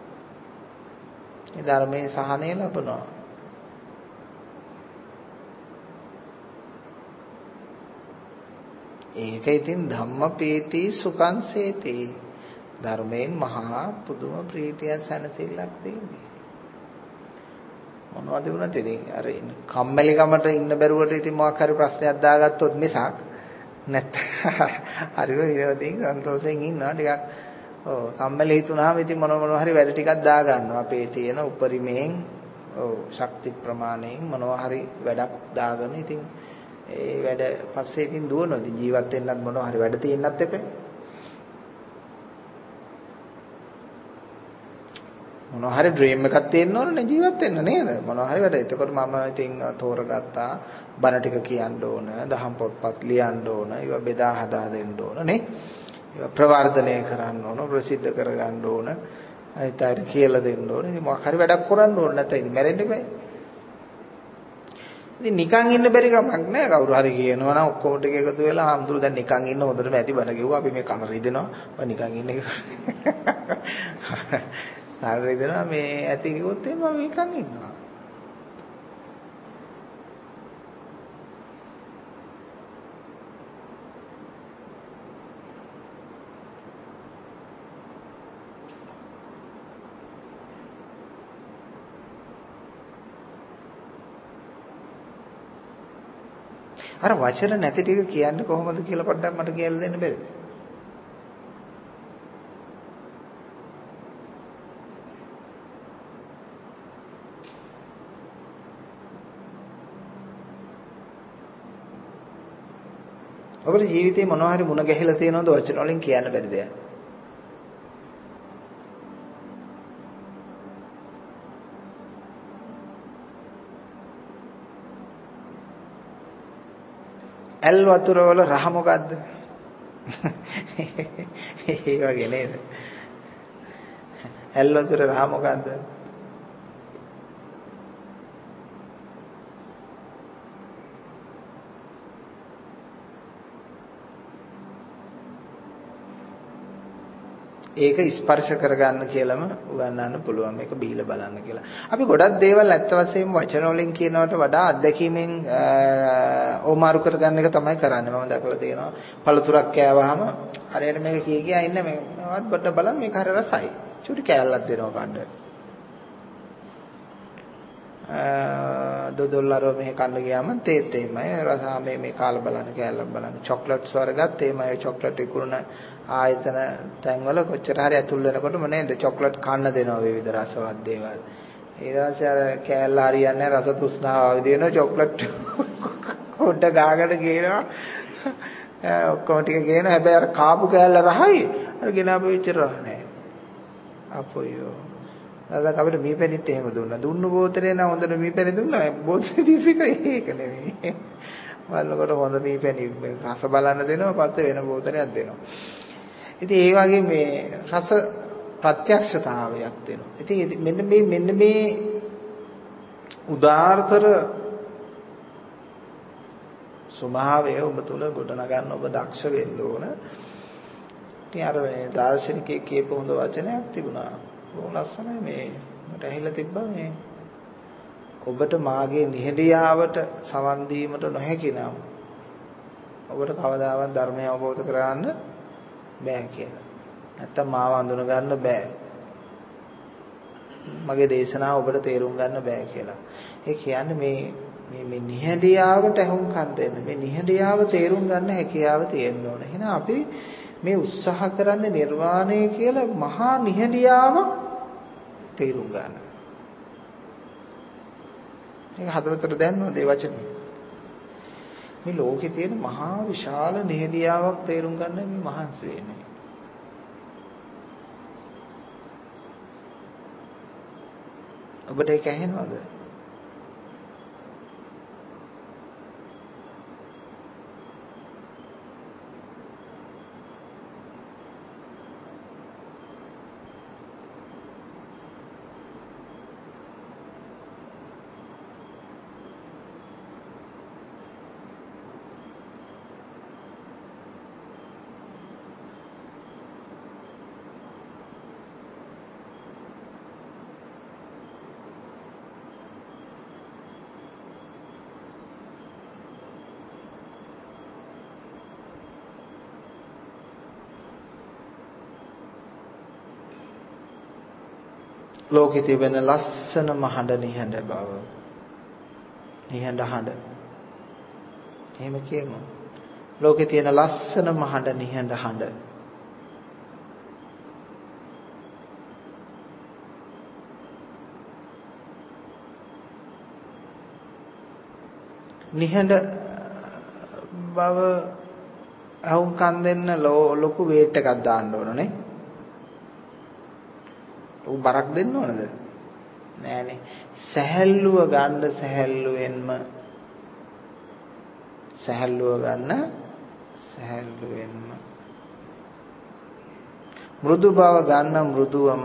මේ ධර්මයේ සහනය ලැබුණා. ඒක ඉතින් ධම්මපීති සුඛං සේති. ධර්මයෙන් මහා පුදුම ප්‍රීතිය සැනසෙල්ලක් දෙන්නේ. මොනවද වුණත් ඉතින් අර කම්මැලි කමට ඉන්න බැරුවට ඉතින් මොකක් හරි ප්‍රශ්නයක් දාගත්තොත් මිසක් නැත්නම් හරිව ඉරවදින් සන්තෝෂයෙන් ඉන්නවා ටිකක්. ඔව් කම්මැලි හිතුනහම ඉතින් මොන මොනවා හරි වැඩ ටිකක් දා ගන්නවා. අපේ තියෙන උපරිමයෙන් ඔව් ශක්ති ප්‍රමාණයෙන් මොනවා හරි වැඩක් දාගෙන ඉතින් ඒ වැඩ පස්සේ ඉතින් දුවනවා. ඉතින් ජීවත් වෙන්නත් මොනවා හරි වැඩ තියෙන්නත් එපා. මොනවා හරි ඩ්‍රීම් එකක් තියෙන්න ඕනේ ජීවත් වෙන්න නේද? මොනවා හරි වැඩ. එතකොට මම ඉතින් තෝරගත්තා බණ ටික කියන්න ඕන, දහම් පොත්පත් ලියන්න ඕන, ඒවා බෙදා හදා දෙන්න ඕන නේ. ඒවා ප්‍රවර්ධනය කරන්න ඕන, ප්‍රසිද්ධ කරගන්න ඕන. අනිත් අයට කියලා දෙන්න ඕන. ඉතින් මොකක් හරි වැඩක් කරන්න ඕන නැත්නම් ඉතින් මැරෙන්න බෑ. ඉතින් නිකන් ඉන්න බැරි කමක් නෑ. කවුරු හරි කියනවා නම් ඔක්කොම ටික එකතු වෙලා ආම්දුරු දැන් නිකන් ඉන්න හොඳටම ඇති බණ කිව්වා. අපි මේ කන රිදෙනවා. ඔය නිකන් ඉන්න එක. කන රිදෙනවා මේ ඇති කිව්වොත් එහෙම මම නිකන් ඉන්නවා. අර වචන නැති ටික කියන්නේ කොහොමද කියලා පොඩ්ඩක් මට කියලා දෙන්න බැරිද? ඔබේ ජීවිතේ මොනවා හරි මුණ ගැහිලා තියෙනවද වචන වලින් කියන්න බැරි දෙයක්? ඇල් වතුර වල රහ මොකද්ද? ඒ වගේ නේද? ඇල් වතුර රහ මොකද්ද? ඒක ස්පර්ශ කරගන්න කියලාම උගන්වන්න පුළුවන්. මේක බීලා බලන්න කියලා. අපි ගොඩක් දේවල් ඇත්ත වශයෙන්ම වචන වලින් කියනවට වඩා අත්දැකීමෙන් ඕමාරු කරගන්න එක තමයි කරන්නේ. මම දැකලා තියෙනවා. පළතුරක් කෑවහම හරියට මේක කී කියා ඉන්න මේවත් කොට බලන්න මේක හරිය රසයි. චුටි කෑල්ලක් දෙනවා කන්න. දොඩොල්ලරෝ මේ කන්න ගියාම තේත් එහෙමයි. රස මේ මේ කාලා බලන්න කෑල්ලක් බලන්න. චොක්ලට්ස් වර්ගත් එහෙමයි. චොක්ලට් විකුණන ආයතන තැන්වල කොච්චර හරි ඇතුල් වෙනකොටම නේද චොක්ලට් කන්න දෙනවා විවිධ රසවත් දේවල්. ඊට පස්සේ අර කෑල්ල හරියන්නේ රස තෘෂ්ණාව වගේ දෙනවා චොක්ලට් පොඩ ගාගෙන ගේනවා. ඔක්කොම ටික ගේනවා. හැබැයි අර කාපු කෑල්ල රහයි. අර ගෙනාපු විතර රහ නැහැ. අපොයෝ. අද අපිට මීපැණිත් එහෙම දුන්නා. දුන්නු බෝතලේ නම් හොඳට මීපැණි දුන්නා. බෝතලේ දීපික ඒක නෙමෙයි. බලනකොට හොඳ මීපැණි රස බලන්න දෙනවා. පස්සේ වෙන බෝතලයක් දෙනවා. ඉතින් ඒ වගේ මේ රස ප්‍රත්‍යක්ෂතාවයක් දෙනවා. ඉතින් මෙන්න මේ මෙන්න මේ උදාාරතර ස්වභාවය ඔබ තුල ගොඩනගන්න ඔබ දක්ෂ වෙන්න ඕන. ඉතින් අර මේ දාර්ශනිකයෙක් කියපු හොඳ වචනයක් තිබුණා. බොහොම ලස්සනයි මේ මට ඇහිලා තිබ්බා මේ ඔබට මාගේ නිහඬියාවට සවන් දීමට නොහැකි නම් ඔබට කවදාවත් ධර්මය අවබෝධ කරගන්න බෑ කියලා. නැත්තම් මාව අඳුන ගන්න බෑ. මගේ දේශනාව ඔබට තේරුම් ගන්න බෑ කියලා. ඒ කියන්නේ මේ මේ මේ නිහඬියාවට අහුම්කම් දෙන්න. මේ නිහඬියාව තේරුම් ගන්න හැකියාව තියෙන්න ඕන. එහෙනම් අපි මේ උත්සාහ කරන්නේ නිර්වාණය කියලා මහා නිහඬියාව තේරුම් ගන්න. ඒක හදවතට දැනනවද ඒ වචනේ? මේ ලෝකේ තියෙන මහා විශාල නිහඬියාවක් තේරුම් ගන්න මේ මහන්සි වෙන්නේ. ඔබට ඒක ඇහෙනවද? ලෝකේ තිබෙන ලස්සනම හඬ නිහඬ බව. නිහඬ හඬ. එහෙම කියමු. ලෝකේ තියෙන ලස්සනම හඬ නිහඬ හඬ. නිහඬ බව අහුම්කම් දෙන්න ලොකු වේට් එකක් දාන්න ඕනනේ. ඌ බරක් දෙන්න ඕනද? නෑනේ. සැහැල්ලුව ගන්න සැහැල්ලුවෙන්ම සැහැල්ලුව ගන්න සැහැල්ලුවෙන්ම මෘදු බව ගන්න මෘදුවම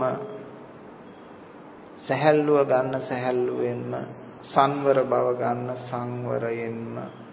සැහැල්ලුව ගන්න සැහැල්ලුවෙන්ම සංවර බව ගන්න සංවරයෙන්ම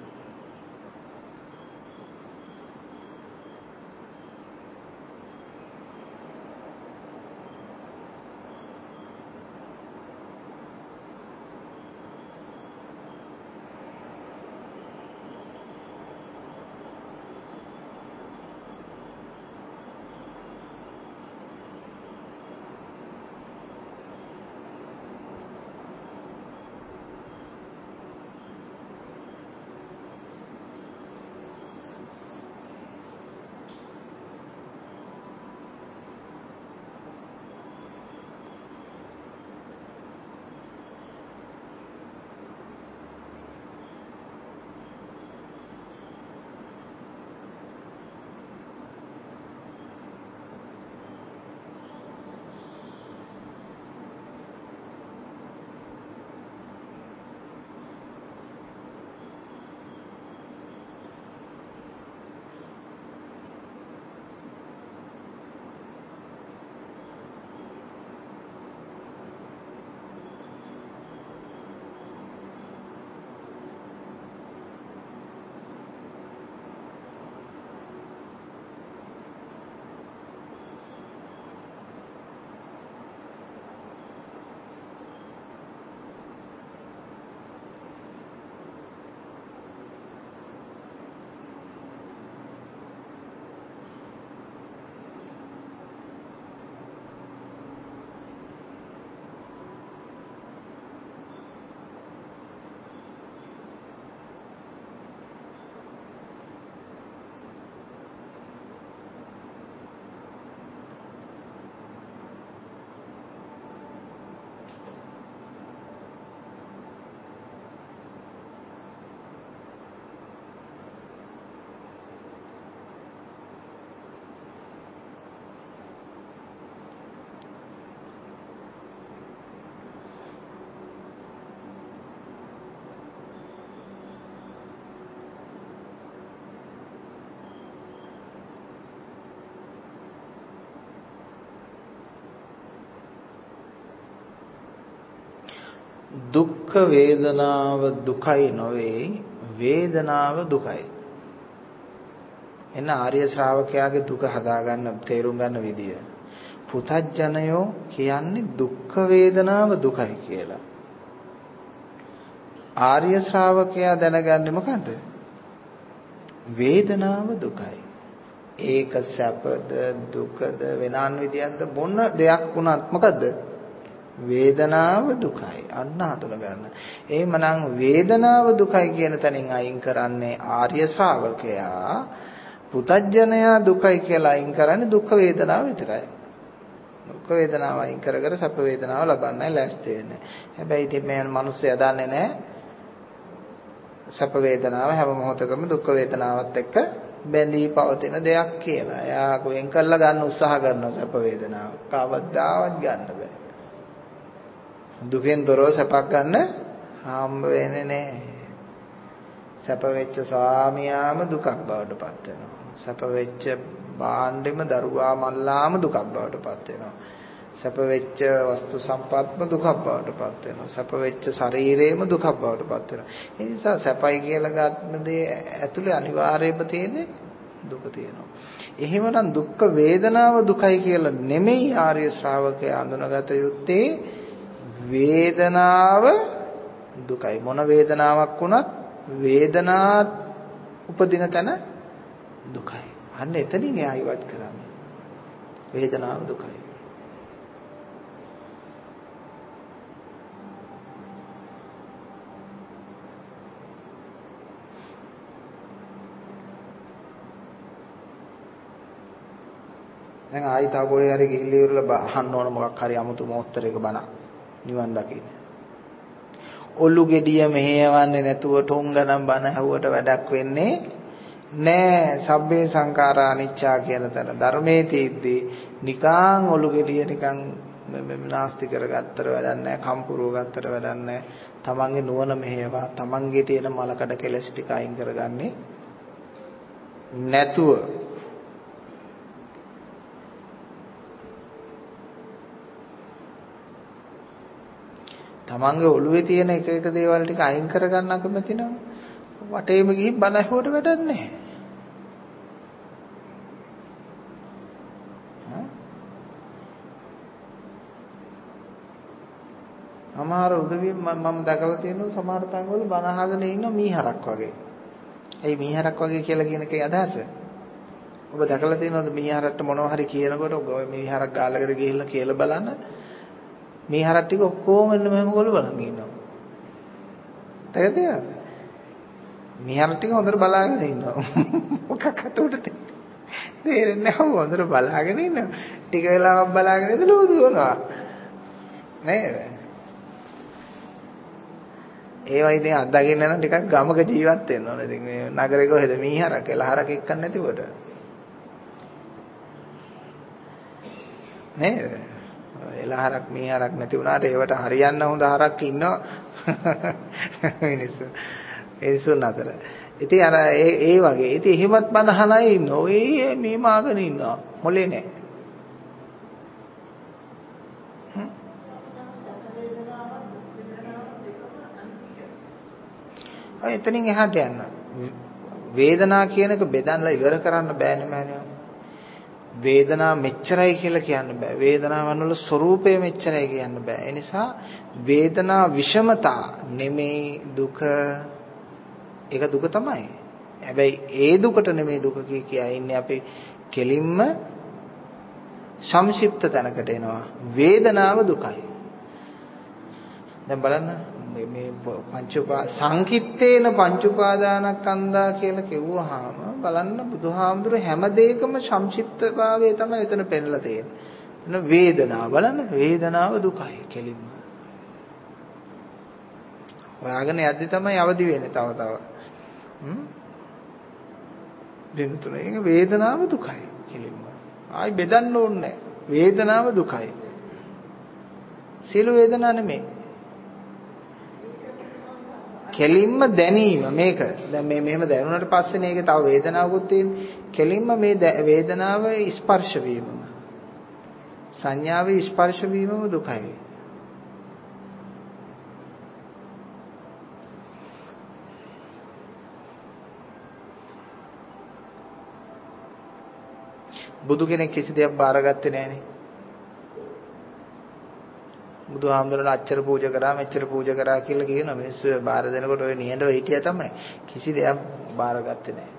දුක්ඛ වේදනාව දුකයි නොවේ වේදනාව දුකයි. එන්න ආර්ය ශ්‍රාවකයාගේ දුක හදාගන්න තේරුම් ගන්න විදිය. පුතඥයෝ කියන්නේ දුක්ඛ වේදනාව දුකයි කියලා. ආර්ය ශ්‍රාවකයා දැනගන්නේ මොකද්ද? වේදනාව දුකයි. ඒක සැපද දුකද වෙනාන් විදියක්ද මොන දෙයක් වුණත් මොකද්ද? වේදනාව දුකයි. අන්න හඳුන ගන්න. එහෙමනම් වේදනාව දුකයි කියන තැනින් අයින් කරන්නේ ආර්ය ශ්‍රාවකයා. පුතඥයා දුකයි කියලා අයින් කරන්නේ දුක් වේදනාව විතරයි. දුක් වේදනාව අයින් කර කර සැප වේදනාව ලබන්නයි ලෑස්ති වෙන්නේ. හැබැයි ඉතින් මේ මිනිස්සයා දන්නේ නැහැ සැප වේදනාව හැම මොහොතකම දුක් වේදනාවත් එක්ක බැඳී පවතින දෙයක් කියලා. එයා වෙන් කරලා ගන්න උත්සාහ කරනවා සැප වේදනාව. කවදාවත් ගන්න බෑ. දුකෙන් දොරව සැපක් ගන්න හම්බ වෙන්නේ නැහැ. සැප වෙච්ච ස්වාමියාම දුකක් බවට පත් වෙනවා. සැප වෙච්ච භාණ්ඩෙම දරුවා මල්ලාම දුකක් බවට පත් වෙනවා. සැප වෙච්ච වස්තු සම්පත්ම දුකක් බවට පත් වෙනවා. සැප වෙච්ච ශරීරේම දුකක් බවට පත් වෙනවා. ඒ නිසා සැපයි කියලා ගන්න දේ ඇතුලේ අනිවාර්යයෙන්ම තියෙන්නේ දුක තියෙනවා. එහෙමනම් දුක්ඛ වේදනාව දුකයි කියලා නෙමෙයි ආර්ය ශ්‍රාවකයා අඳුනගත යුත්තේ වේදනාව දුකයි. මොන වේදනාවක් වුණත් වේදනා උපදින තැන දුකයි. අන්න එතනින් එයා ඉවත් කරන්නේ. වේදනාව දුකයි. දැන් ආයි තව කොහේ හරි ගිහිල්ලා ඉවරලා අහන්න ඕන මොකක් හරි 아무තු මොහොතරයක බණ නිවන් දකින්න. ඔලු ගෙඩිය මෙහෙයවන්නේ නැතුව ටොංගනම් බණ ඇහුවට වැඩක් වෙන්නේ නෑ සබ්බේ සංඛාරා අනිච්චා කියන තැන ධර්මයේ තියෙද්දි නිකං ඔලු ගෙඩිය නිකං නාස්ති කරගත්තර වැඩක් නෑ කම්පුරුව ගත්තර වැඩක් නෑ තමන්ගේ නුවණ මෙහෙවා තමන්ගේ තියෙන මලකඩ කෙලස් ටික අයින් කරගන්නේ නැතුව තමන්ගේ ඔළුවේ තියෙන එක එක දේවල් ටික අයින් කරගන්න අකමැති නම් වටේම ගිහින් බන ඇහුවට වැඩක් නැහැ. සමහර උදවිය මම දැකලා තියෙනවා සමහර තැන්වල බන අහගෙන ඉන්න මීහරක් වගේ. ඒ මීහරක් වගේ කියලා කියන එකේ අදහස. ඔබ දැකලා තියෙනවද මීහරට මොනවා හරි කියනකොට ඔබ ওই මීහරක් ගාලකට ගිහිල්ලා කියලා බලන්න මීහරක් ටික ඔක්කොම එන්න මෙහෙම ගොළු බලන් ඉන්නවා. තේරෙද? මීහරක් ටික හොඳට බලාගෙන ඉන්නවා. මොකක් අතට තේරෙන්නේ නැහැ හොඳට බලාගෙන ඉන්නවා. ටික වෙලාවක් බලාගෙන ඉඳලා දුවනවා. නේද? ඒවා ඉතින් අත්දකින්න නම් ටිකක් ගමක ජීවත් වෙන්න ඕනේ. ඉතින් මේ නගරේ කොහෙද මීහරක් එළහරක් එක්කන් නැතිවට. නේද? එළහරක් මීහරක් නැති වුණාට ඒවට හරියන්න හොඳ හරක් ඉන්නවා. මිනිස්සු. ඒසුන් අතර. ඉතින් අර ඒ ඒ වගේ. ඉතින් එහෙමත් බනහන අය ඉන්නවා. ඔය මේ මාගෙන ඉන්නවා. මොලේ නැහැ. ඔය එතනින් එහාට යන්න. වේදනා කියන එක බෙදන්නලා ඉවර කරන්න බෑනේ මෑණියෝ. වේදනා මෙච්චරයි කියලා කියන්න බෑ. වේදනාවන් වල ස්වરૂපය මෙච්චරයි කියන්න බෑ. ඒ නිසා වේදනා විෂමතා නෙමේ දුක. ඒක දුක තමයි. හැබැයි ඒ දුකට නෙමේ දුක කිය කියා ඉන්නේ අපි කෙලින්ම සංක්ෂිප්ත තැනකට එනවා. වේදනාව දුකයි. දැන් බලන්න මේ පංච උපා සංකිට්ඨේන පංච උපාදානස්කන්ධා කියලා කිව්වහම බලන්න බුදුහාමුදුර හැම දෙයකම සංක්ෂිප්තභාවය තමයි එතන පෙන්නලා තියෙන්නේ. එතන වේදනාව බලන්න වේදනාව දුකයි කෙලින්ම. හොයාගෙන යද්දි තමයි අවදි වෙන්නේ තව තව. හ්ම්. දෙන්නතුනේ ඒක වේදනාව දුකයි කෙලින්ම. ආයි බෙදන්න ඕනේ නැහැ. වේදනාව දුකයි. සියලු වේදනා නෙමෙයි. කෙලින්ම දැනීම මේක. දැන් මේ මෙහෙම දැනුණාට පස්සේනේ ඒකේ තව වේදනාවකුත් තියෙන්නේ. කෙලින්ම මේ වේදනාව ස්පර්ශ වීමම. සංඥාවේ ස්පර්ශ වීමම දුකයි. බුදු කෙනෙක් කිසි දෙයක් බාරගත්තේ නැහනේ. බුදුහාමුදුරන් අච්චර පූජා කරා මෙච්චර පූජා කරා කියලා කියන මිනිස්සු බාර දෙනකොට ඔය නිහඬව හිටියා තමයි. කිසි දෙයක් බාරගත්තේ නැහැ.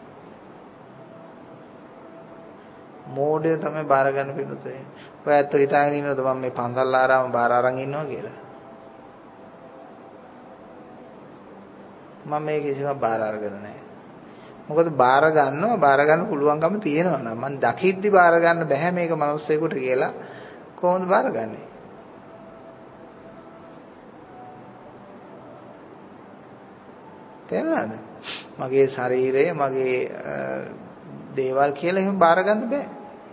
මෝඩය තමයි බාර ගන්න පිටුතේ. ඔය ඇත්ත හිතාගෙන ඉන්නවද මම මේ පන්සල් ආරාම බාර අරන් ඉන්නවා කියලා? මම මේ කිසිම බාර අරගෙන නැහැ. මොකද බාර ගන්නවා බාර ගන්න පුළුවන්කම තියෙනවා නම් මම දකිද්දි බාර ගන්න බෑ මේක මිනිස්සෙකුට කියලා කොහොමද බාර ගන්නෙ? තේරුණාද? මගේ ශරීරය මගේ දේවල් කියලා එහෙම බාර ගන්න බෑ.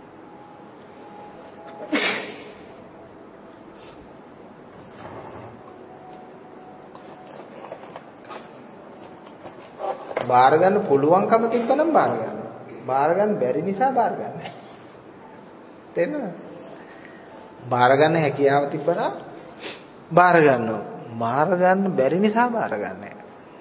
බාර ගන්න පුළුවන්කම තිබ්බනම් බාර ගන්න. බාර ගන්න බැරි නිසා බාර ගන්න. තේරෙනවද? බාර ගන්න හැකියාව තිබ්බනම් බාර ගන්නවා. බාර ගන්න බැරි නිසා බාර ගන්නෑ.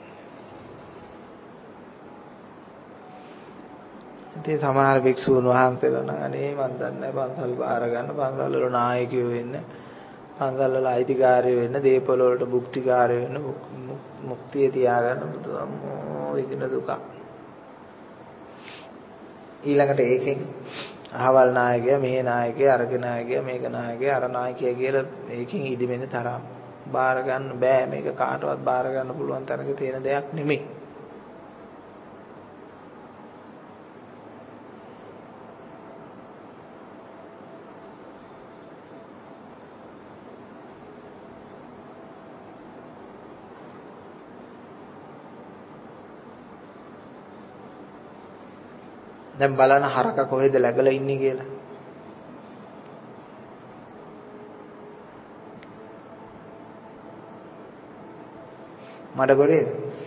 ඉතින් සමහර භික්ෂුන් වහන්සේලා නම් අනේ මන් දන්නේ පන්සල් බාර ගන්න පන්සල් වල නායකයෝ වෙන්න පන්සල් වල අයිතිකාරයෝ වෙන්න දීපවල වලට භුක්තිකාරයෝ වෙන්න මුක්තිය තියාගන්න බුදුම්මෝ ඉදින දුක ඊළඟට ඒකෙන් අහවල් නායකයා මේ නායකයා අරක නායකයා මේක නායකයා අර නායකයා කියලා ඒකෙන් ඉදිමෙන තරම් බාර ගන්න බෑ මේක කාටවත් බාර ගන්න පුළුවන් තරක තියෙන දෙයක් නෙමෙයි. දැන් බලන්න හරක කොහෙද läගලා ඉන්නේ කියලා. මඩ ගොරේද?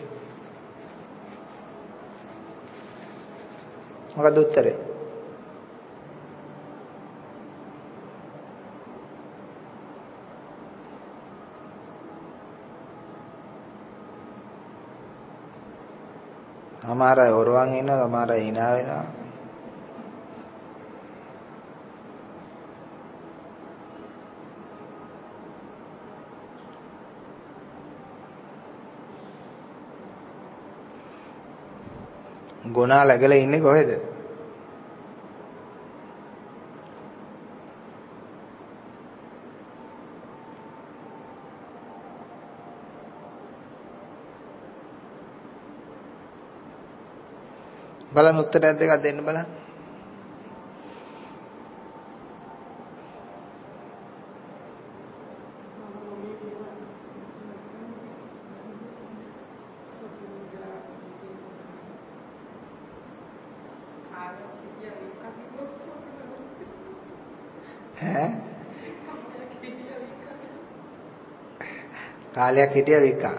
මොකද උත්තරේ? සමහර අය හොරවන් ඉන්නවා, සමහර අය hina වෙනවා. ගුණා läගලා ඉන්නේ කොහෙද? බලන්න උත්තරයක් දෙකක් දෙන්න බලන්න. ඈ? කාලයක් හිටියා විකා.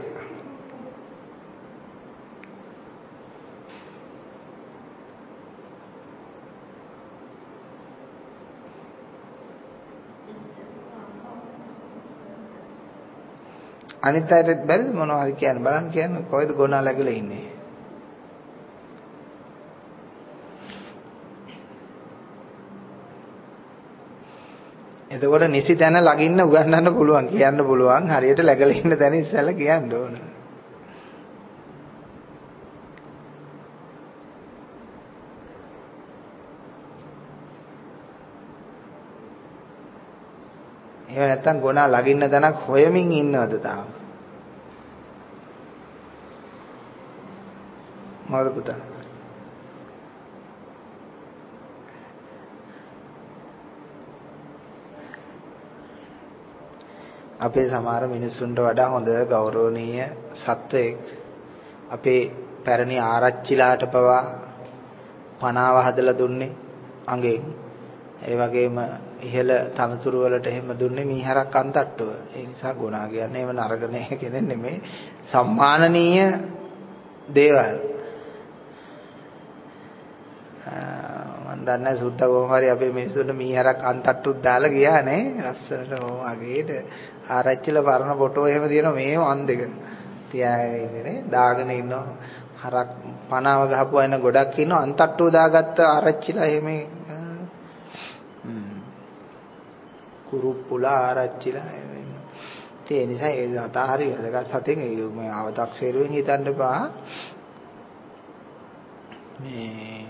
අනිත් අයටත් බැරිද මොනවා හරි කියන්න බලන්න කියන්න කොහෙද ගොනා läගලා ඉන්නේ? එතකොට නිසි තැන ළඟින්න උගන්වන්න පුළුවන් කියන්න පුළුවන් හරියට läගලා ඉන්න තැන ඉස්සෙල්ලා කියන්න ඕන. එහෙම නැත්නම් ගොනා ළඟින්න තැනක් හොයමින් ඉන්නවද තාම? මොකද පුතා? අපේ සමහර මිනිස්සුන්ට වඩා හොඳ ගෞරවනීය සත්වයෙක් අපේ පැරණි ආරච්චිලාට පවා පනාව හදලා දුන්නේ අඟෙන්. ඒ වගේම ඉහළ තනතුරු වලට එහෙම දුන්නේ මීහරක් අන්තට්ටුව. ඒ නිසා ගුණා කියන්නේ එහෙම නරක නෑ කෙනෙක් නෙමෙයි. සම්මානනීය දේවල්. මම දන්නේ සුද්ද කොහොම හරි අපේ මිනිස්සුන්ට මීහරක් අන්තට්ටුත් දාලා ගියා නේ. ලස්සනට ඕම අගේට ආරච්චිලා පරණ ෆොටෝ එහෙම තියෙනවා මේ වන් දෙක. තියාගෙන ඉන්නේ නේ. දාගෙන ඉන්නවා. හරක් පනාව ගහපුවා එන ගොඩක් ඉන්නවා අන්තට්ටුව දාගත්ත ආරච්චිලා එහෙම කුරුප්පුලා ආරච්චිලා ඒ නිසා ඒ දත හරි වැදගත් සතෙන් මේ අවතක්සේරුවෙන් හිතන්න එපා මේ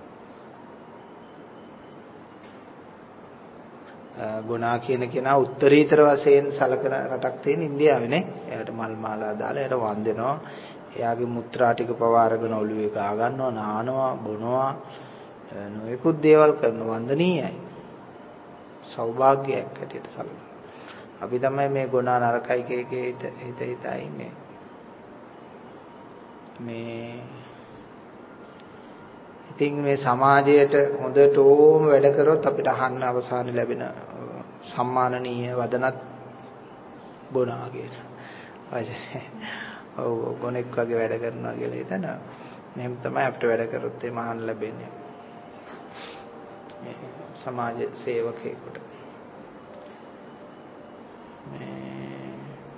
ගුණා කියන කෙනා උත්තරීතර වශයෙන් සලකන රටක් තියෙන ඉන්දියාවේ නේ. එයාට මල් මාලා දාලා එයාට වන්දනවා. එයාගේ මුත්‍රා ටික පවා අරගෙන ඔළුවේ ගා ගන්නවා, නානවා, බොනවා, නොයෙකුත් දේවල් කරන වන්දනීයයි. සෞභාග්‍යයක් හැටියට සැලකනවා. අපි තමයි මේ ගුණා නරකයි කේකේ හිත හිත හිතා ඉන්නේ. මේ ඉතින් මේ සමාජයට හොඳට ඕම වැඩ කරොත් අපිට අහන්න අවසානයේ ලැබෙන සම්මානනීය වදනත් ගුණා කියන. ඔව් ගුණෙක් වගේ වැඩ කරනවා කියලා හිතන. මෙහෙම තමයි අපිට වැඩ කරොත් ඒ මහාන ලැබෙන්නේ. මේ සමාජ සේවකයෙකුට මේ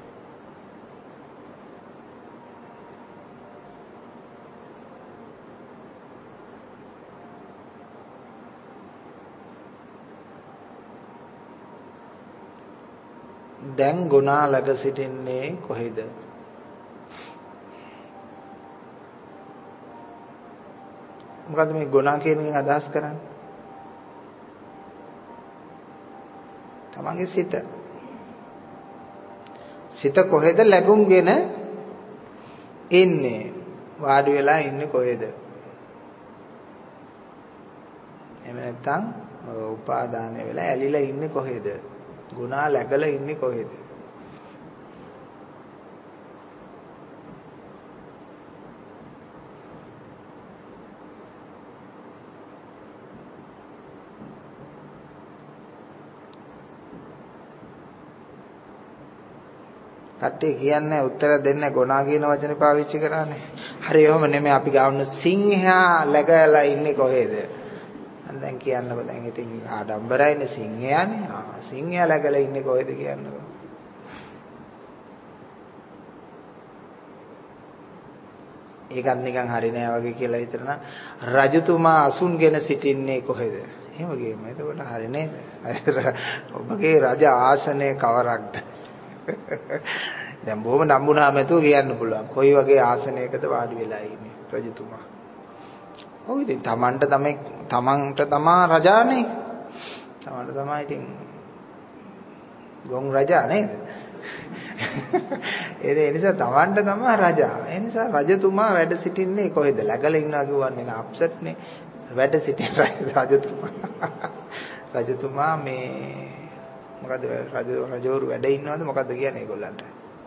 දැන් ගුණා ළඟ සිටින්නේ කොහෙද? මොකද්ද මේ ගුණා කියන එකෙන් අදහස් කරන්නේ? තමන්ගේ සිත. සිත කොහෙද läගුම්ගෙන ඉන්නේ? වාඩි වෙලා ඉන්නේ කොහෙද? එහෙම නැත්නම් උපාදානය වෙලා ඇලිලා ඉන්නේ කොහෙද? ගුණා läගලා ඉන්නේ කොහෙද? කට්ටිය කියන්නේ උත්තර දෙන්නේ ගොනා කියන වචනේ පාවිච්චි කරන්නේ. හරි එහෙම නෙමෙයි අපි ගාවන සිංහයා läගලා ඉන්නේ කොහෙද? දැන් කියන්නකො දැන් ඉතින් ආඩම්බරයිනේ සිංහයානේ. ආ සිංහයා läගලා ඉන්නේ කොහෙද කියන්නකො. ඒකත් නිකන් හරි නෑ වගේ කියලා හිතන රජතුමා අසුන්ගෙන සිටින්නේ කොහෙද? එහෙම ගේම. එතකොට හරි නේද? ඔබගේ රජ ආසනය කවරක්ද? දැන් බොහොම නම්බුනාම ඇතුව කියන්න පුළුවන්. කොයි වගේ ආසනයකද වාඩි වෙලා ඉන්නේ රජතුමා? ඔව් ඉතින් තමන්ට තමයි තමන්ට තමා රජානේ. තමන්ට තමයි ඉතින් ගොන් රජා නේද? ඒ නිසා තමන්ට තමයි රජා. ඒ නිසා රජතුමා වැඩ සිටින්නේ කොහෙද? läගලා ඉන්නවා කියවන්නේ නා අප්සෙට් නේ. වැඩ සිටින රජතුමා. රජතුමා මේ මොකද රජ රජවරු වැඩ ඉන්නවද මොකද්ද කියන්නේ ඒගොල්ලන්ට?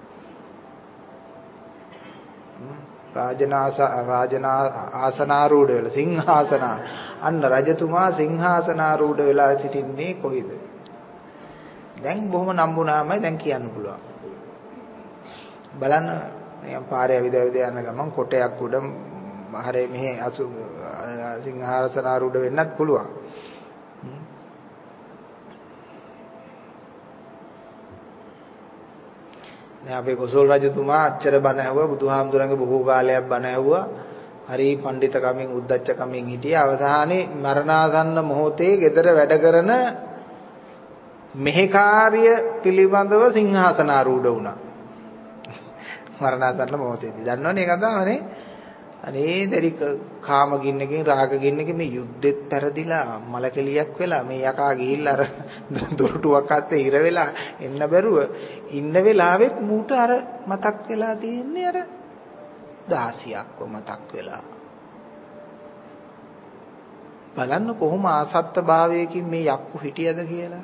රාජනාස රාජනා ආසනාරූඪ වෙලා සිංහාසන අන්න රජතුමා සිංහාසනාරූඪ වෙලා සිටින්නේ කොහෙද? දැන් බොහොම නම්බුනාමයි දැන් කියන්න පුළුවන්. බලන්න නිකන් පාරේ ඇවිද ඇවිද යන ගමන් කොටයක් උඩ හරේ මෙහි අසු සිංහාසනාරූඪ වෙන්නත් පුළුවන්. දැන් අපේ කොසල් රජතුමා අච්චර බණ ඇහුවා බුදුහාමුදුරන්ගේ බොහෝ කාලයක් බණ ඇහුවා. හරි පඬිත කමින් උද්දච්ච කමින් හිටියා. අවසානයේ මරණාසන්න මොහොතේ ගෙදර වැඩ කරන මෙහෙකාර්ය පිළිබඳව සිංහාසනාරූඪ වුණා. මරණාසන්න මොහොතේදී. දන්නවනේ ඒක තමයි. අනේ දෙරි කාම ගින්නකින් රාග ගින්නකින් මේ යුද්ධෙත් පෙරදිලා මලකෙලියක් වෙලා මේ යකා ගිහිල්ලා අර දොරටුවක් අත්තේ ඉර වෙලා එන්න බැරුව ඉන්න වෙලාවෙත් මූට අර මතක් වෙලා තියෙන්නේ අර දාසියක්ව මතක් වෙලා. බලන්න කොහොම ආසත්ත භාවයකින් මේ යක්කු හිටියද කියලා.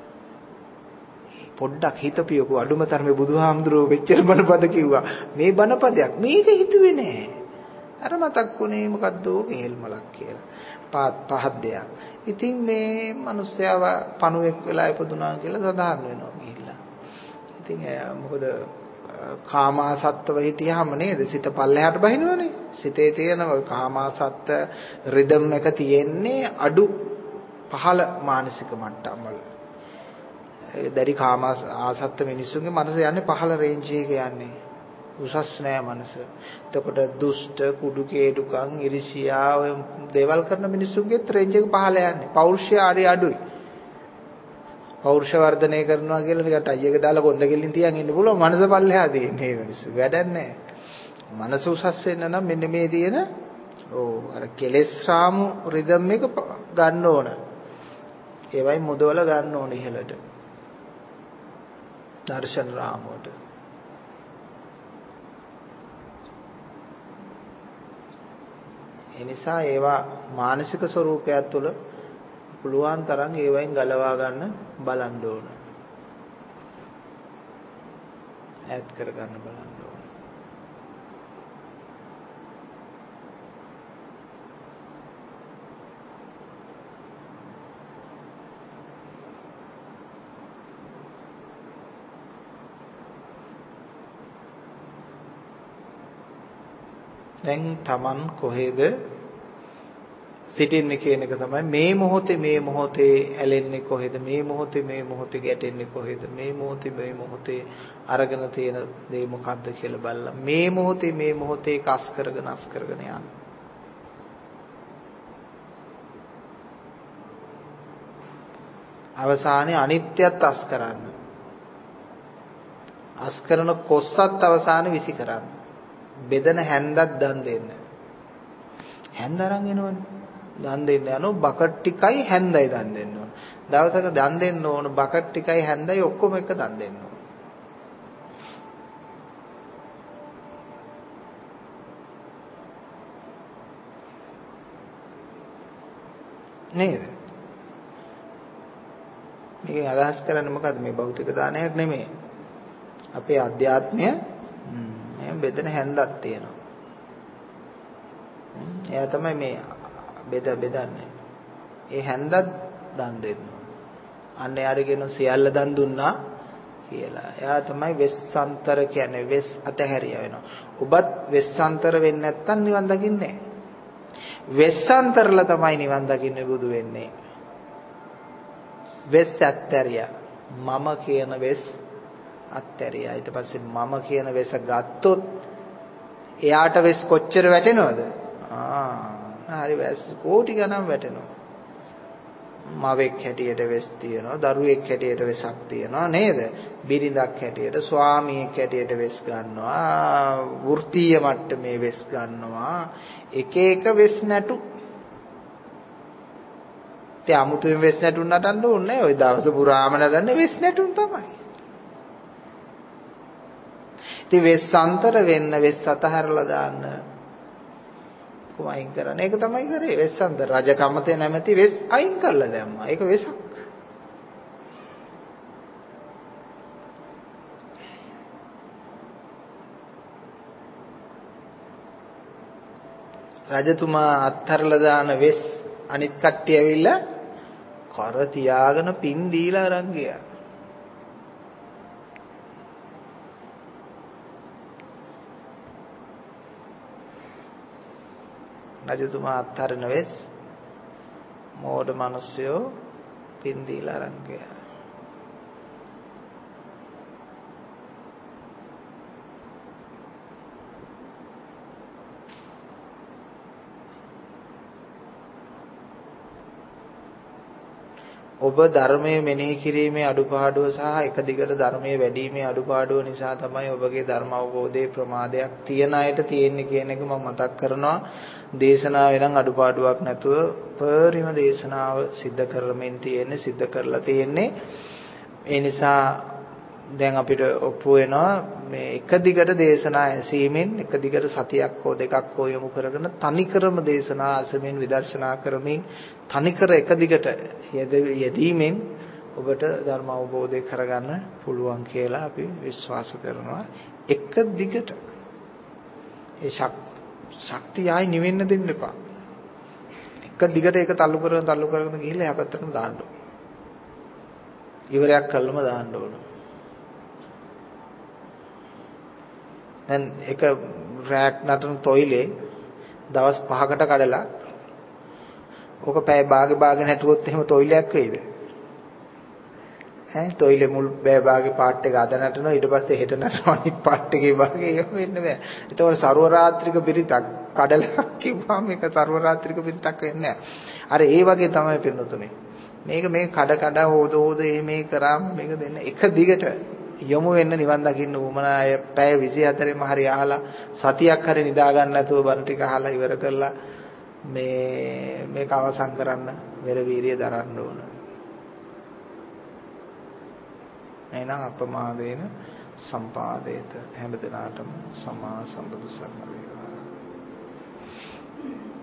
පොඩ්ඩක් හිතපියකෝ අඩුම තරමේ බුදුහාමුදුරුවෝ වෙච්චර බණපද කිව්වා. මේ බණපදයක් මේක හිතුවේ නෑ. අර මතක් වුණේ මොකද්ද කේල් මලක් කියලා. පහත් පහත් දෙයක්. ඉතින් මේ මිනිස්යාව පණුවෙක් වෙලා ඉපදුනා කියලා සඳහන් වෙනවා ගිහිල්ලා. ඉතින් මොකද කාමාසත්තව හිටියාම නේද සිත පල්ලෙහාට බහිනවනේ. සිතේ තියෙන කාමාසත්ත රිද්ම් එක තියෙන්නේ අඩු පහළ මානසික මට්ටම් වල. දැඩි කාමාසත්ත මිනිස්සුන්ගේ මනස යන්නේ පහළ රේන්ජ් එකක යන්නේ. උසස් නෑ මනස. එතකොට දුෂ්ට, කුඩු කේඩුකම්, ඉරිසියා ඔය දේවල් කරන මිනිස්සුන්ගේ රේන්ජ් එක පහළ යන්නේ. පෞරුෂය ආරි අඩුයි. පෞරුෂ වර්ධනය කරනවා කියලා නිකන් ටයි එක දාලා කොන්ද කෙලින් තියන් ඉන්න පුළුවන්. මනස පල්ලෙහා තියෙන මේ මිනිස්සු. වැඩක් නෑ. මනස උසස් වෙන්න නම් මෙන්න මේ තියෙන ඕ අර කෙලෙස් රාමු රිද්ම් එක ගන්න ඕන. ඒවයි මුදවල ගන්න ඕන ඉහළට. දර්ශන රාමුවට. එනිසා ඒවා මානසික ස්වરૂපයක් තුළ පුළුවන් තරම් ඒවයින් ගලවා ගන්න බලන්න ඕන. ඈත් කර ගන්න බලන්න ඕන. දැන් Taman කොහෙද සිටින්නේ කියන එක තමයි මේ මොහොතේ මේ මොහොතේ ඇලෙන්නේ කොහෙද මේ මොහොතේ මේ මොහොතේ ගැටෙන්නේ කොහෙද මේ මොහොතේ මේ මොහොතේ අරගෙන තියෙන දේ මොකද්ද කියලා බලලා මේ මොහොතේ මේ මොහොතේ කස් කරගෙන අස් කරගෙන යන්න. අවසානයේ අනිත්‍යත් අස් කරන්න. අස් කරන කොස්සත් අවසානයේ විසි කරන්න. බෙදන හැන්දක් දන් දෙන්න. හැන්ද අරන් එනවනේ. දන් දෙන්න යනවා බකට් ටිකයි හැන්දයි දන් දෙන්න ඕන. දවසක දන් දෙන්න ඕන බකට් ටිකයි හැන්දයි ඔක්කොම එක දන් දෙන්න ඕන. නේද? මේකෙන් අදහස් කරන්නේ මොකද්ද? මේ භෞතික දානයක් නෙමෙයි. අපේ අධ්‍යාත්මය මේ බෙදෙන හැන්දක් තියෙනවා. එයා තමයි මේ බෙද බෙදන්නේ. ඒ හැන්දක් දන් දෙන්න. අන්න යාරගෙන සියල්ල දන් දුන්නා කියලා. එයා තමයි වෙස්සන්තර කියන්නේ. වෙස් අතහැරිය වෙනවා. ඔබත් වෙස්සන්තර වෙන්නේ නැත්තම් නිවන් දකින්නේ නැහැ. වෙස්සන්තරලා තමයි නිවන් දකින්නේ බුදු වෙන්නේ. වෙස් අත්හැරියා. මම කියන වෙස් අත්හැරියා. ඊට පස්සේ මම කියන වෙස ගත්තොත් එයාට වෙස් කොච්චර වැටෙනවද? ආ හරි වෙස් කෝටි ගණන් වැටෙනවා. මවෙක් හැටියට වෙස් තියෙනවා, දරුවෙක් හැටියට වෙසක් තියෙනවා නේද? බිරිඳක් හැටියට, ස්වාමියෙක් හැටියට වෙස් ගන්නවා, වෘත්තීය මට්ටමේ වෙස් ගන්නවා, එක එක වෙස් නැටු. ඒ 아무තුවෙන් වෙස් නැටුම් නටන්න ඕනේ නැහැ. ওই දවස පුරාම නටන්නේ වෙස් නැටුම් තමයි. ඉතින් වෙස් අන්තර වෙන්න වෙස් අතහැරලා දාන්න කොහොමයින් කරන්නේ? ඒක තමයි කරේ. වෙස් අන්තර රජකමතේ නැමැති වෙස් අයින් කරලා දැම්මා. ඒක වෙසක්. රජතුමා අත්හැරලා දාන වෙස් අනිත් කට්ටිය ඇවිල්ලා කර තියාගෙන පින් දීලා අරන් ගියා. රජතුමා අත්හරින වෙස් මෝඩ මිනිස්සුયો පින් දීලා අරන් ගියා. ඔබ ධර්මයේ මෙනෙහි කිරීමේ අඩුපාඩුව සහ එක දිගට ධර්මයේ වැඩිීමේ අඩුපාඩුව නිසා තමයි ඔබගේ ධර්ම අවබෝධයේ ප්‍රමාදයක් තියන අයට තියෙන්නේ කියන එක මම මතක් කරනවා. දේශනාවේ නම් අඩුපාඩුවක් නැතුව පරිම දේශනාව සිද්ධ කරමින් තියෙන්නේ, සිද්ධ කරලා තියෙන්නේ. ඒ නිසා දැන් අපිට ඔප්පු වෙනවා මේ එක දිගට දේශනා ඇසීමෙන් එක දිගට සතියක් හෝ දෙකක් හෝ යොමු කරගෙන තනිකරම දේශනා අසමින් විදර්ශනා කරමින් තනිකර එක දිගට යෙදීමෙන් ඔබට ධර්ම අවබෝධය කරගන්න පුළුවන් කියලා අපි විශ්වාස කරනවා. එක දිගට ඒ ශක්තිය ආයි නිවෙන්න දෙන්න එපා. එක දිගට ඒක තල්ලු කරගෙන තල්ලු කරගෙන ගිහිල්ලා එහා පැත්තටම දාන්න ඕන. ඉවරයක් කළම දාන්න ඕන. දැන් එක රෑක් නටන තොইলේ දවස් පහකට කඩලා ඕක පැය භාගෙ භාගෙ නැටුවොත් එහෙම තොইলයක් වෙයිද? ඈ තොইলේ මුල් බෑ භාගේ පාට් එක අද නටනවා ඊට පස්සේ හෙට නටනවා අනිත් පාට් එකේ භාගේ එහෙම වෙන්න බෑ. ඒතකොට ਸਰව රාත්‍රික බිරිතක් කඩලා කිව්වම මේක ਸਰව රාත්‍රික බිරිතක් වෙන්නේ නැහැ. අර ඒ වගේ තමයි පින්නතුනේ. මේක මේ කඩ කඩ හොද හොද මේ කරාම මේක දෙන්න එක දිගට යොමු වෙන්න නිවන් දකින්න උවමනාය පැය විසිහතරෙම හරි අහලා සතියක් හරි නිදා ගන්න නැතුව බණ ටික අහලා ඉවර කරලා මේ මේක අවසන් කරන්න වෙර වීරිය දරන්න ඕන. එහෙනම් අපමාදේන සම්පාදේත හැම දිනාටම සම්මා සම්බුදු සරණ වේවා.